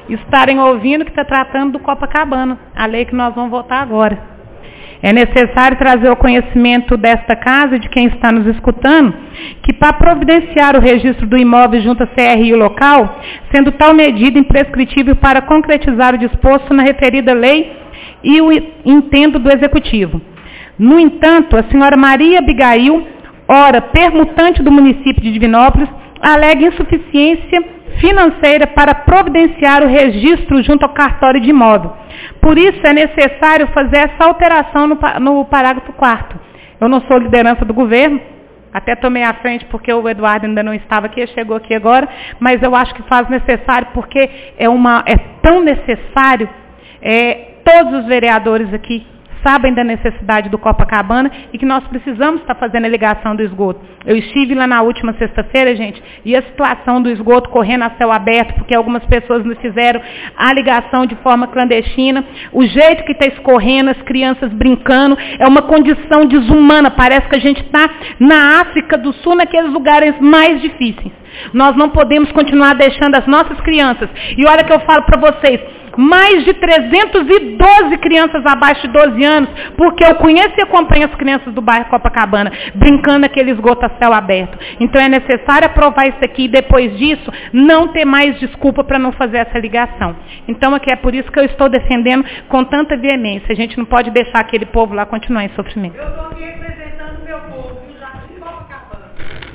estarem ouvindo que está tratando do Copacabana, a lei que nós vamos votar agora. É necessário trazer ao conhecimento desta casa e de quem está nos escutando que para providenciar o registro do imóvel junto à CRI local, sendo tal medida imprescritível para concretizar o disposto na referida lei e o intento do Executivo. No entanto, a senhora Maria Abigail, ora permutante do município de Divinópolis, alega insuficiência financeira para providenciar o registro junto ao cartório de imóvel. Por isso é necessário fazer essa alteração no parágrafo 4º. Eu não sou liderança do governo, até tomei a frente porque o Eduardo ainda não estava aqui, chegou aqui agora, mas eu acho que faz necessário porque é tão necessário, todos os vereadores aqui sabem da necessidade do Copacabana e que nós precisamos estar fazendo a ligação do esgoto. Eu estive lá na última sexta-feira, gente, e a situação do esgoto correndo a céu aberto, porque algumas pessoas nos fizeram a ligação de forma clandestina. O jeito que está escorrendo, as crianças brincando, é uma condição desumana. Parece que a gente está na África do Sul, naqueles lugares mais difíceis. Nós não podemos continuar deixando as nossas crianças. E olha que eu falo para vocês, mais de 312 crianças abaixo de 12 anos, porque eu conheço e acompanho as crianças do bairro Copacabana, brincando naquele esgoto a céu aberto. Então é necessário aprovar isso aqui e depois disso, não ter mais desculpa para não fazer essa ligação. Então aqui é por isso que eu estou defendendo com tanta veemência. A gente não pode deixar aquele povo lá continuar em sofrimento. Eu estou aqui representando o meu povo, do Jardim Copacabana.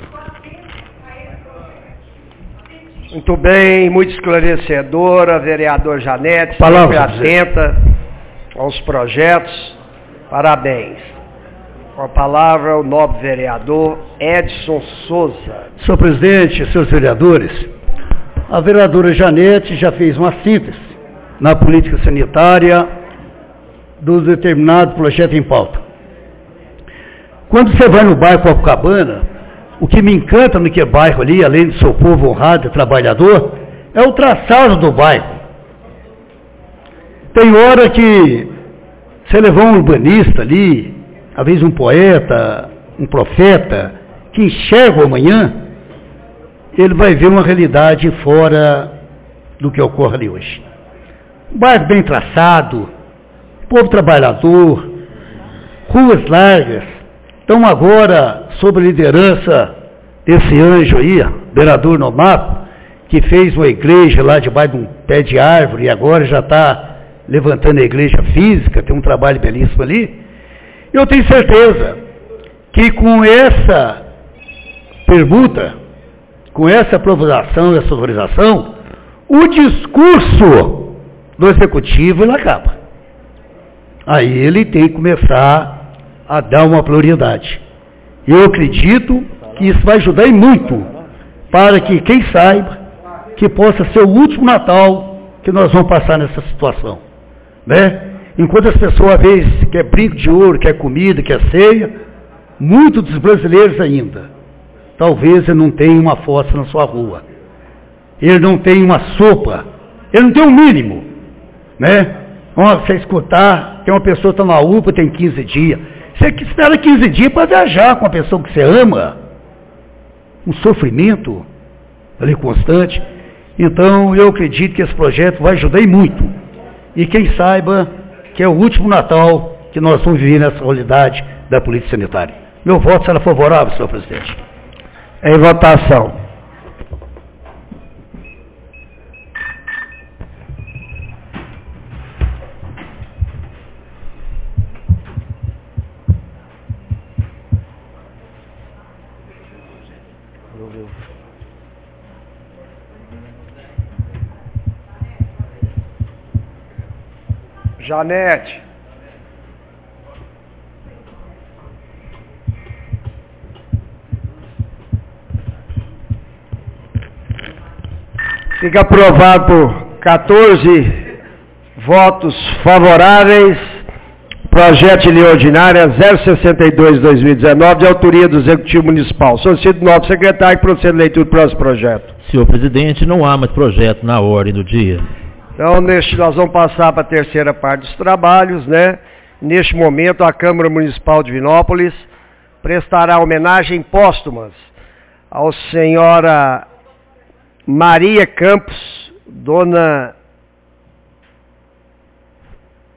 Muito bem, muito esclarecedora, vereador Janete, sempre atenta aos projetos. Parabéns. Com a palavra, o nobre vereador Edson Souza. Senhor presidente, senhores vereadores, a vereadora Janete já fez uma síntese na política sanitária do determinado projeto em pauta. Quando você vai no bairro Copacabana, o que me encanta no que é bairro ali, além do seu povo honrado e trabalhador, é o traçado do bairro. Tem hora que você levou um urbanista ali, às vezes um poeta, um profeta, que enxerga o amanhã, ele vai ver uma realidade fora do que ocorre ali hoje. Um bairro bem traçado, povo trabalhador, ruas largas. Então agora, sob a liderança desse anjo aí, vereador Nomato, que fez uma igreja lá debaixo de um pé de árvore e agora já está levantando a igreja física, tem um trabalho belíssimo ali, eu tenho certeza que com essa permuta, com essa aprovação, essa autorização, o discurso do executivo ele acaba. Aí ele tem que começar a dar uma prioridade. Eu acredito que isso vai ajudar muito para que quem saiba que possa ser o último Natal que nós vamos passar nessa situação, né? Enquanto as pessoas às vezes quer brinco de ouro, quer comida, quer ceia, muitos dos brasileiros ainda, talvez ele não tenha uma fossa na sua rua, ele não tem uma sopa, ele não tem um mínimo, né? Você escutar, tem uma pessoa que está na UPA, tem 15 dias, você espera 15 dias para viajar com a pessoa que você ama. Um sofrimento ali constante. Então, eu acredito que esse projeto vai ajudar muito. E quem saiba que é o último Natal que nós vamos viver nessa realidade da política sanitária. Meu voto será favorável, senhor presidente. Em votação. Janete. Fica aprovado por 14 votos favoráveis. Projeto de lei ordinária 062/2019, de autoria do Executivo Municipal. Solicito o novo secretário que proceda a leitura do próximo projeto. Senhor presidente, não há mais projeto na ordem do dia. Então, nós vamos passar para a terceira parte dos trabalhos, né? Neste momento, a Câmara Municipal de Divinópolis prestará homenagem póstumas ao senhora Maria Campos, dona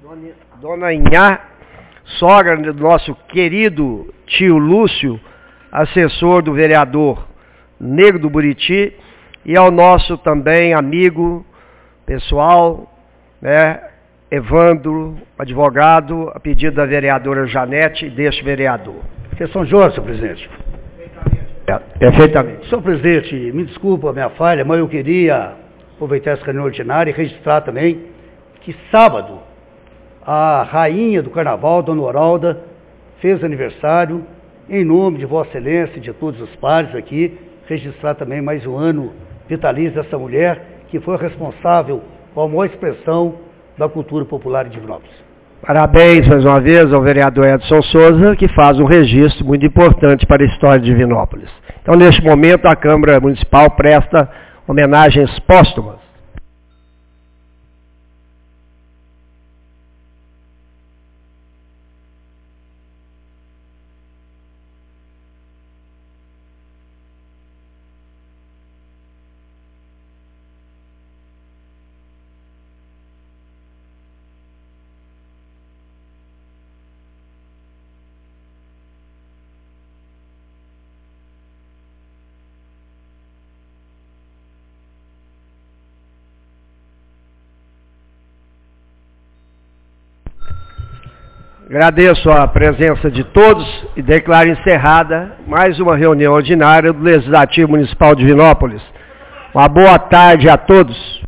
Dona Inhá, sogra do nosso querido tio Lúcio, assessor do vereador Negro do Buriti, e ao nosso também amigo pessoal, né, Evandro, advogado, a pedido da vereadora Janete e deste vereador. Questão de ordem, senhor presidente. Perfeitamente. Senhor presidente, me desculpa a minha falha, mas eu queria aproveitar essa reunião ordinária e registrar também que sábado a rainha do carnaval, Dona Oralda, fez aniversário. Em nome de Vossa Excelência e de todos os pares aqui, registrar também mais um ano vitalício dessa mulher que foi responsável com a maior expressão da cultura popular de Divinópolis. Parabéns mais uma vez ao vereador Edson Souza, que faz um registro muito importante para a história de Divinópolis. Então, neste momento, a Câmara Municipal presta homenagens póstumas. Agradeço a presença de todos e declaro encerrada mais uma reunião ordinária do Legislativo Municipal de Divinópolis. Uma boa tarde a todos.